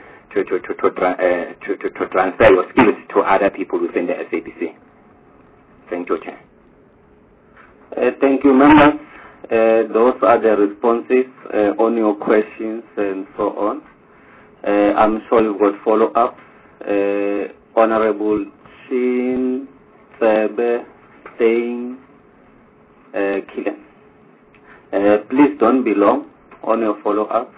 transfer your skills to other people within the SABC. Thank you, Chair. Thank you, members. Those are the responses on your questions and so on. I'm sure you've got follow-ups. Honorable Shin, Sebe, Stein, Killen. Please don't be long on your follow-up.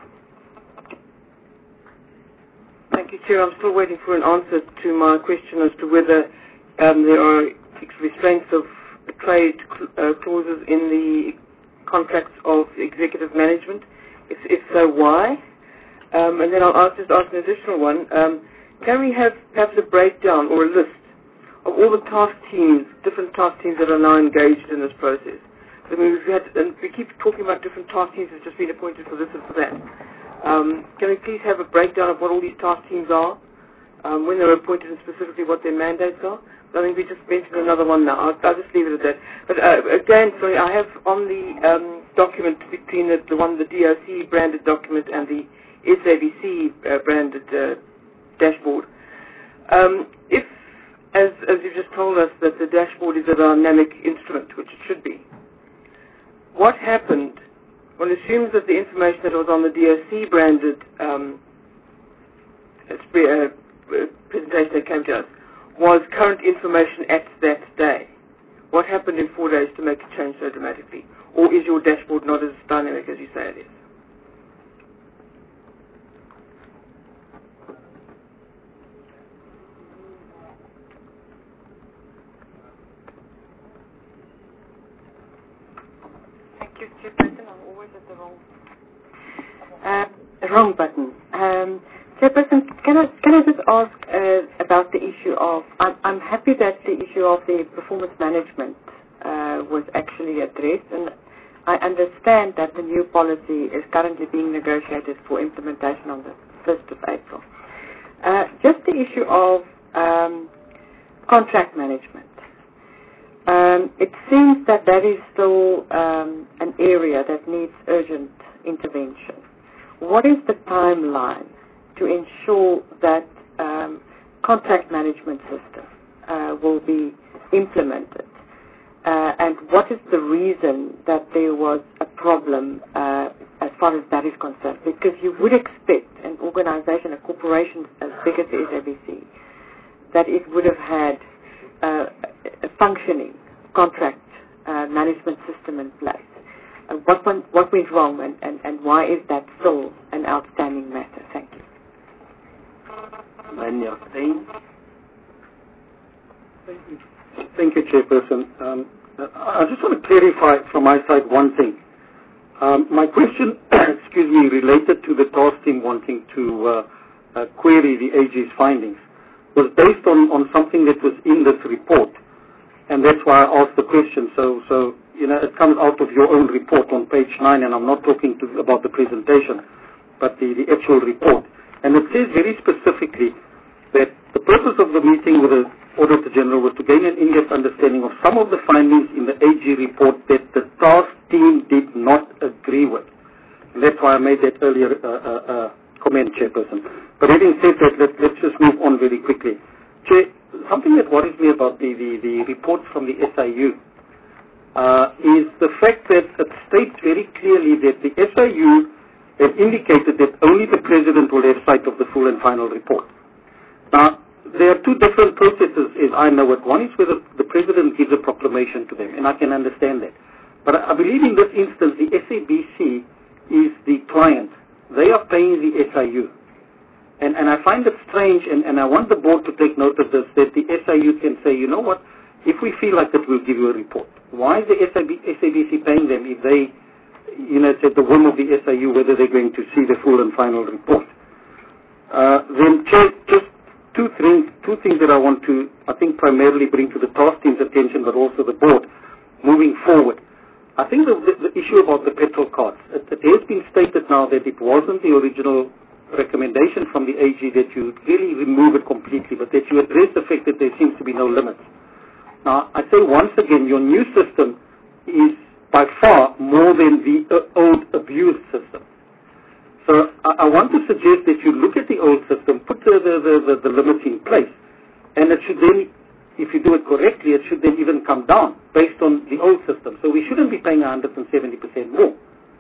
Thank you, Chair. I'm still waiting for an answer to my question as to whether there are restraints of trade clauses in the contracts of executive management. If so, why? And then I'll just ask an additional one. Can we have perhaps a breakdown or a list of all the task teams, different task teams that are now engaged in this process? I mean, we keep talking about different task teams that have just been appointed for this and for that. Can we please have a breakdown of what all these task teams are, when they were appointed, and specifically what their mandates are? I think we just mentioned another one now. I'll just leave it at that. But again, sorry, I have on the document between the one, the DRC branded document and the SABC branded dashboard. If, as you've just told us, that the dashboard is a dynamic instrument, which it should be, what happened? One assumes that the information that was on the DRC branded presentation that came to us was current information at that day. What happened in 4 days to make it change so dramatically? Or is your dashboard not as dynamic as you say it is? Thank you, Chairperson. I'm always at the wrong button. Chairperson, can I just ask about the issue of, I'm happy that the issue of the performance management was actually addressed, and I understand that the new policy is currently being negotiated for implementation on the 1st of April. Just the issue of contract management. It seems that is still an area that needs urgent intervention. What is the timeline to ensure that contract management system will be implemented? And what is the reason that there was a problem as far as that is concerned? Because you would expect an organization, a corporation as big as the SABC, that it would have had a functioning contract management system in place. What went wrong, and why is that still an outstanding matter? Thank you. Thank you, Chairperson. I just want to clarify from my side one thing. My question, related to the task team wanting to query the AG's findings was based on something that was in this report, and that's why I asked the question. So it comes out of your own report on page 9, and I'm not talking about the presentation, but the actual report. And it says very specifically that the purpose of the meeting with the Auditor General was to gain an in-depth understanding of some of the findings in the AG report that the task team did not agree with. And that's why I made that earlier comment, Chairperson. But having said that, let's just move on very quickly. Chair, something that worries me about the report from the SIU is the fact that it states very clearly that the SIU have indicated that only the President will have sight of the full and final report. Now, there are two different processes, as I know it. One is where the President gives a proclamation to them, and I can understand that. But I believe in this instance, the SABC is the client. They are paying the SIU. And I find it strange, and I want the board to take note of this, that the SIU can say, you know what, if we feel like it, we'll give you a report. Why is the SABC paying them if they, it's at the whim of the SIU whether they're going to see the full and final report? Then, Chair, just two things that I want to, I think, primarily bring to the task team's attention, but also the board, moving forward. I think the issue about the petrol cards, it has been stated now that it wasn't the original recommendation from the AG that you really remove it completely, but that you address the fact that there seems to be no limits. Now, I say once again, your new system is by far more than the old abused system. So I want to suggest that you look at the old system, put the limits in place, and it should then if you do it correctly, it should then even come down based on the old system. So we shouldn't be paying 170% more.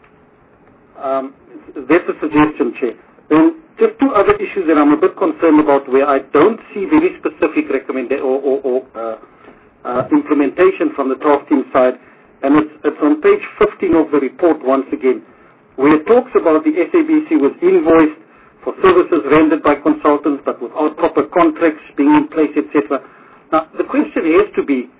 That's a suggestion, Chair. Then just two other issues that I'm a bit concerned about, where I don't see very specific recommendation or implementation from the task team side, and it's on page 15 of the report once again, where it talks about the SABC was invoiced for services rendered by consultants but without proper contracts being in place, etc. Now, the question has to be,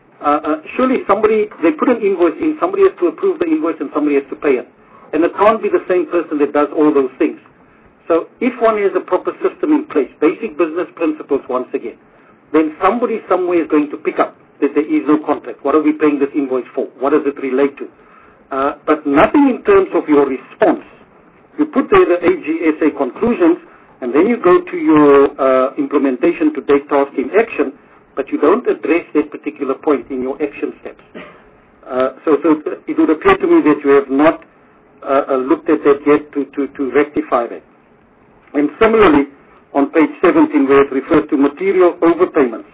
surely they put an invoice in, somebody has to approve the invoice and somebody has to pay it. And it can't be the same person that does all those things. So if one has a proper system in place, basic business principles once again, then somebody somewhere is going to pick up that there is no contract. What are we paying this invoice for? What does it relate to? But nothing in terms of your response. You put there the AGSA conclusions, and then you go to your implementation to date task in action, but you don't address that particular point in your action steps. So it would appear to me that you have not looked at that yet to rectify that. And similarly, on page 17, where it refers to material overpayments,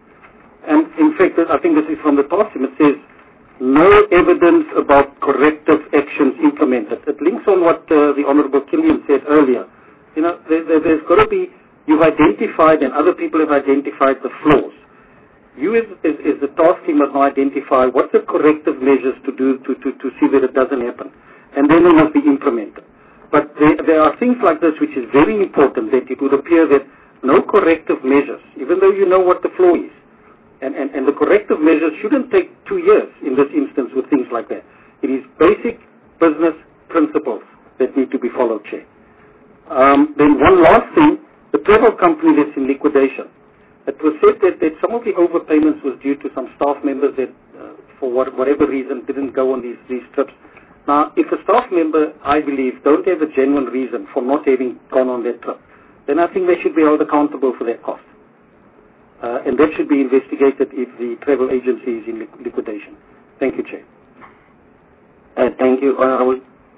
and in fact, I think this is from the task team, it says, no evidence about corrective actions implemented. It links on what the Honourable Killian said earlier. You know, there's got to be, you've identified and other people have identified the flaws. You as the task team must now identify what the corrective measures to do to see that it doesn't happen. And then they must be implemented. But there are things like this which is very important, that it would appear that no corrective measures, even though you know what the flaw is, and the corrective measures shouldn't take 2 years in this instance with things like that. It is basic business principles that need to be followed, Chair. Then one last thing, the travel company that's in liquidation. It was said that some of the overpayments was due to some staff members that, for whatever reason, didn't go on these trips. Now, if a staff member, I believe, don't have a genuine reason for not having gone on that trip, then I think they should be held accountable for that cost. And that should be investigated if the travel agency is in liquidation. Thank you, Chair. Thank you, Honourable.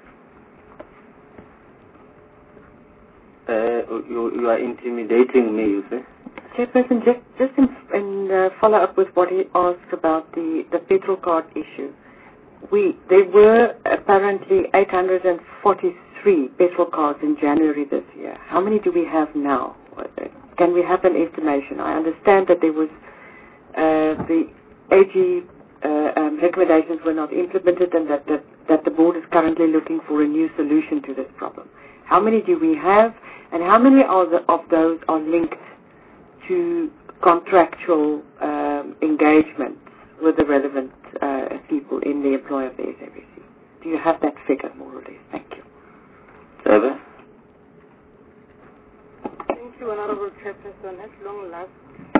You are intimidating me, you say? Chairperson, just in follow-up with what he asked about the petrol card issue. There were apparently 843 petrol cards in January this year. How many do we have now? Can we have an estimation? I understand that there was the AG recommendations were not implemented, and that the board is currently looking for a new solution to this problem. How many do we have, and how many of those are linked to contractual engagements with the relevant people in the employ of the SABC? Do you have that figure, more or less? Thank you. Trevor? Thank you, Honourable Chairperson. At long last,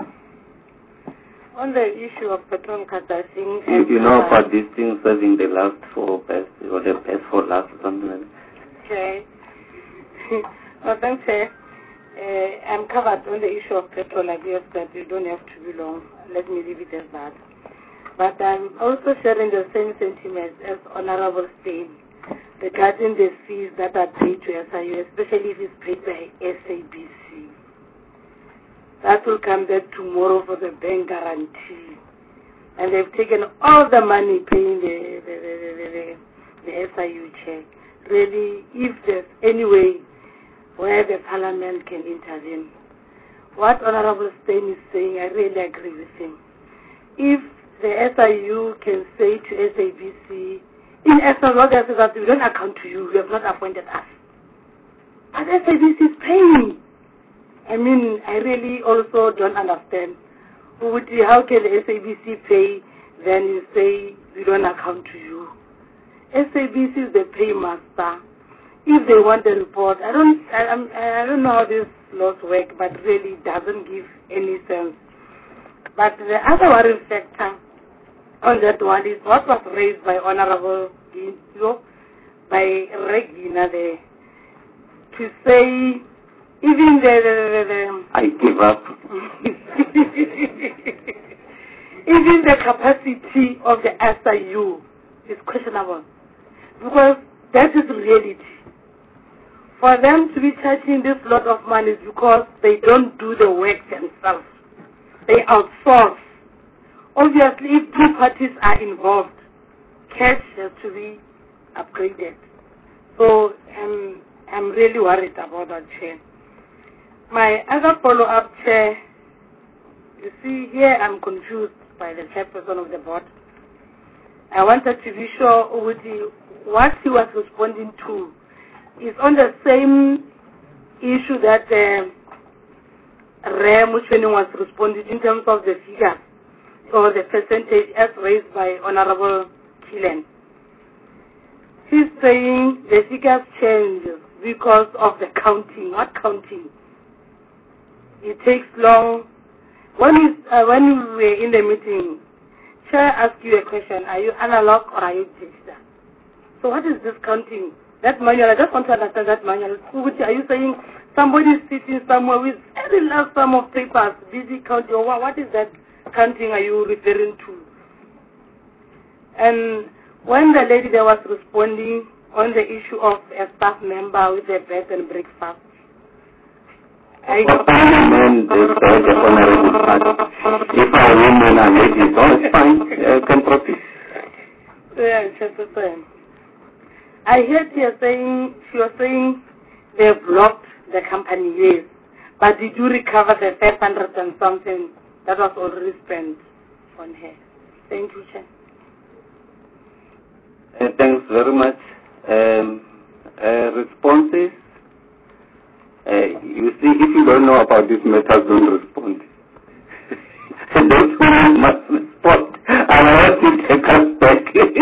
on the issue of petrol cards, I think... You know about these things having the last for best, or the best for last or something like that? Okay. Well, thanks, Chair. I'm covered on the issue of petrol. I guess that you don't have to be long. Let me leave it as that. But I'm also sharing the same sentiments as Honourable Steyn regarding the fees that are paid to SIU, especially if it's paid by SABC. That will come back tomorrow for the bank guarantee. And they've taken all the money paying the SIU check. Really, if there's any way where the Parliament can intervene. What Honourable Steyn is saying, I really agree with him. If the SIU can say to SABC, in as long as that we don't account to you, you have not appointed us. But SABC is paying. I mean, I really also don't understand. How can the SABC pay, then you say we don't account to you? SABC is the paymaster. If they want the report, I don't know how this laws work, but really doesn't give any sense. But the other worrying factor on that one is what was raised by Honourable Ginzo, by Regina there, to say even the I give up. even the capacity of the SIU is questionable, because that is reality. For them to be charging this lot of money is because they don't do the work themselves. they outsource. Obviously, if two parties are involved, cash has to be upgraded. So I'm really worried about that, Chair. My other follow-up, Chair, you see, here I'm confused by the chairperson of the board. I wanted to be sure with what he was responding to is on the same issue that Ray Muchweni was responding in terms of the figures or the percentage as raised by Honorable Killen. He's saying the figures change because of the counting. What counting? It takes long. When we were in the meeting, Chair asked you a question, are you analog or are you digital? So what is this counting? That manual, I just want to understand that manual. Are you saying somebody is sitting somewhere with every last sum of papers, busy counting, or what is that counting are you referring to? And when the lady there was responding on the issue of a staff member with a bed and breakfast, if our women are ladies, it's fine, can proceed. Yeah, Chairperson. I heard she was saying they blocked the company, yes. But did you recover the 500 and something that was already spent on her? Thank you, Chair. Thanks very much. Responses. You see, if you don't know about this matter, don't respond. And those who must respond, I want to take us back.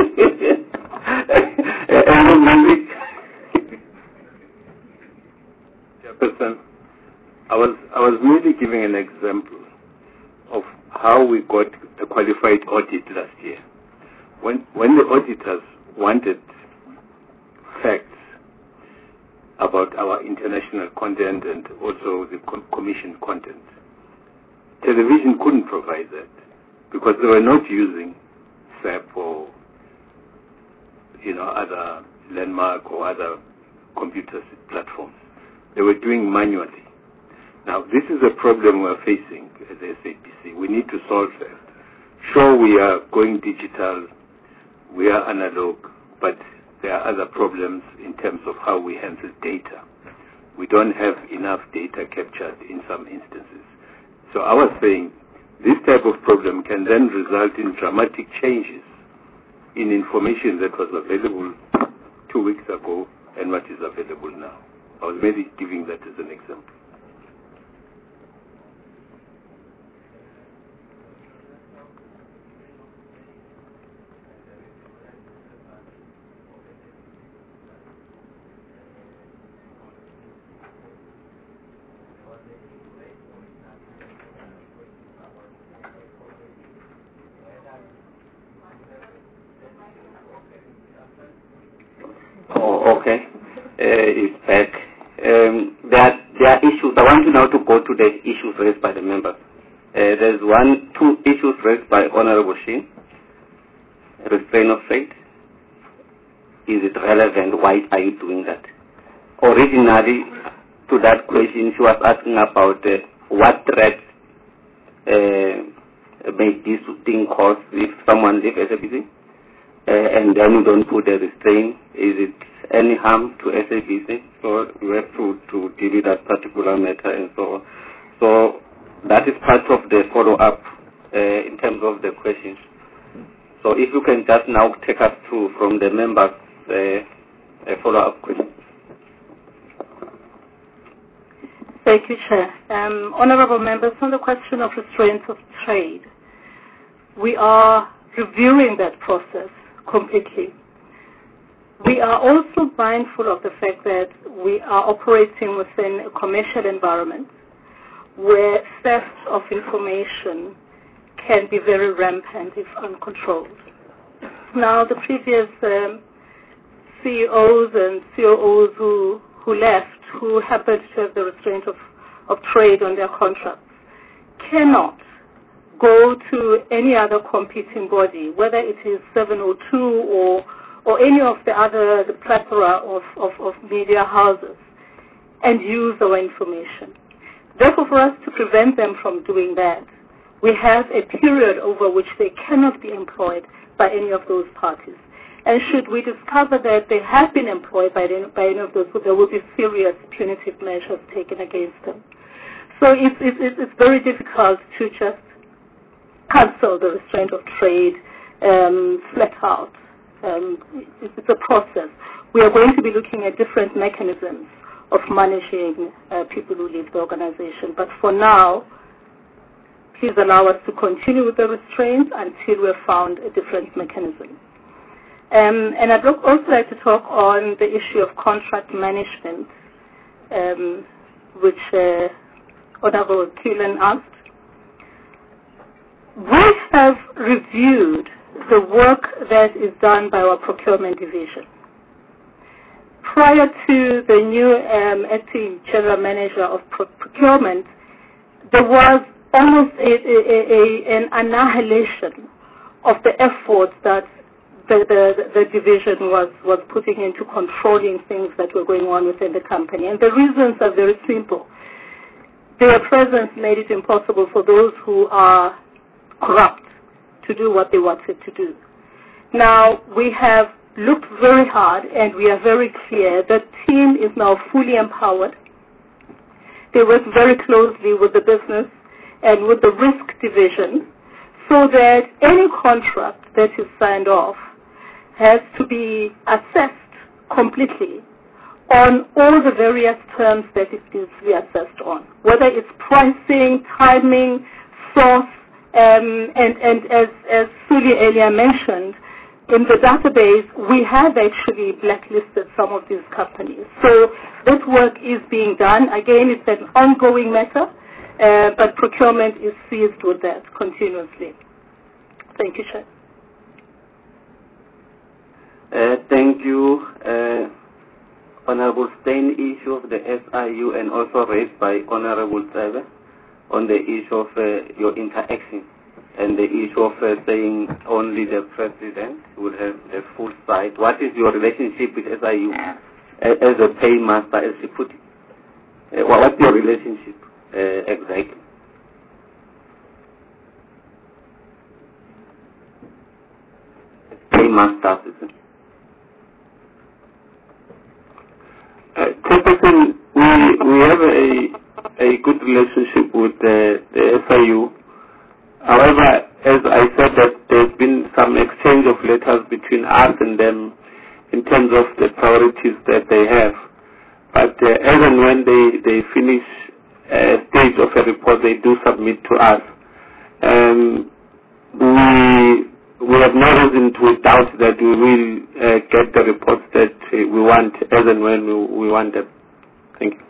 Chairperson, I was merely giving an example of how we got a qualified audit last year. When the auditors wanted facts about our international content and also the commission content, television couldn't provide that because they were not using SAP or other landmark or other computer platforms. They were doing manually. Now, this is a problem we're facing as SABC. We need to solve that. Sure, we are going digital, we are analog, but there are other problems in terms of how we handle data. We don't have enough data captured in some instances. So I was saying this type of problem can then result in dramatic changes in information that was available 2 weeks ago and what is available now. I was maybe giving that as an example. Okay. It's back. There are issues. I want you now to go to the issues raised by the members. There's two issues raised by Honorable Sheen. Restraint of trade. Is it relevant? Why are you doing that? Originally, to that question, she was asking about what threat may this thing cause if someone leaves SABC, and then you don't put a restraint. Is it any harm to SABC? So you have to deal with that particular matter and so on. So that is part of the follow-up in terms of the questions. So if you can just now take us through from the members a follow-up question. Thank you, Chair. Honourable members, on the question of restraints of trade, we are reviewing that process completely. We are also mindful of the fact that we are operating within a commercial environment where theft of information can be very rampant if uncontrolled. Now, the previous CEOs and COOs who left, who happened to have the restraint of trade on their contracts, cannot go to any other competing body, whether it is 702 or any of the plethora of media houses, and use our information. Therefore, for us to prevent them from doing that, we have a period over which they cannot be employed by any of those parties. And should we discover that they have been employed by any of those, there will be serious punitive measures taken against them. So it's very difficult to just cancel the restraint of trade flat out. It's a process. We are going to be looking at different mechanisms of managing people who leave the organization. But for now, please allow us to continue with the restraints until we have found a different mechanism. And I'd also like to talk on the issue of contract management, which Honorable Keelan asked. We have reviewed the work that is done by our procurement division. Prior to the new acting general manager of procurement, there was almost an annihilation of the efforts that the division was putting into controlling things that were going on within the company. And the reasons are very simple. Their presence made it impossible for those who are corrupt to do what they wanted to do. Now, we have looked very hard and we are very clear that the team is now fully empowered. They work very closely with the business and with the risk division so that any contract that is signed off has to be assessed completely on all the various terms that it needs to be assessed on, whether it's pricing, timing, source, and as Suli earlier mentioned, in the database, we have actually blacklisted some of these companies. So that work is being done. Again, it's an ongoing matter, but procurement is seized with that continuously. Thank you, Chair. Thank you. Honorable Steyn, issue of the SIU and also raised by Honorable Tsebe on the issue of your interaction and the issue of saying only the president would have the full sight. What is your relationship with SIU as a paymaster, as you put it? What's your relationship exactly? Paymaster, isn't it? Chairperson, we have a good relationship with the SIU. However, as I said, that there's been some exchange of letters between us and them in terms of the priorities that they have. But as and when they finish a stage of a report, they do submit to us. We have no reason to doubt that we will get the reports that we want as and when we want them. Thank you.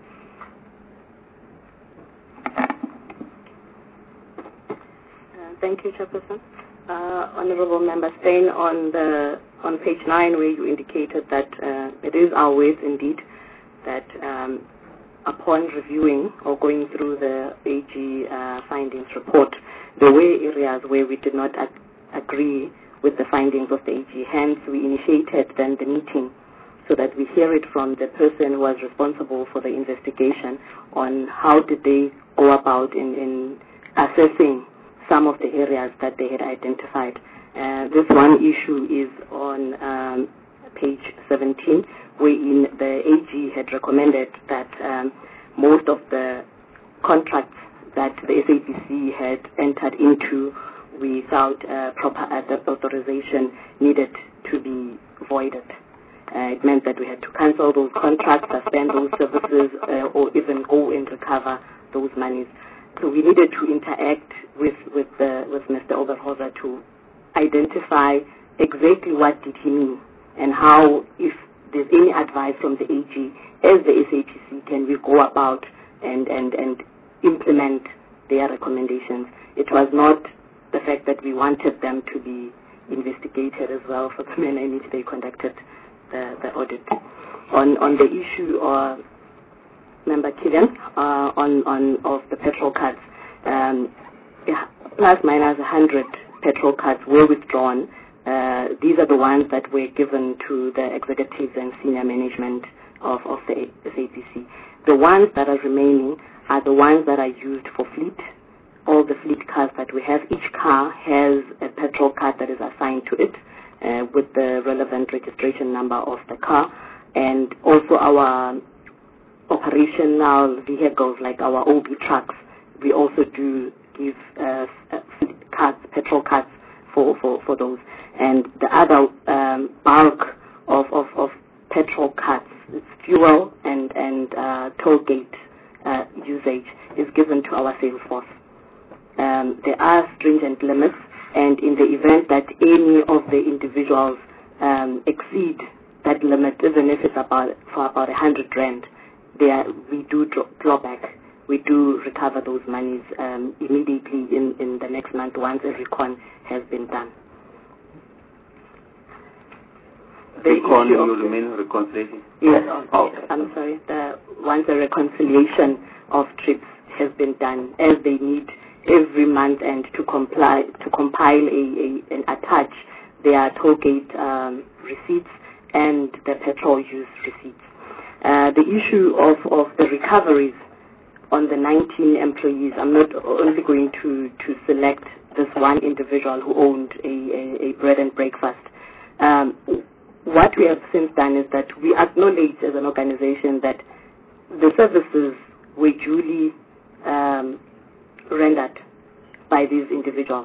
Thank you, Chairperson. Honorable Member Steyn, on page 9, where you indicated that it is our ways indeed that upon reviewing or going through the AG findings report, there were areas where we did not agree with the findings of the AG. Hence, we initiated then the meeting so that we hear it from the person who was responsible for the investigation on how did they go about in assessing some of the areas that they had identified. This one issue is on page 17, wherein the AG had recommended that most of the contracts that the SAPC had entered into without proper authorization needed to be voided. It meant that we had to cancel those contracts, suspend those services, or even go and recover those monies. So we needed to interact with Mr. Oberholzer to identify exactly what did he mean and how, if there's any advice from the AG, as the SAPC, can we go about and implement their recommendations. It was not the fact that we wanted them to be investigated as well for the manner in which they conducted the audit. On the issue of Member Killian, of the petrol cards, plus minus 100 petrol cards were withdrawn. These are the ones that were given to the executives and senior management of the SAPC. The ones that are remaining are the ones that are used for fleet all the fleet cars that we have. Each car has a petrol card that is assigned to it with the relevant registration number of the car, and also our operational vehicles like our OB trucks. We also do give cards, petrol cards for those. And the other bulk of petrol cards, it's fuel and toll gate usage is given to our sales force. There are stringent limits, and in the event that any of the individuals exceed that limit, even if it's for about 100 rand, we do draw back. We do recover those monies immediately in the next month once a recon has been done. Recon, you mean reconciliation? Yes. Okay. I'm sorry. Once a reconciliation of trips has been done, as they need every month, and to compile and attach their toll gate receipts and the petrol use receipts. The issue of the recoveries on the 19 employees, I'm not only going to select this one individual who owned a bread and breakfast. What we have since done is that we acknowledge as an organization that the services were duly rendered by these individuals.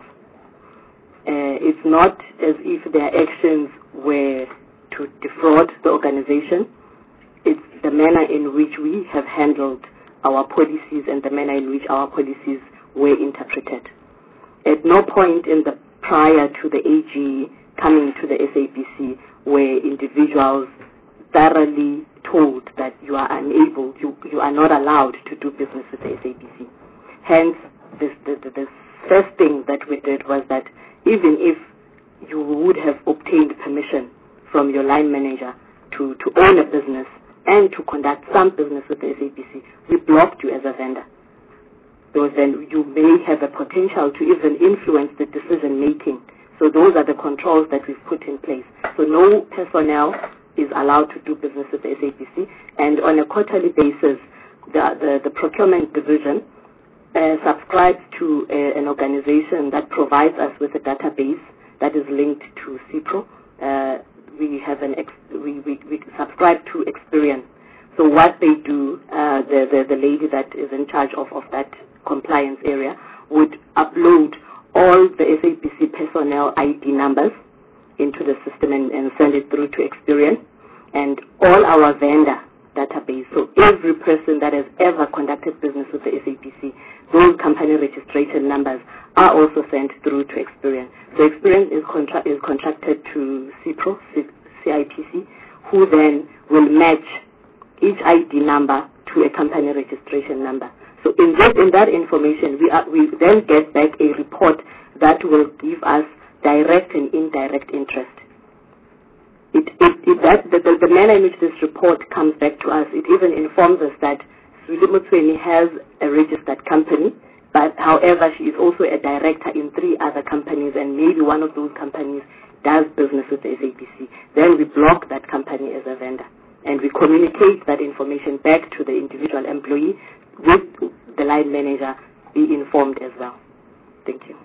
It's not as if their actions were to defraud the organization. It's the manner in which we have handled our policies and the manner in which our policies were interpreted. At no point prior to the AG coming to the SABC were individuals thoroughly told that you are unable, you are not allowed to do business with the SABC. Hence, the first thing that we did was that even if you would have obtained permission from your line manager to own a business and to conduct some business with the SABC, we blocked you as a vendor. Because then you may have a potential to even influence the decision making. So those are the controls that we've put in place. So no personnel is allowed to do business with the SABC, and on a quarterly basis, the procurement division subscribes to an organization that provides us with a database that is linked to CIPRO. We subscribe to Experian. So what they do, the lady that is in charge of that compliance area would upload all the SABC personnel ID numbers into the system and send it through to Experian, and all our vendor database. So every person that has ever conducted business with the SABC, those company registration numbers are also sent through to Experian. So Experian is contracted to CIPRO, CIPC, who then will match each ID number to a company registration number. So in that information, we then get back a report that will give us direct and indirect interest. The manner in which this report comes back to us, it even informs us that Zweli Motshweni has a registered company, but however, she is also a director in 3 other companies, and maybe one of those companies does business with the SABC. Then we block that company as a vendor, and we communicate that information back to the individual employee with the line manager be informed as well. Thank you.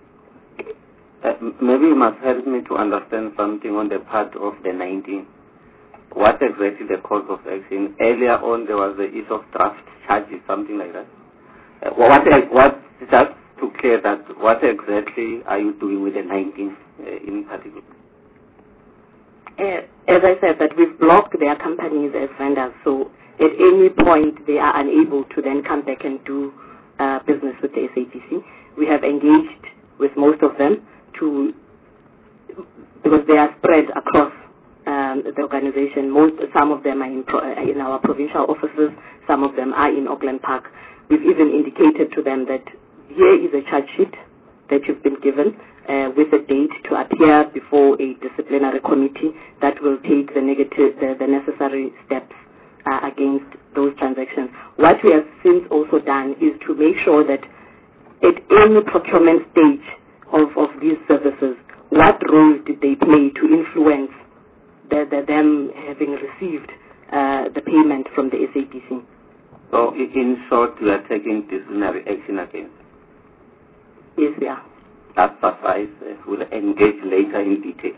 Maybe you must help me to understand something on the part of the 19. What exactly the cause of action? Earlier on there was the issue of draft charges, something like that. Just to clear that, what exactly are you doing with the 19 in particular? As I said, that we've blocked their companies as vendors, so at any point they are unable to then come back and do business with the SABC. We have engaged with most of them because they are spread across the organization. Some of them are in our provincial offices, some of them are in Auckland Park. We've even indicated to them that here is a charge sheet that you've been given with a date to appear before a disciplinary committee that will take the necessary steps against those transactions. What we have since also done is to make sure that at any procurement stage of these services, what role did they play to influence them having received the payment from the SABC? So in short, we are taking disciplinary action against? Yes, we are. That suffices. We'll engage later in detail.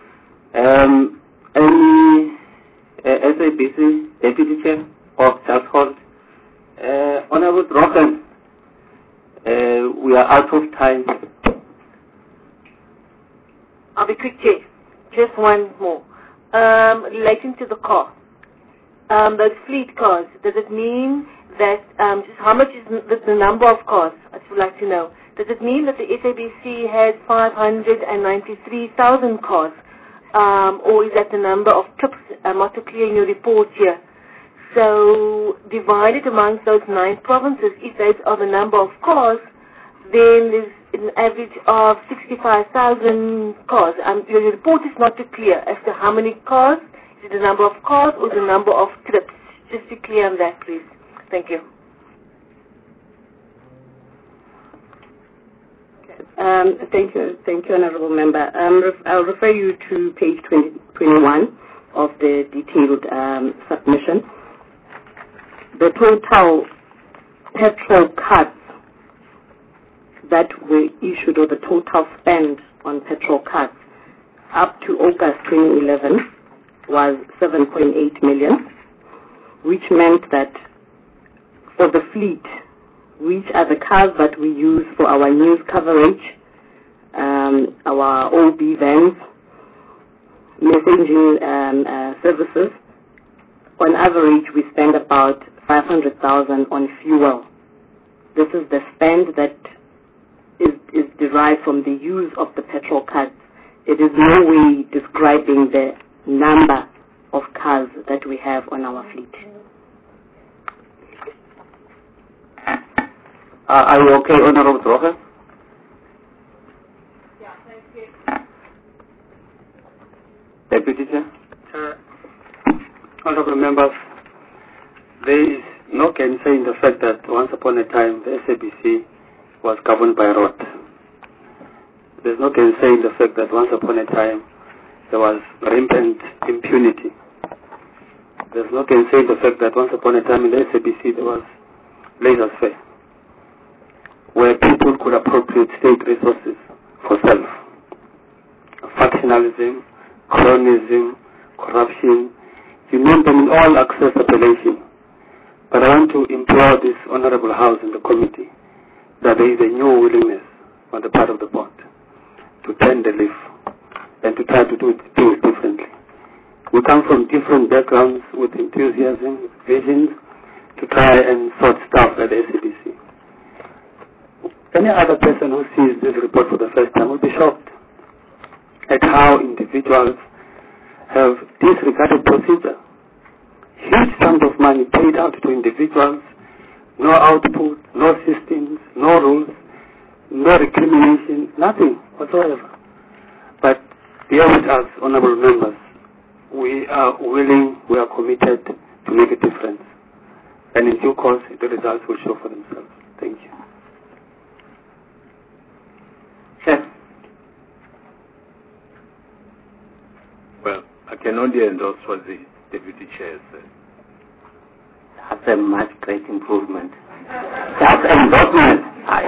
Any SABC Deputy Chair of Just Hold? Honorable Rochen, we are out of time. I'll be quick, Chair. Just one more. Relating to the car. Those fleet cars, does it mean that, just how much is the number of cars? I would like to know. Does it mean that the SABC has 593,000 cars? Or is that the number of trips? Not too clear in your report here. So, divided amongst those 9 provinces, if those are the number of cars, then there's an average of 65,000 cars. Your report is not too clear as to how many cars. Is it the number of cars or the number of trips? Just be clear on that, please. Thank you. Thank you, Honourable Member. I'll refer you to page 21 of the detailed submission. The total petrol cards that were issued, or the total spend on petrol cards up to August 2011 was 7.8 million, which meant that for the fleet, which are the cars that we use for our news coverage, our OB vans, messaging services, on average we spend about 500,000 on fuel. This is the spend that is derived from the use of the petrol cards. It is no way describing the number of cars that we have on our fleet. Are you okay, Honourable Droger? Yeah, thank you. Deputy Chair? Honourable Members, there is no gainsaying the fact that once upon a time the SABC was governed by rot. There's no gainsaying the fact that once upon a time there was rampant impunity. There's no gainsaying the fact that once upon a time in the SABC there was laissez-faire, where people could appropriate state resources for self. Factionalism, cronyism, corruption, you name them in all access appellation. But I want to implore this Honourable House and the committee that there is a new willingness on the part of the board to turn the leaf and to try to do things differently. We come from different backgrounds with enthusiasm, visions, to try and sort stuff at the SABC. Any other person who sees this report for the first time will be shocked at how individuals have disregarded procedure. Huge sums of money paid out to individuals, no output, no systems, no rules, no recrimination, nothing whatsoever. But bear with us, honourable members. We are willing, we are committed to make a difference. And in due course, the results will show for themselves. Thank you. Chair. Well, I can only endorse what the Deputy Chair said. That's a much great improvement. That's endorsement.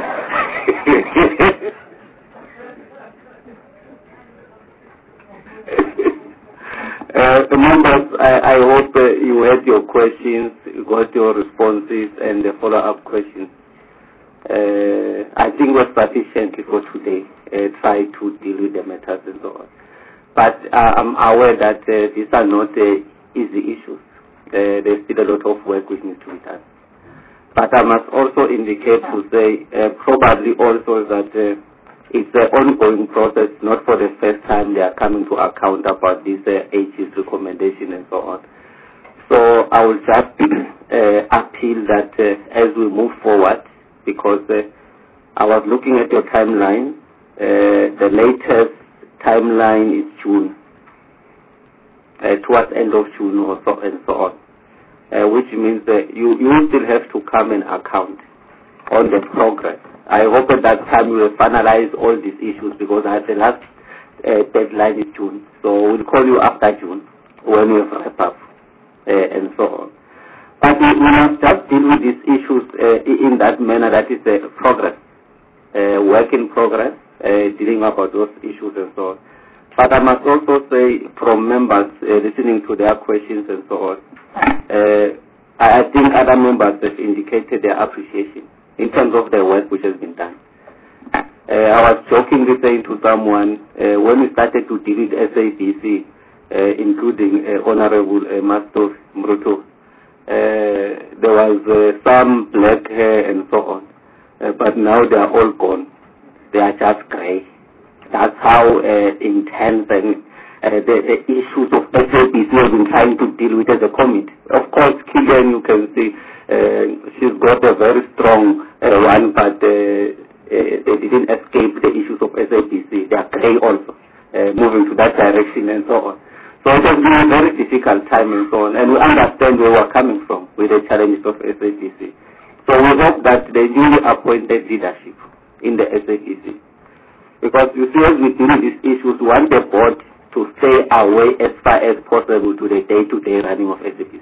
Members, I hope you had your questions, you got your responses and the follow-up questions. I think we're sufficiently for today. Try to deal with the matters and so on. But I'm aware that these are not easy issues. There's still a lot of work which needs to be done. But I must also indicate to say probably also that it's an ongoing process, not for the first time they are coming to account about this AG's recommendation and so on. So I will just appeal that as we move forward, because I was looking at your timeline, the latest timeline is June, towards end of June or so, and so on, which means that you still have to come and account on the progress. I hope at that time we will finalize all these issues, because the last deadline is June. So we'll call you after June when we wrap up and so on. But we must just deal with these issues in that manner that is progress. work in progress, dealing about those issues and so on. But I must also say, from members listening to their questions and so on, I think other members have indicated their appreciation in terms of the work which has been done. I was jokingly saying to someone, when we started to deal with SABC, including Honorable Master Mruto, there was some black hair and so on, but now they are all gone. They are just grey. That's how intense and the issues of SABC have been trying to deal with as a committee. Of course, Killian, you can see, she's got a very strong one, but they didn't escape the issues of SABC. They are grey also, moving to that direction and so on. So it has been a very difficult time and so on, and we understand where we are coming from with the challenges of SABC. So we hope that the newly appointed leadership in the SABC, because you see, as we deal with these issues, we want the board to stay away as far as possible to the day-to-day running of SABC.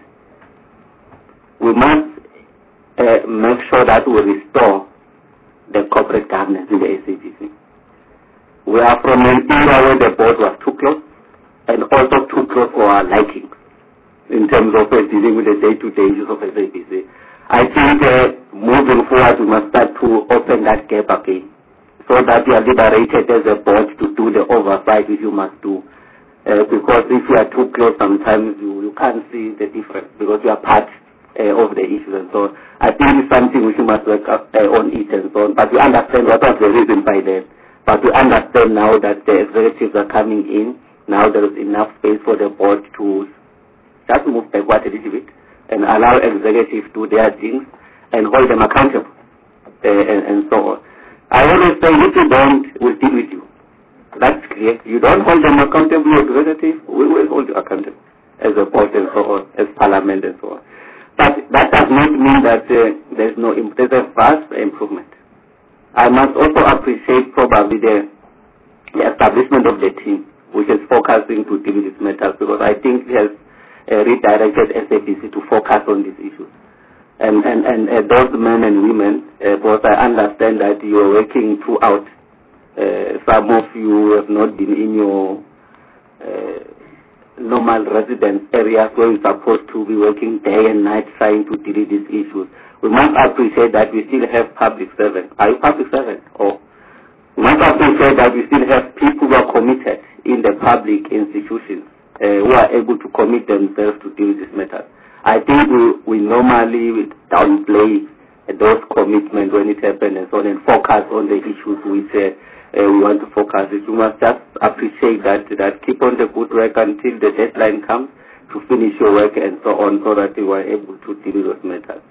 We must make sure that we restore the corporate governance in the SABC. We are from an era where the board was too close and also too close for our liking in terms of dealing with the day-to-day issues of SABC. I think moving forward we must start to open that gap again so that you are liberated as a board to do the oversight which you must do. Because if you are too close sometimes you can't see the difference because you are part of the issues and so on. I think it's something which you must work on it and so on. But we understand what was the reason by then. But we understand now that the executives are coming in. Now there is enough space for the board to just move backward a little bit and allow executives to do their things and hold them accountable and so on. I always say, if you don't, we'll deal with you. That's clear. You don't hold them accountable, executive, we will hold you accountable as a board and so on, as parliament and so on. But that does not mean that there's a vast improvement. I must also appreciate probably the establishment of the team, which is focusing to deal with these matters, because I think it has redirected SABC to focus on these issues. And those men and women, because I understand that you are working throughout. Some of you have not been in your normal residence areas where you're supposed to be working day and night trying to deal with these issues. We must appreciate that we still have public servants. Are you public servants? Or we must appreciate that we still have people who are committed in the public institutions who are able to commit themselves to deal with this matter. I think we normally downplay those commitments when it happens and so on and focus on the issues which we want to focus on. You must just appreciate that keep on the good work until the deadline comes to finish your work and so on, so that you are able to deal with those matters.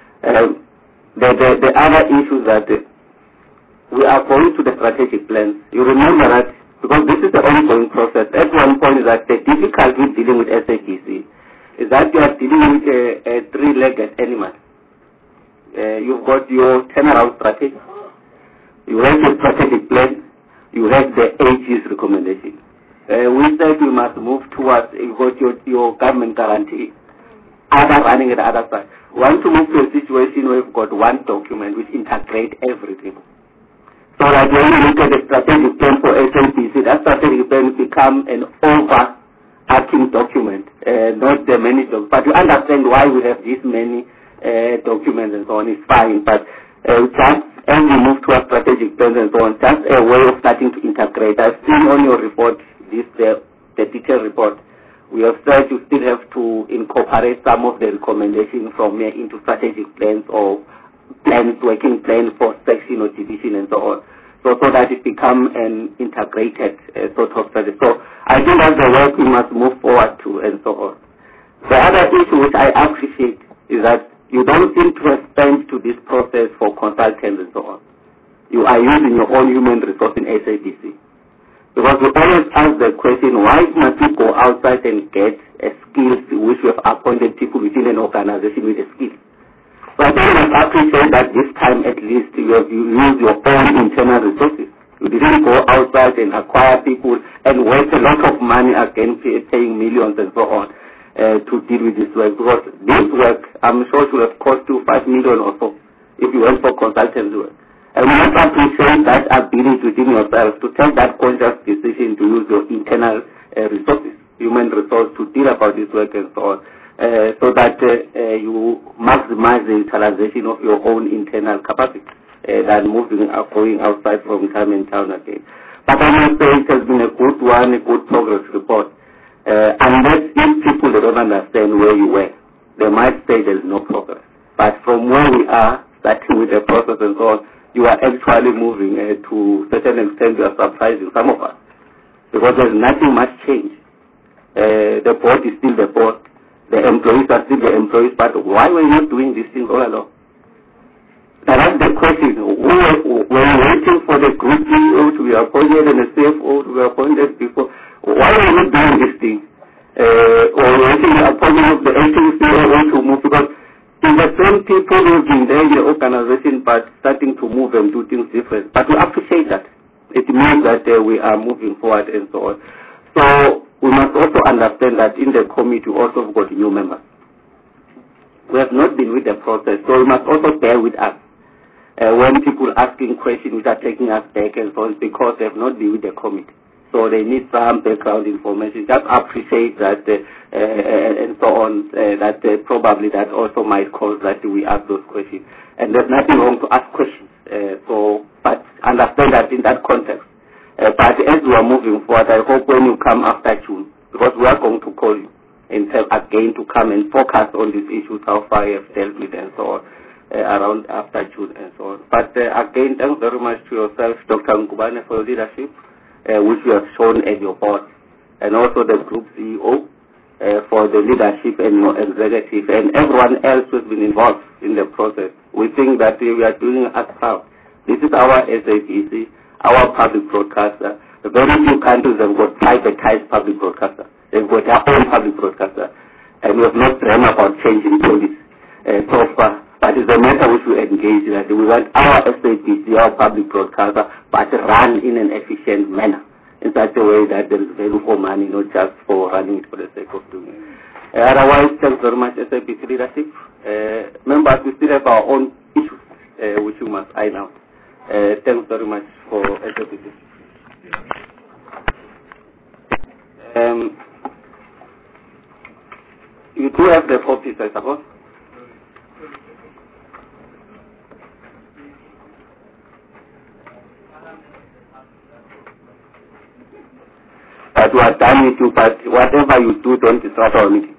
The other issue that we are going to the strategic plans. You remember that because this is the ongoing process. At one point, is that the difficulty dealing with SABC is that you are dealing with a three-legged animal. You've got your turnaround strategy. You have the strategic plan. You have the AG's recommendation. We said we must move towards, you've got your government guarantee. Other running at the other side. We want to move to a situation where we've got one document which integrates everything. So that when you look at the strategic plan for SABC, that strategic plan become an overarching document, not the many documents. But you understand why we have this many documents and so on. It's fine, but just as we move to a strategic plan and so on, just a way of starting to integrate. I've seen on your report, the detailed report, we have said you still have to incorporate some of the recommendations from here into strategic plans or plans, working plans for section or division and so on, so that it becomes an integrated sort of strategy. So I think that's the work we must move forward to and so on. The other issue which I appreciate is that you don't seem to have spent to this process for consultants and so on. You are using your own human resource in SABC. Because we always ask the question, why must you go outside and get a skills which we have appointed people within an organization with a skill? So I think you must appreciate that this time at least you use your own internal resources. You didn't go outside and acquire people and waste a lot of money again paying millions and so on to deal with this work. Because this work, I'm sure, should have cost you 5 million or so if you went for consultants work. And you have to appreciate that ability within yourself to take that conscious decision to use your internal resources, human resource, to deal about this work and so on, so that you maximize the utilization of your own internal capacity than going outside from time and time again. But I must say it has been a good one, a good progress report. Unless if people don't understand where you were, they might say there's no progress. But from where we are, starting with the process and so on, you are actually moving to a certain extent. You are surprising some of us because there's nothing much change. The board is still the board. The employees are still the employees. But why were you not doing these things all along? That's the question. We were waiting for the group CEO to be appointed and the CFO to be appointed before. Why were you not doing this thing? Or waiting the appointment of the acting CEO to move? Because it's the same people who have been there in the organization but starting to move and do things different. But we appreciate that. It means that we are moving forward and so on. So we must also understand that in the committee we also got new members. We have not been with the process, so we must also bear with us. When people asking questions which are taking us back and so on, because they have not been with the committee. So they need some background information. Just appreciate that and so on, that probably that also might cause that we ask those questions. And there's nothing wrong to ask questions. But understand that in that context. But as we are moving forward, I hope when you come after June, because we are going to call you and again to come and focus on these issues, how far you have dealt with and so on, around after June and so on. But again, thanks very much to yourself, Dr. Ngubane, for your leadership, which you have shown at your board, and also the group CEO for the leadership and executive, and everyone else who has been involved in the process. We think that we are doing us proud. This is our SABC, our public broadcaster. The very few countries have got privatized public broadcaster. They've got their own public broadcaster. And we have not dreamed about changing policy so far. But it's a matter which we engage in. We want our SABC, our public broadcaster, but run in an efficient manner, in such a way that there is value for money, not just for running it for the sake of doing it. Otherwise, thanks very much, SABC leadership. Members, we still have our own issues, which we must iron out. Thanks very much for SABC. You do have the copies, I suppose? But we are done with you, but whatever you do, don't disrupt our meeting.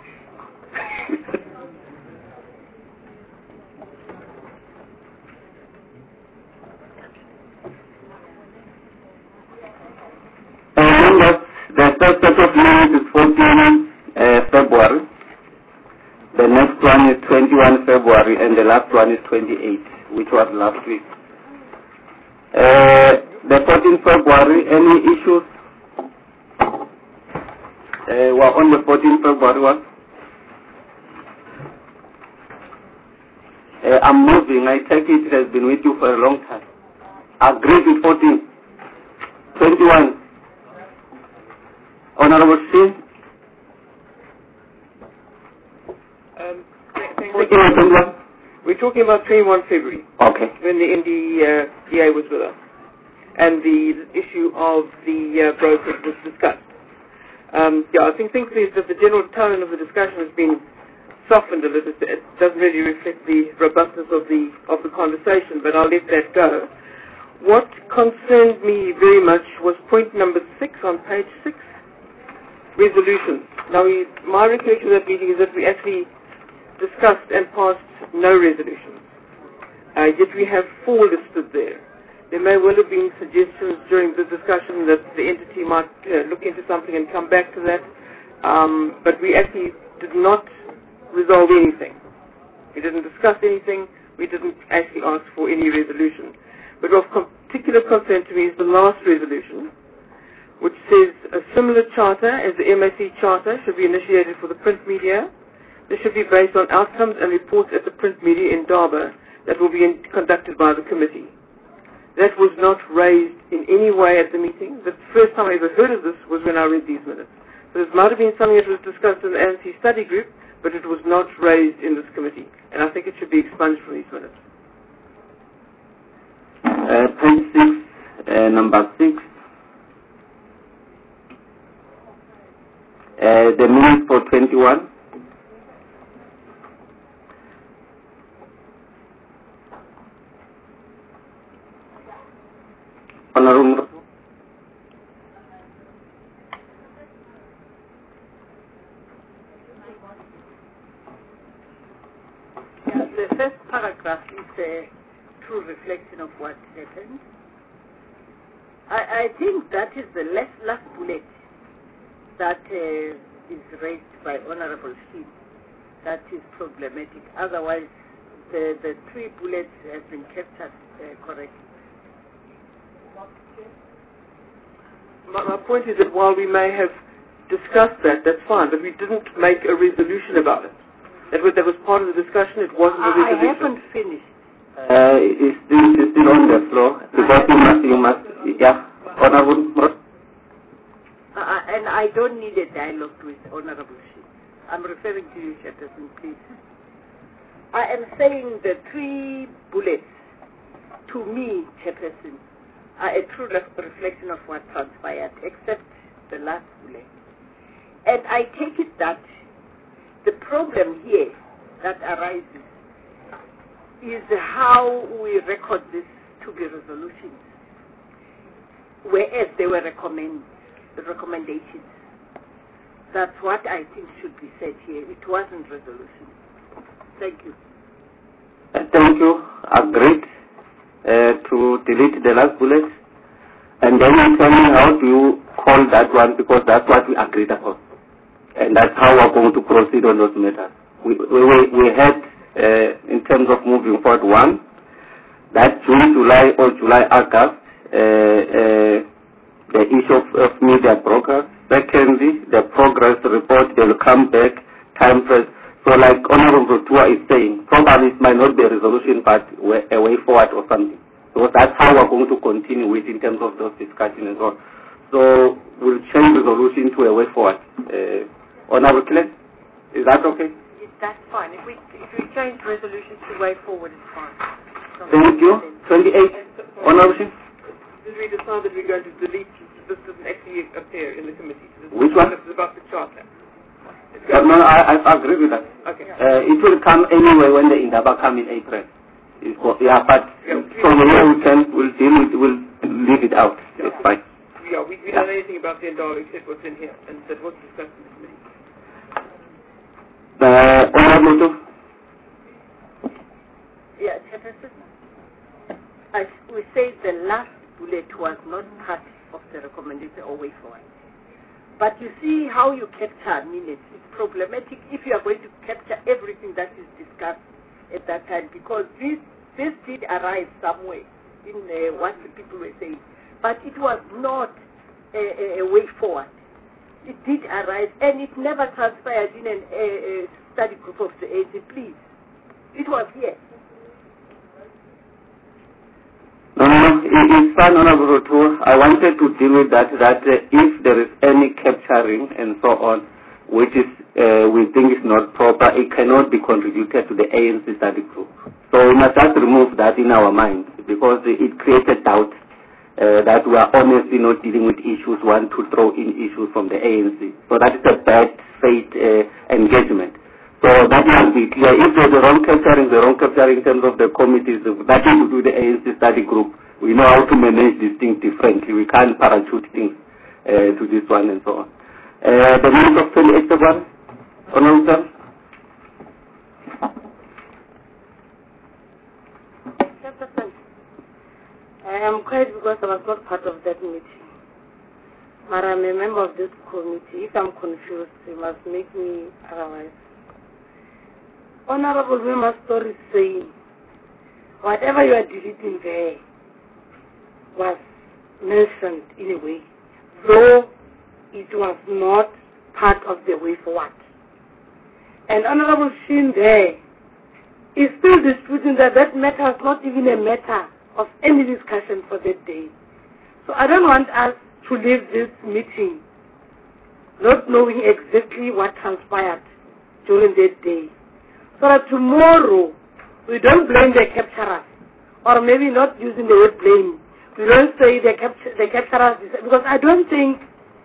The first set of minutes is 14 February. The next one is 21 February, and the last one is 28, which was last week. The 14th February, any issues? We're on the 14th February one. I'm moving. I take it has been with you for a long time. Agreed with 14. 21. Honorable Singh. We're talking about 21 February. Okay. When the NDDA was with us. And the issue of the brokers was discussed. I think that the general tone of the discussion has been softened a little bit. It doesn't really reflect the robustness of the conversation, but I'll let that go. What concerned me very much was point number 6 on page 6, resolutions. Now, my recollection of that meeting is that we actually discussed and passed no resolutions. Yet we have 4 listed there. There may well have been suggestions during the discussion that the entity might look into something and come back to that, but we actually did not resolve anything. We didn't discuss anything. We didn't actually ask for any resolution. But of particular concern to me is the last resolution, which says a similar charter as the MAC charter should be initiated for the print media. This should be based on outcomes and reports at the print media in Durban that will be conducted by the committee. That was not raised in any way at the meeting. The first time I ever heard of this was when I read these minutes. So this might have been something that was discussed in the ANC study group, but it was not raised in this committee. And I think it should be expunged from these minutes. Page 6, number 6. The minutes for 21. Honorable. The first paragraph is a true reflection of what happened. I think that is the last bullet that is raised by Honorable Shin. That is problematic. Otherwise, the 3 bullets have been captured correctly. My point is that while we may have discussed that, that's fine, but we didn't make a resolution about it. That was part of the discussion, it wasn't a resolution. I haven't finished. It's still on the floor, because you must, yeah, Honorable. And I don't need a dialogue with Honorable Shin. I'm referring to you, Chairperson, please. I am saying the 3 bullets, to me, Chairperson, are a true reflection of what transpired, except the last bullet. And I take it that the problem here that arises is how we record this to be resolutions, whereas they were recommendations. That's what I think should be said here. It wasn't resolution. Thank you. Thank you. Agreed to delete the last bullet. And then you tell me how do you call that one, because that's what we agreed upon. And that's how we're going to proceed on those matters. We had, in terms of moving forward, 1, that June, July, or July, August, the issue of media brokers. Secondly, the progress report, they will come back, time press. So like Honorable Tua is saying, probably it might not be a resolution, but a way forward or something. So that's how we're going to continue with in terms of those discussions as well. So we'll change resolution to a way forward. Honorable Clay, is that okay? That's fine. If we change resolutions to way forward, it's fine. Thank you. 28. Honorable Shin. Did we decide that we're going to delete this doesn't actually appear in the committee? Which one? This is about the charter. No, I agree with that. Okay. It will come anyway when the Indaba come in April. Yeah, but from here we'll leave it out. It's fine. Yeah, we don't know anything about the Indaba except what's in here, and that was discussed in the committee. Honorable. Yeah, we say the last bullet was not part of the recommendation or way forward. But you see how you capture minutes. It's problematic if you are going to capture everything that is discussed at that time, because this did arrive somewhere in what the people were saying. But it was not a way forward. It did arise, and it never transpired in a study group of the ANC, please. It was here. It's fine, Honorable Ruto. I wanted to deal with that if there is any capturing and so on, which is we think is not proper, it cannot be contributed to the ANC study group. So we must just remove that in our minds, because it created doubt that we are honestly not dealing with issues, want to throw in issues from the ANC. So that is a bad faith engagement. So that must be clear. If there's a wrong capturing in terms of the committees, that is to do the ANC study group. We know how to manage these things differently. We can't parachute things to this one and so on. The minutes of 28 February, Honorable. I am quiet because I was not part of that meeting. But I'm a member of this committee. If I'm confused, you must make me otherwise. Honorable Mema Story is saying, whatever you are deleting there was mentioned in a way, though it was not part of the way forward. And Honorable Shin there is still disputing that matter is not even a matter of any discussion for that day. So I don't want us to leave this meeting not knowing exactly what transpired during that day. So that tomorrow we don't blame the capturers or maybe not using the word blame. We don't say they capture us, because I don't think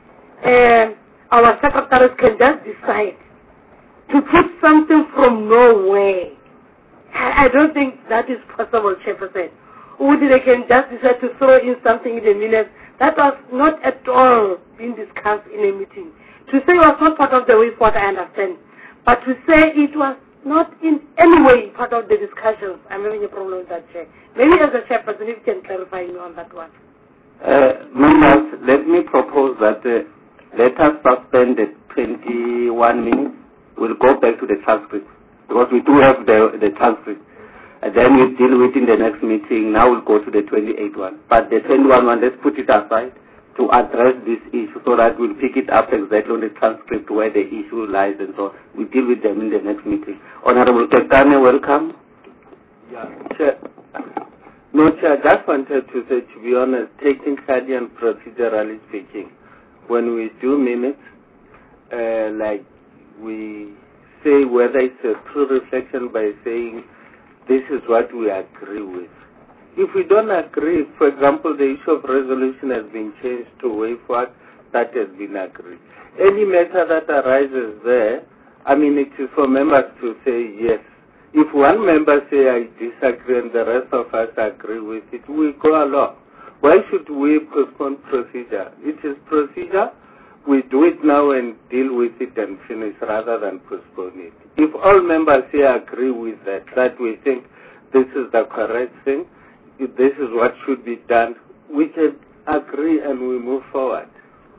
our secretaries can just decide to put something from nowhere. I don't think that is possible, Chairperson. Or they can just decide to throw in something in the minutes that was not at all being discussed in a meeting. To say it was not part of the way forward, I understand. But to say it was not in any way part of the discussions, I'm having a problem with that, Chair. Maybe as a Chairperson, if you can clarify me on that one. Members, let me propose that let us suspend the 21 minutes. We'll go back to the transcript, because we do have the transcript. And then we'll deal with it in the next meeting. Now we'll go to the 28 one. But the 21 one, let's put it aside to address this issue, so that we'll pick it up exactly on the transcript where the issue lies, and so we deal with them in the next meeting. Honorable Kekane, welcome. Yeah, Chair. No, Chair, I just wanted to say, to be honest, technically and procedurally speaking, when we do minutes, like we say whether it's a true reflection by saying this is what we agree with. If we don't agree, for example, the issue of resolution has been changed to way forward, that has been agreed. Any matter that arises there, I mean, it is for members to say yes. If one member say I disagree and the rest of us agree with it, we go along. Why should we postpone procedure? It is procedure. We do it now and deal with it and finish rather than postpone it. If all members here agree with that we think this is the correct thing, if this is what should be done, we can agree and we move forward.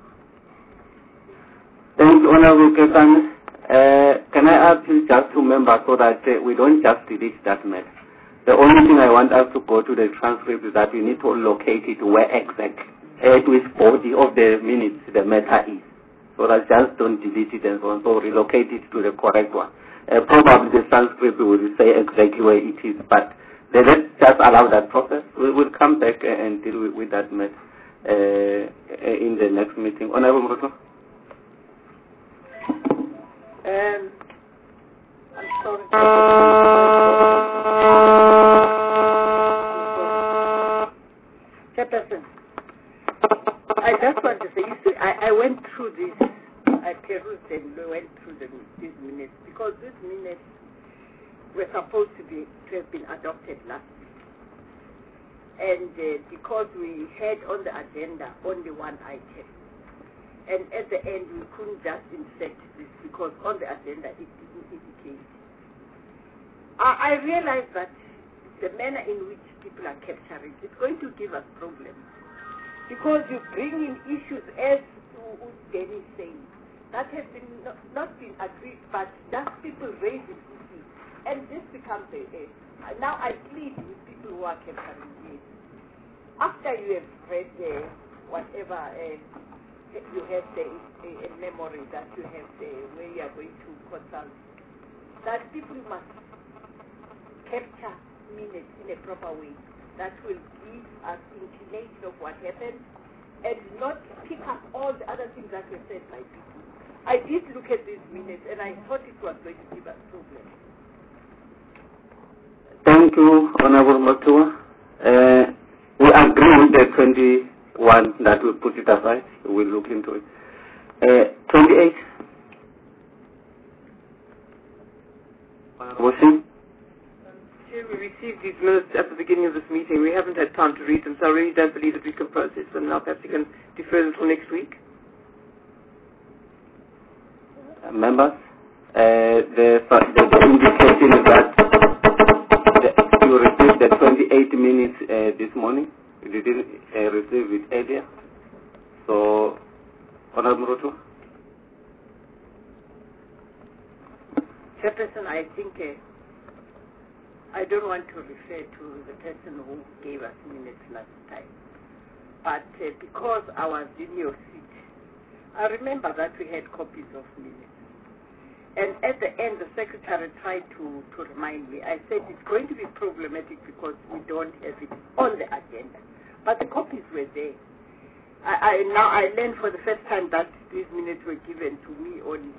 Thanks, Honorable Kekane. Can I appeal just to members so that we don't just delete that matter? The only thing I want us to go to the transcript is that we need to locate it where exactly, at which body of the minutes the matter is. So that just don't delete it and so on. So relocate it to the correct one. Probably the transcript will say exactly where it is, but let's just allow that process. We will come back and deal with that matter in the next meeting. Honorable Mroto? I'm sorry. Chairperson, I just want to say, you see, I went through this. I perused and went through these minutes, because these minutes were supposed to have been adopted last week. And because we had on the agenda only one item, and at the end we couldn't just insert this because on the agenda it didn't indicate. I realize that the manner in which people are capturing is going to give us problems, because you bring in issues, as Dennis is saying, that have been not been agreed, but just people raise it, and this becomes now I plead with people who are capturing this. After you have read whatever you have a memory that you have where you are going to consult, that people must capture minutes in a proper way that will give us inclination of what happened and not pick up all the other things that were said by people. I did look at these minutes and I thought it was going to give us problems. Thank you, Honorable Matua. We agree with the 21 that we put it aside. We'll look into it. 28. Motion. Chair, we received these minutes at the beginning of this meeting. We haven't had time to read them, so I really don't believe that we can process them now. Perhaps we can defer them until next week. Members, the indication is that you received the 28 minutes this morning. You didn't receive it earlier. So, Honorable Mroto? Chairperson, I think I don't want to refer to the person who gave us minutes last time. But because I was in your seat, I remember that we had copies of minutes. And at the end, the secretary tried to remind me. I said it's going to be problematic because we don't have it on the agenda. But the copies were there. Now I learned for the first time that these minutes were given to me only.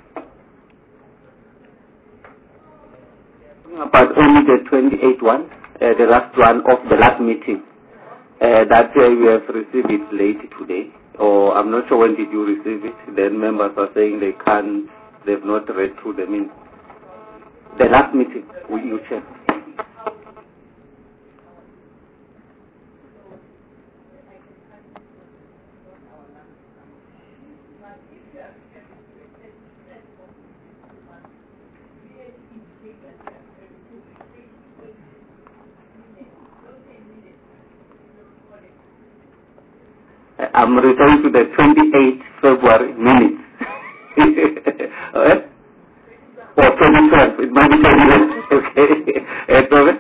But only the 28 ones. the last one of the last meeting, that we have received it late today, or I'm not sure when did you receive it. Then members are saying they've not read through the minutes. The last meeting, will you check? I'm referring to the 28th February minutes. Or 2012, it might be 2012. Okay.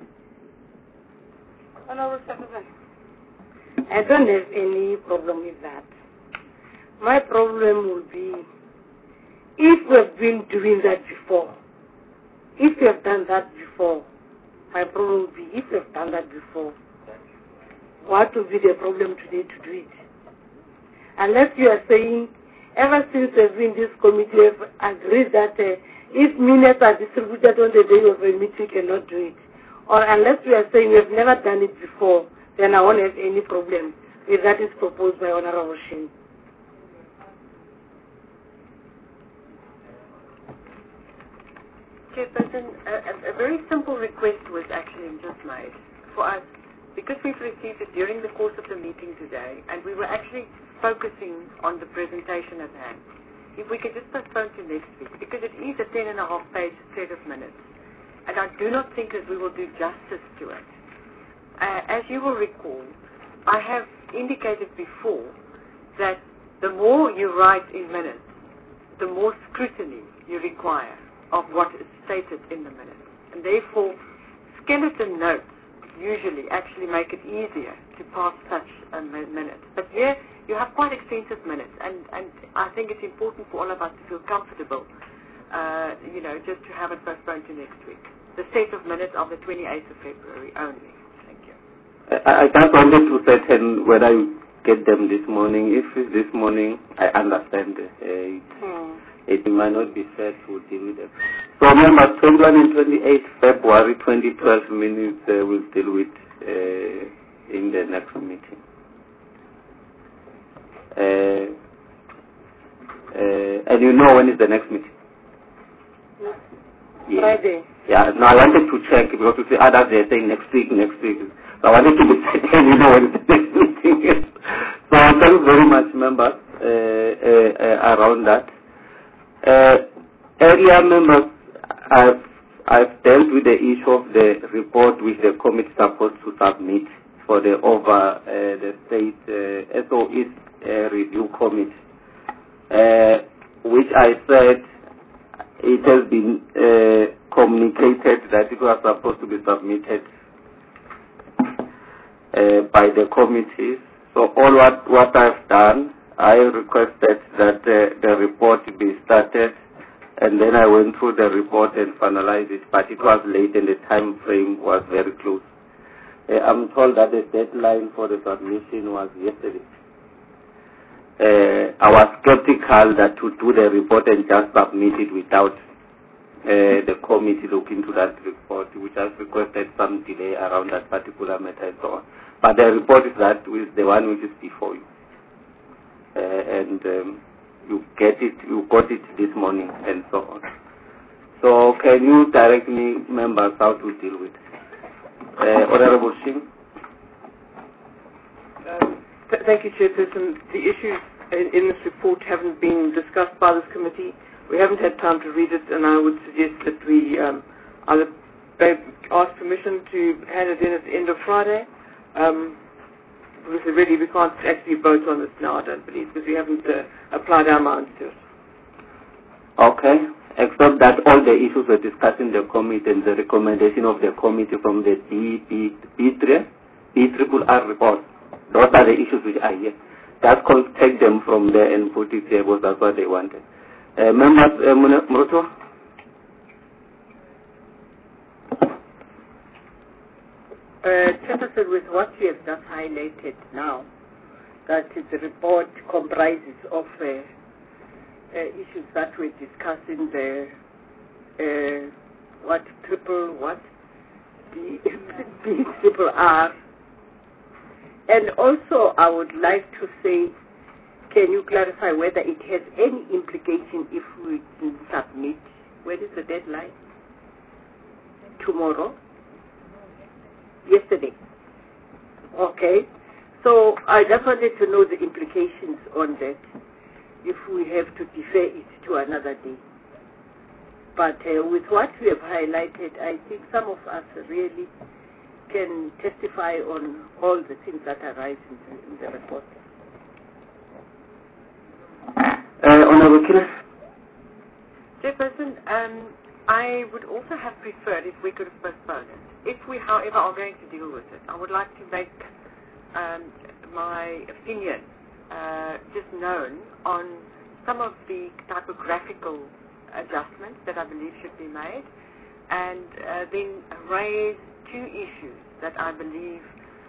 I don't have any problem with that. My problem would be if we have been doing that before. If we have done that before, my problem would be if we have done that before, what would be the problem today to do it? Unless you are saying, ever since we've been in this committee, we have agreed that if minutes are distributed on the day of a meeting, you cannot do it. Or unless you are saying we have never done it before, then I won't have any problem if that is proposed by Honorable Shin. Chairperson, a very simple request was actually just made for us, because we've received it during the course of the meeting today, and we were actually focusing on the presentation at hand. If we could just postpone to next week, because it is a 10.5-page set of minutes, and I do not think that we will do justice to it. As you will recall, I have indicated before that the more you write in minutes, the more scrutiny you require of what is stated in the minutes. And therefore, skeleton notes usually actually make it easier to pass such a minute. But here, you have quite extensive minutes, and I think it's important for all of us to feel comfortable, just to have it postponed to next week. The set of minutes of the 28th of February only. Thank you. I just wanted to certain whether you get them this morning. If it's this morning, I understand. It might not be fair to deal with them. So members, 21 and 28 February 2012 minutes we'll deal with in the next meeting. And you know when is the next meeting? Yeah. Friday. Yeah, no, I wanted to check because you see others they're saying next week. So I wanted to be certain you know when the next meeting is. So thank you very much, members, around that. Earlier, members, I've dealt with the issue of the report which the committee is supposed to submit for the the state SOE review committee, which I said it has been communicated that it was supposed to be submitted by the committees. So all what I've done, I requested that the report be started, and then I went through the report and finalized it, but it was late and the time frame was very close. I'm told that the deadline for the submission was yesterday. I was skeptical that to do the report and just submit it without the committee looking into that report, which has requested some delay around that particular matter and so on. But the report is that with the one which is before you. And you got it this morning and so on. So can you direct me, members, how to deal with it? Honorable Singh? Thank you, Chairperson. The issues in this report haven't been discussed by this committee. We haven't had time to read it, and I would suggest that we either ask permission to hand it in at the end of Friday. Because really we can't actually vote on this now, I don't believe, because we haven't applied our minds to it. Okay. Except that all the issues were discussed in the committee and the recommendation of the committee from the BRRR report. Those are the issues which are here. Just take them from there and put it here because that's what they wanted. Members, Mroto? Chairperson, with what you have just highlighted now, that the report comprises of issues that were discussed in the these people are. And also, I would like to say, can you clarify whether it has any implication if we submit? When is the deadline? Tomorrow? Yesterday? Okay. So I just wanted to know the implications on that, if we have to defer it to another day. But with what we have highlighted, I think some of us really can testify on all the things that arise in the report. Honorable Killer. Chairperson, I would also have preferred if we could have postponed it. If we, however, are going to deal with it, I would like to make my opinion just known on some of the typographical adjustments that I believe should be made, and then raise two issues that I believe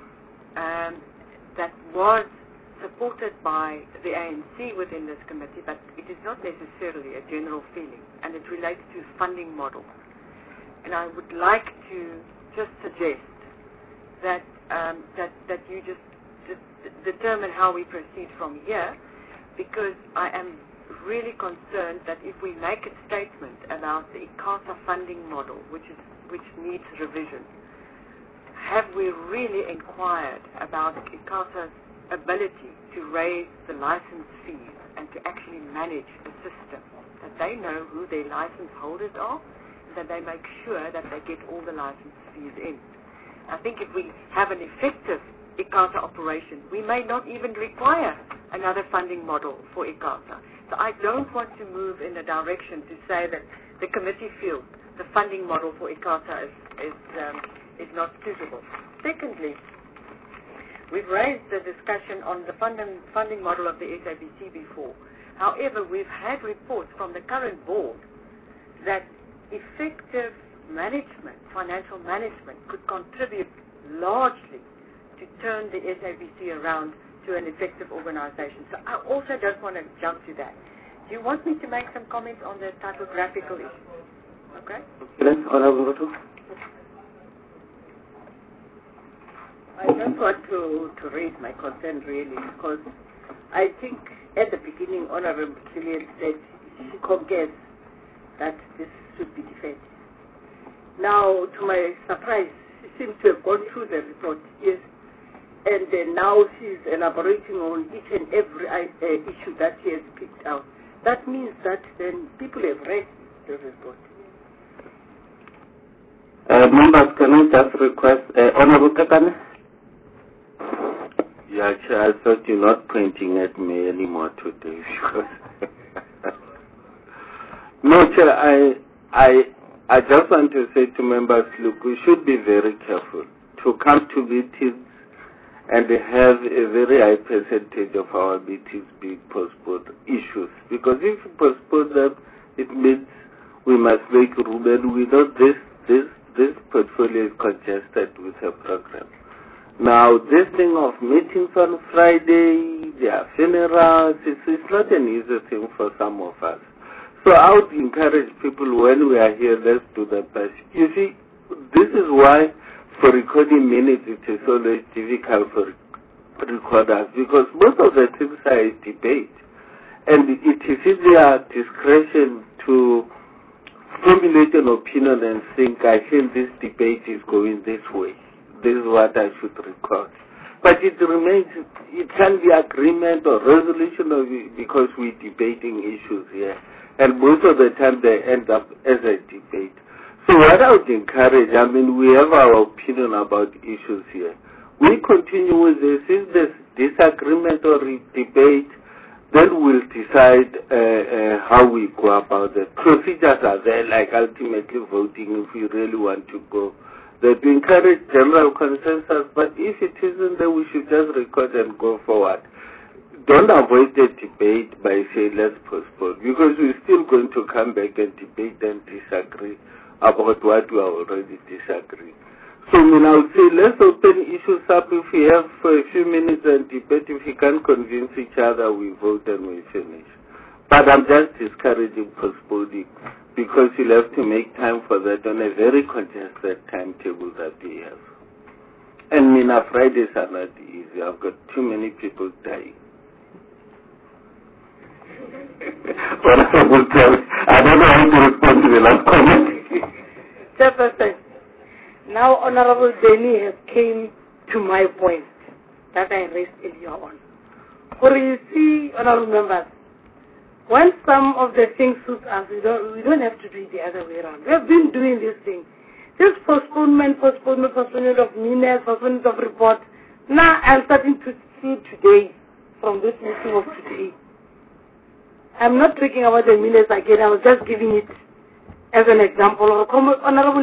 that was supported by the ANC within this committee, but it is not necessarily a general feeling, and it relates to funding model. And I would like to just suggest that that you just determine how we proceed from here, because I am really concerned that if we make a statement about the ICASA funding model, which needs revision, have we really inquired about ICASA's ability to raise the license fees and to actually manage the system, that they know who their license holders are, and that they make sure that they get all the license fees in. I think if we have an effective ICASA operation, we may not even require another funding model for ICASA. So I don't want to move in a direction to say that the committee feels the funding model for ICASA is not suitable. Secondly, we've raised the discussion on the funding model of the SABC before. However, we've had reports from the current board that effective management, financial management, could contribute largely to turn the SABC around to an effective organization. So I also don't want to jump to that. Do you want me to make some comments on the typographical issues? Okay? Yes, Honorable Ruto. I just want to raise my concern really, because I think at the beginning Honorable Killian said she concurs that this should be defended. Now, to my surprise, she seems to have gone through the report, yes, and then now she's elaborating on each and every issue that she has picked out. That means that then people have read the report. Members, can I just request, Honorable Kakane? Yeah, Chair, I thought you're not pointing at me anymore today. No, Chair, I just want to say to members, look, we should be very careful to come to meetings and have a very high percentage of our meetings being postponed issues. Because if we postpone them, it means we must make room, and we know this portfolio is congested with a program. Now, this thing of meetings on Friday, their funerals, it's not an easy thing for some of us. So I would encourage people, when we are here, let's do the best. You see, this is why for recording minutes it is always difficult for recorders, because most of the things are a debate. And it is in their discretion to formulate an opinion and think, I feel this debate is going this way. This is what I should record. But it remains, it can be agreement or resolution because we're debating issues here. And most of the time they end up as a debate. So what I would encourage, we have our opinion about issues here. We continue with this. If there's disagreement or debate, then we'll decide how we go about it. Procedures are there, like ultimately voting if we really want to go. They encourage general consensus, but if it isn't, then we should just record and go forward. Don't avoid the debate by saying let's postpone, because we're still going to come back and debate and disagree about what we are already disagreeing. So I would say let's open issues up. If we have for a few minutes and debate, if we can't convince each other, we vote and we finish. But I'm just discouraging postponing, because you'll have to make time for that on a very congested timetable that we have. And Mina, Fridays are not easy. I've got too many people dying. I don't know how to respond to the last comment. Chairperson, now Honorable Denny has came to my point that I raised earlier on. For you see, Honorable members, when some of the things suit us, we don't have to do it the other way around. We have been doing this thing. This postponement of minutes, postponement of report. Now I'm starting to see today, from this meeting of today. I'm not talking about the minutes again, I was just giving it as an example. Honorable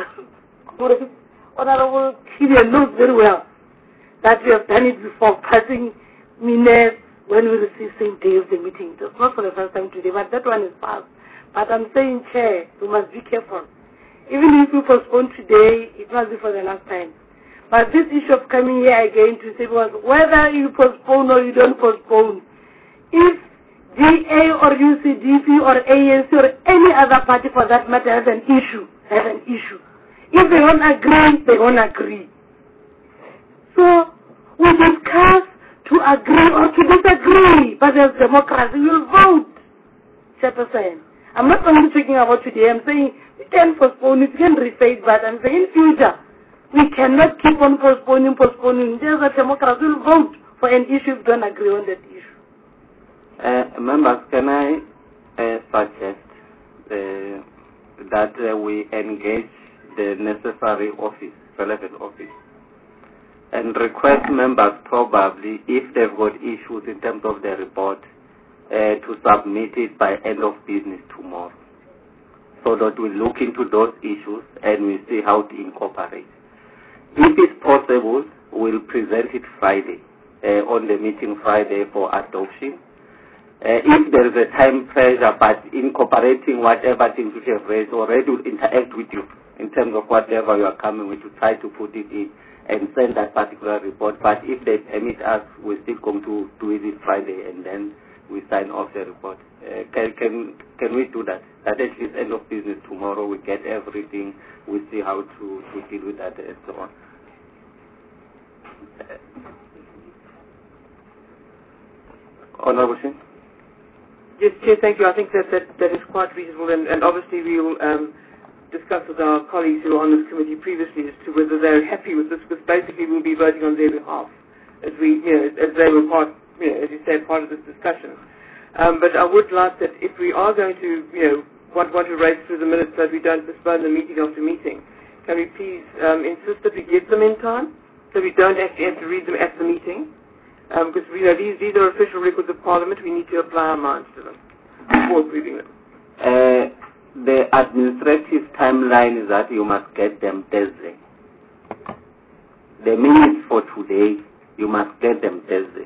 Kilia knows very well that we have done it before, passing minutes when we receive same day of the meeting. It's not for the first time today, but that one is passed. But I'm saying, Chair, we must be careful. Even if you postpone today, it must be for the last time. But this issue of coming here again to say, whether you postpone or you don't postpone, if DA or UCDP or ANC or any other party for that matter has an issue. If they don't agree, they don't agree. So we discuss to agree or to disagree, but there's democracy. We'll vote. Chairperson, I'm not only talking about today. I'm saying we can postpone it, we can rephase, but I'm saying in future we cannot keep on postponing. There's a democracy. We'll vote for an issue if we don't agree on that issue. Members, can I suggest that we engage the necessary relevant office, and request members probably, if they've got issues in terms of their report, to submit it by end of business tomorrow, so that we look into those issues and we see how to incorporate. If it's possible, we'll present it Friday, on the meeting Friday for adoption. If there is a time pressure, but incorporating whatever things we have raised, already will interact with you in terms of whatever you are coming with, to try to put it in and send that particular report. But if they permit us, we're still going to do it Friday, and then we sign off the report. Can we do that? That at least end of business tomorrow, we get everything, we see how to deal with that and so on. Honorable Singh? Yes, Chair, thank you. I think that is quite reasonable, and obviously we will discuss with our colleagues who were on this committee previously as to whether they're happy with this, because basically we'll be voting on their behalf as they were part, as you said, part of this discussion. But I would like that if we are going to, want to race through the minutes so that we don't postpone the meeting after meeting, can we please insist that we get them in time, so we don't actually have to read them at the meeting? Because these are official records of Parliament. We need to apply our minds to them before approving them. The administrative timeline is that you must get them Thursday. The minutes for today, you must get them Thursday.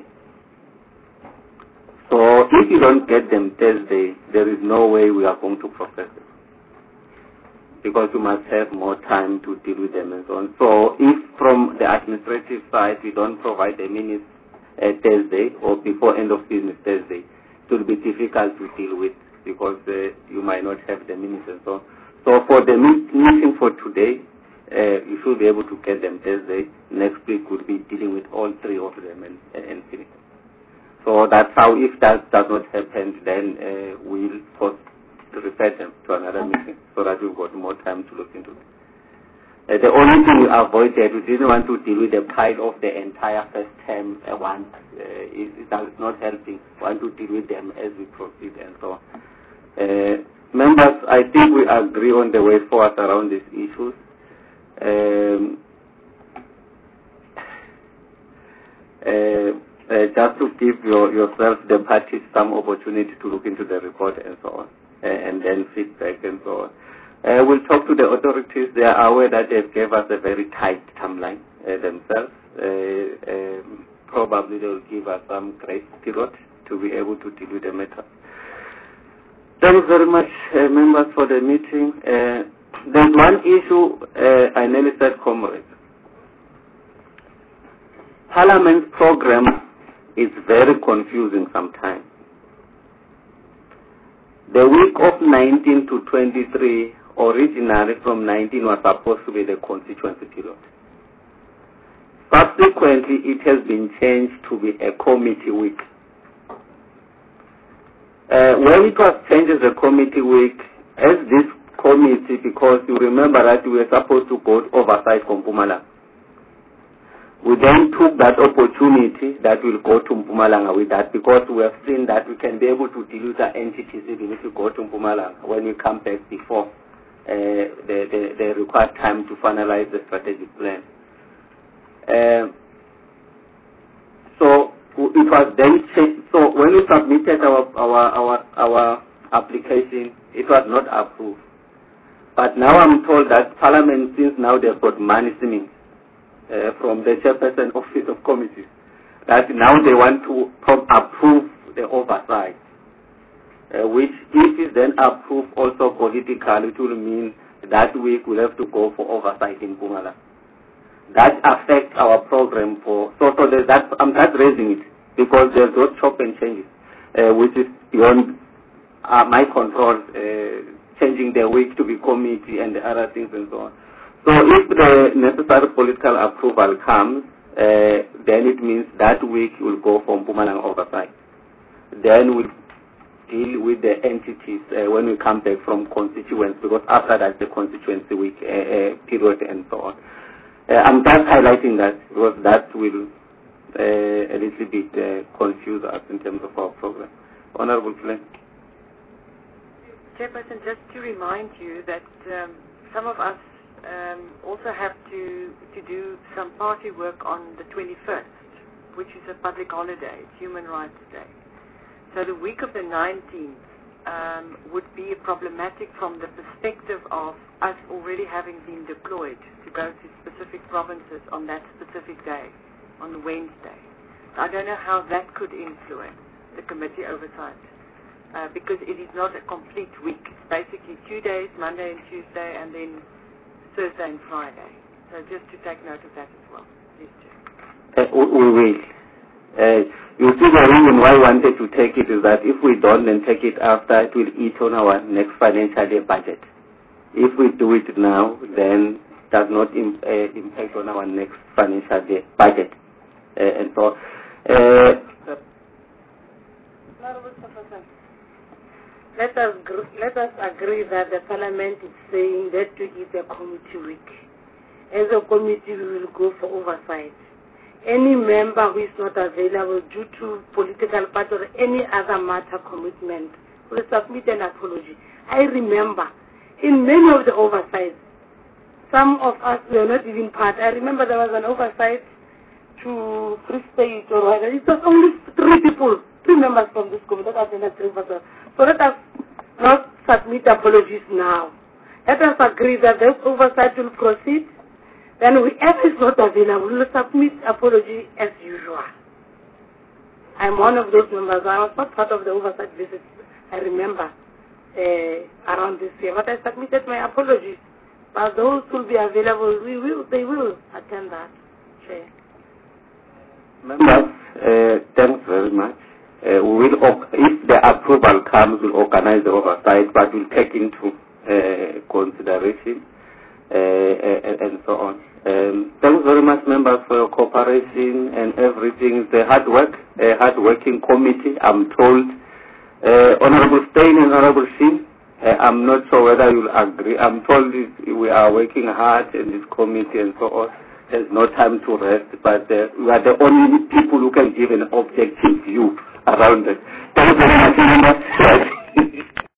So if you don't get them Thursday, there is no way we are going to process it, because you must have more time to deal with them and so on. So if from the administrative side we don't provide the minutes Thursday or before end of business Thursday, it will be difficult to deal with, because you might not have the minutes and so on. So for the meeting for today, you should be able to get them Thursday. Next week we'll be dealing with all three of them and finish. So that's how, if that does not happen, then we'll refer them to another meeting, so that we've got more time to look into it. The only thing we avoided, we didn't want to deal with the pile of the entire first term at once. It is not helping. We want to deal with them as we proceed and so on. Members, I think we agree on the way forward around these issues. Just to give yourself, the parties, some opportunity to look into the report and so on, and then feedback and so on. We'll talk to the authorities. They are aware that they gave us a very tight timeline themselves. Probably they will give us some grace period to be able to deal with the matter. Thanks very much, members, for the meeting. There's one issue I nearly said, comrades. Parliament's program is very confusing sometimes. The week of 19 to 23, originally from 19 was supposed to be the constituency period. Subsequently, it has been changed to be a committee week. When it was changed as a committee week, as this committee, because you remember that we were supposed to go to oversight from Mpumalanga. We then took that opportunity that we'll go to Mpumalanga with that, because we have seen that we can be able to deal with the entities even if we go to Mpumalanga when we come back before the required time to finalize the strategic plan. So it was then changed. So when we submitted our application, it was not approved. But now I'm told that Parliament, since now they've got money seeming from the chairperson office of committees, that now they want to approve the oversight, which if is then approved also politically, it will mean that week we'll have to go for oversight in Mpumalanga. That affects our program for, so there's that, I'm not raising it because there's those chop and changes, which is beyond my control, changing the week to be committee and the other things and so on. So if the necessary political approval comes, then it means that week will go for Mpumalanga oversight. Then we'll deal with the entities when we come back from constituents, because after that the constituency week period and so on. I'm just highlighting that because that will a little bit confuse us in terms of our program. Honorable Flynn. Chairperson, just to remind you that some of us also have to do some party work on the 21st, which is a public holiday. It's Human Rights Day. So the week of the 19th would be problematic from the perspective of us already having been deployed to go to specific provinces on that specific day, on the Wednesday. I don't know how that could influence the committee oversight, because it is not a complete week. It's basically 2 days, Monday and Tuesday, and then Thursday and Friday. So just to take note of that as well. Please, Chair. We will. You see, the reason why we wanted to take it is that if we don't then take it after, it will eat on our next financial year budget. If we do it now, then it does not impact on our next financial year budget. And so, let us agree that the Parliament is saying that week is a committee week. As a committee, we will go for oversight. Any member who is not available due to political party or any other matter commitment will submit an apology. I remember in many of the oversights, some of us were not even part. I remember there was an oversight to Free State or whatever. It was only 3 people, 3 members from this committee. That was in the 3%. So let us not submit apologies now. Let us agree that the oversight will proceed. Then whoever is not available will submit apology as usual. I'm one of those members. I was not part of the oversight visit, I remember, around this year. But I submitted my apologies. But those who will be available, they will attend that. Chair. Members, thanks very much. We will, if the approval comes, we'll organize the oversight, but we'll take into consideration and so on. Thanks very much, members, for your cooperation and everything. It's a hard-working committee, I'm told. Honorable Steyn and Honorable Shin, I'm not sure whether you'll agree. I'm told we are working hard in this committee and so on. There's no time to rest, but we are the only people who can give an objective view around it. Thank you very much, members.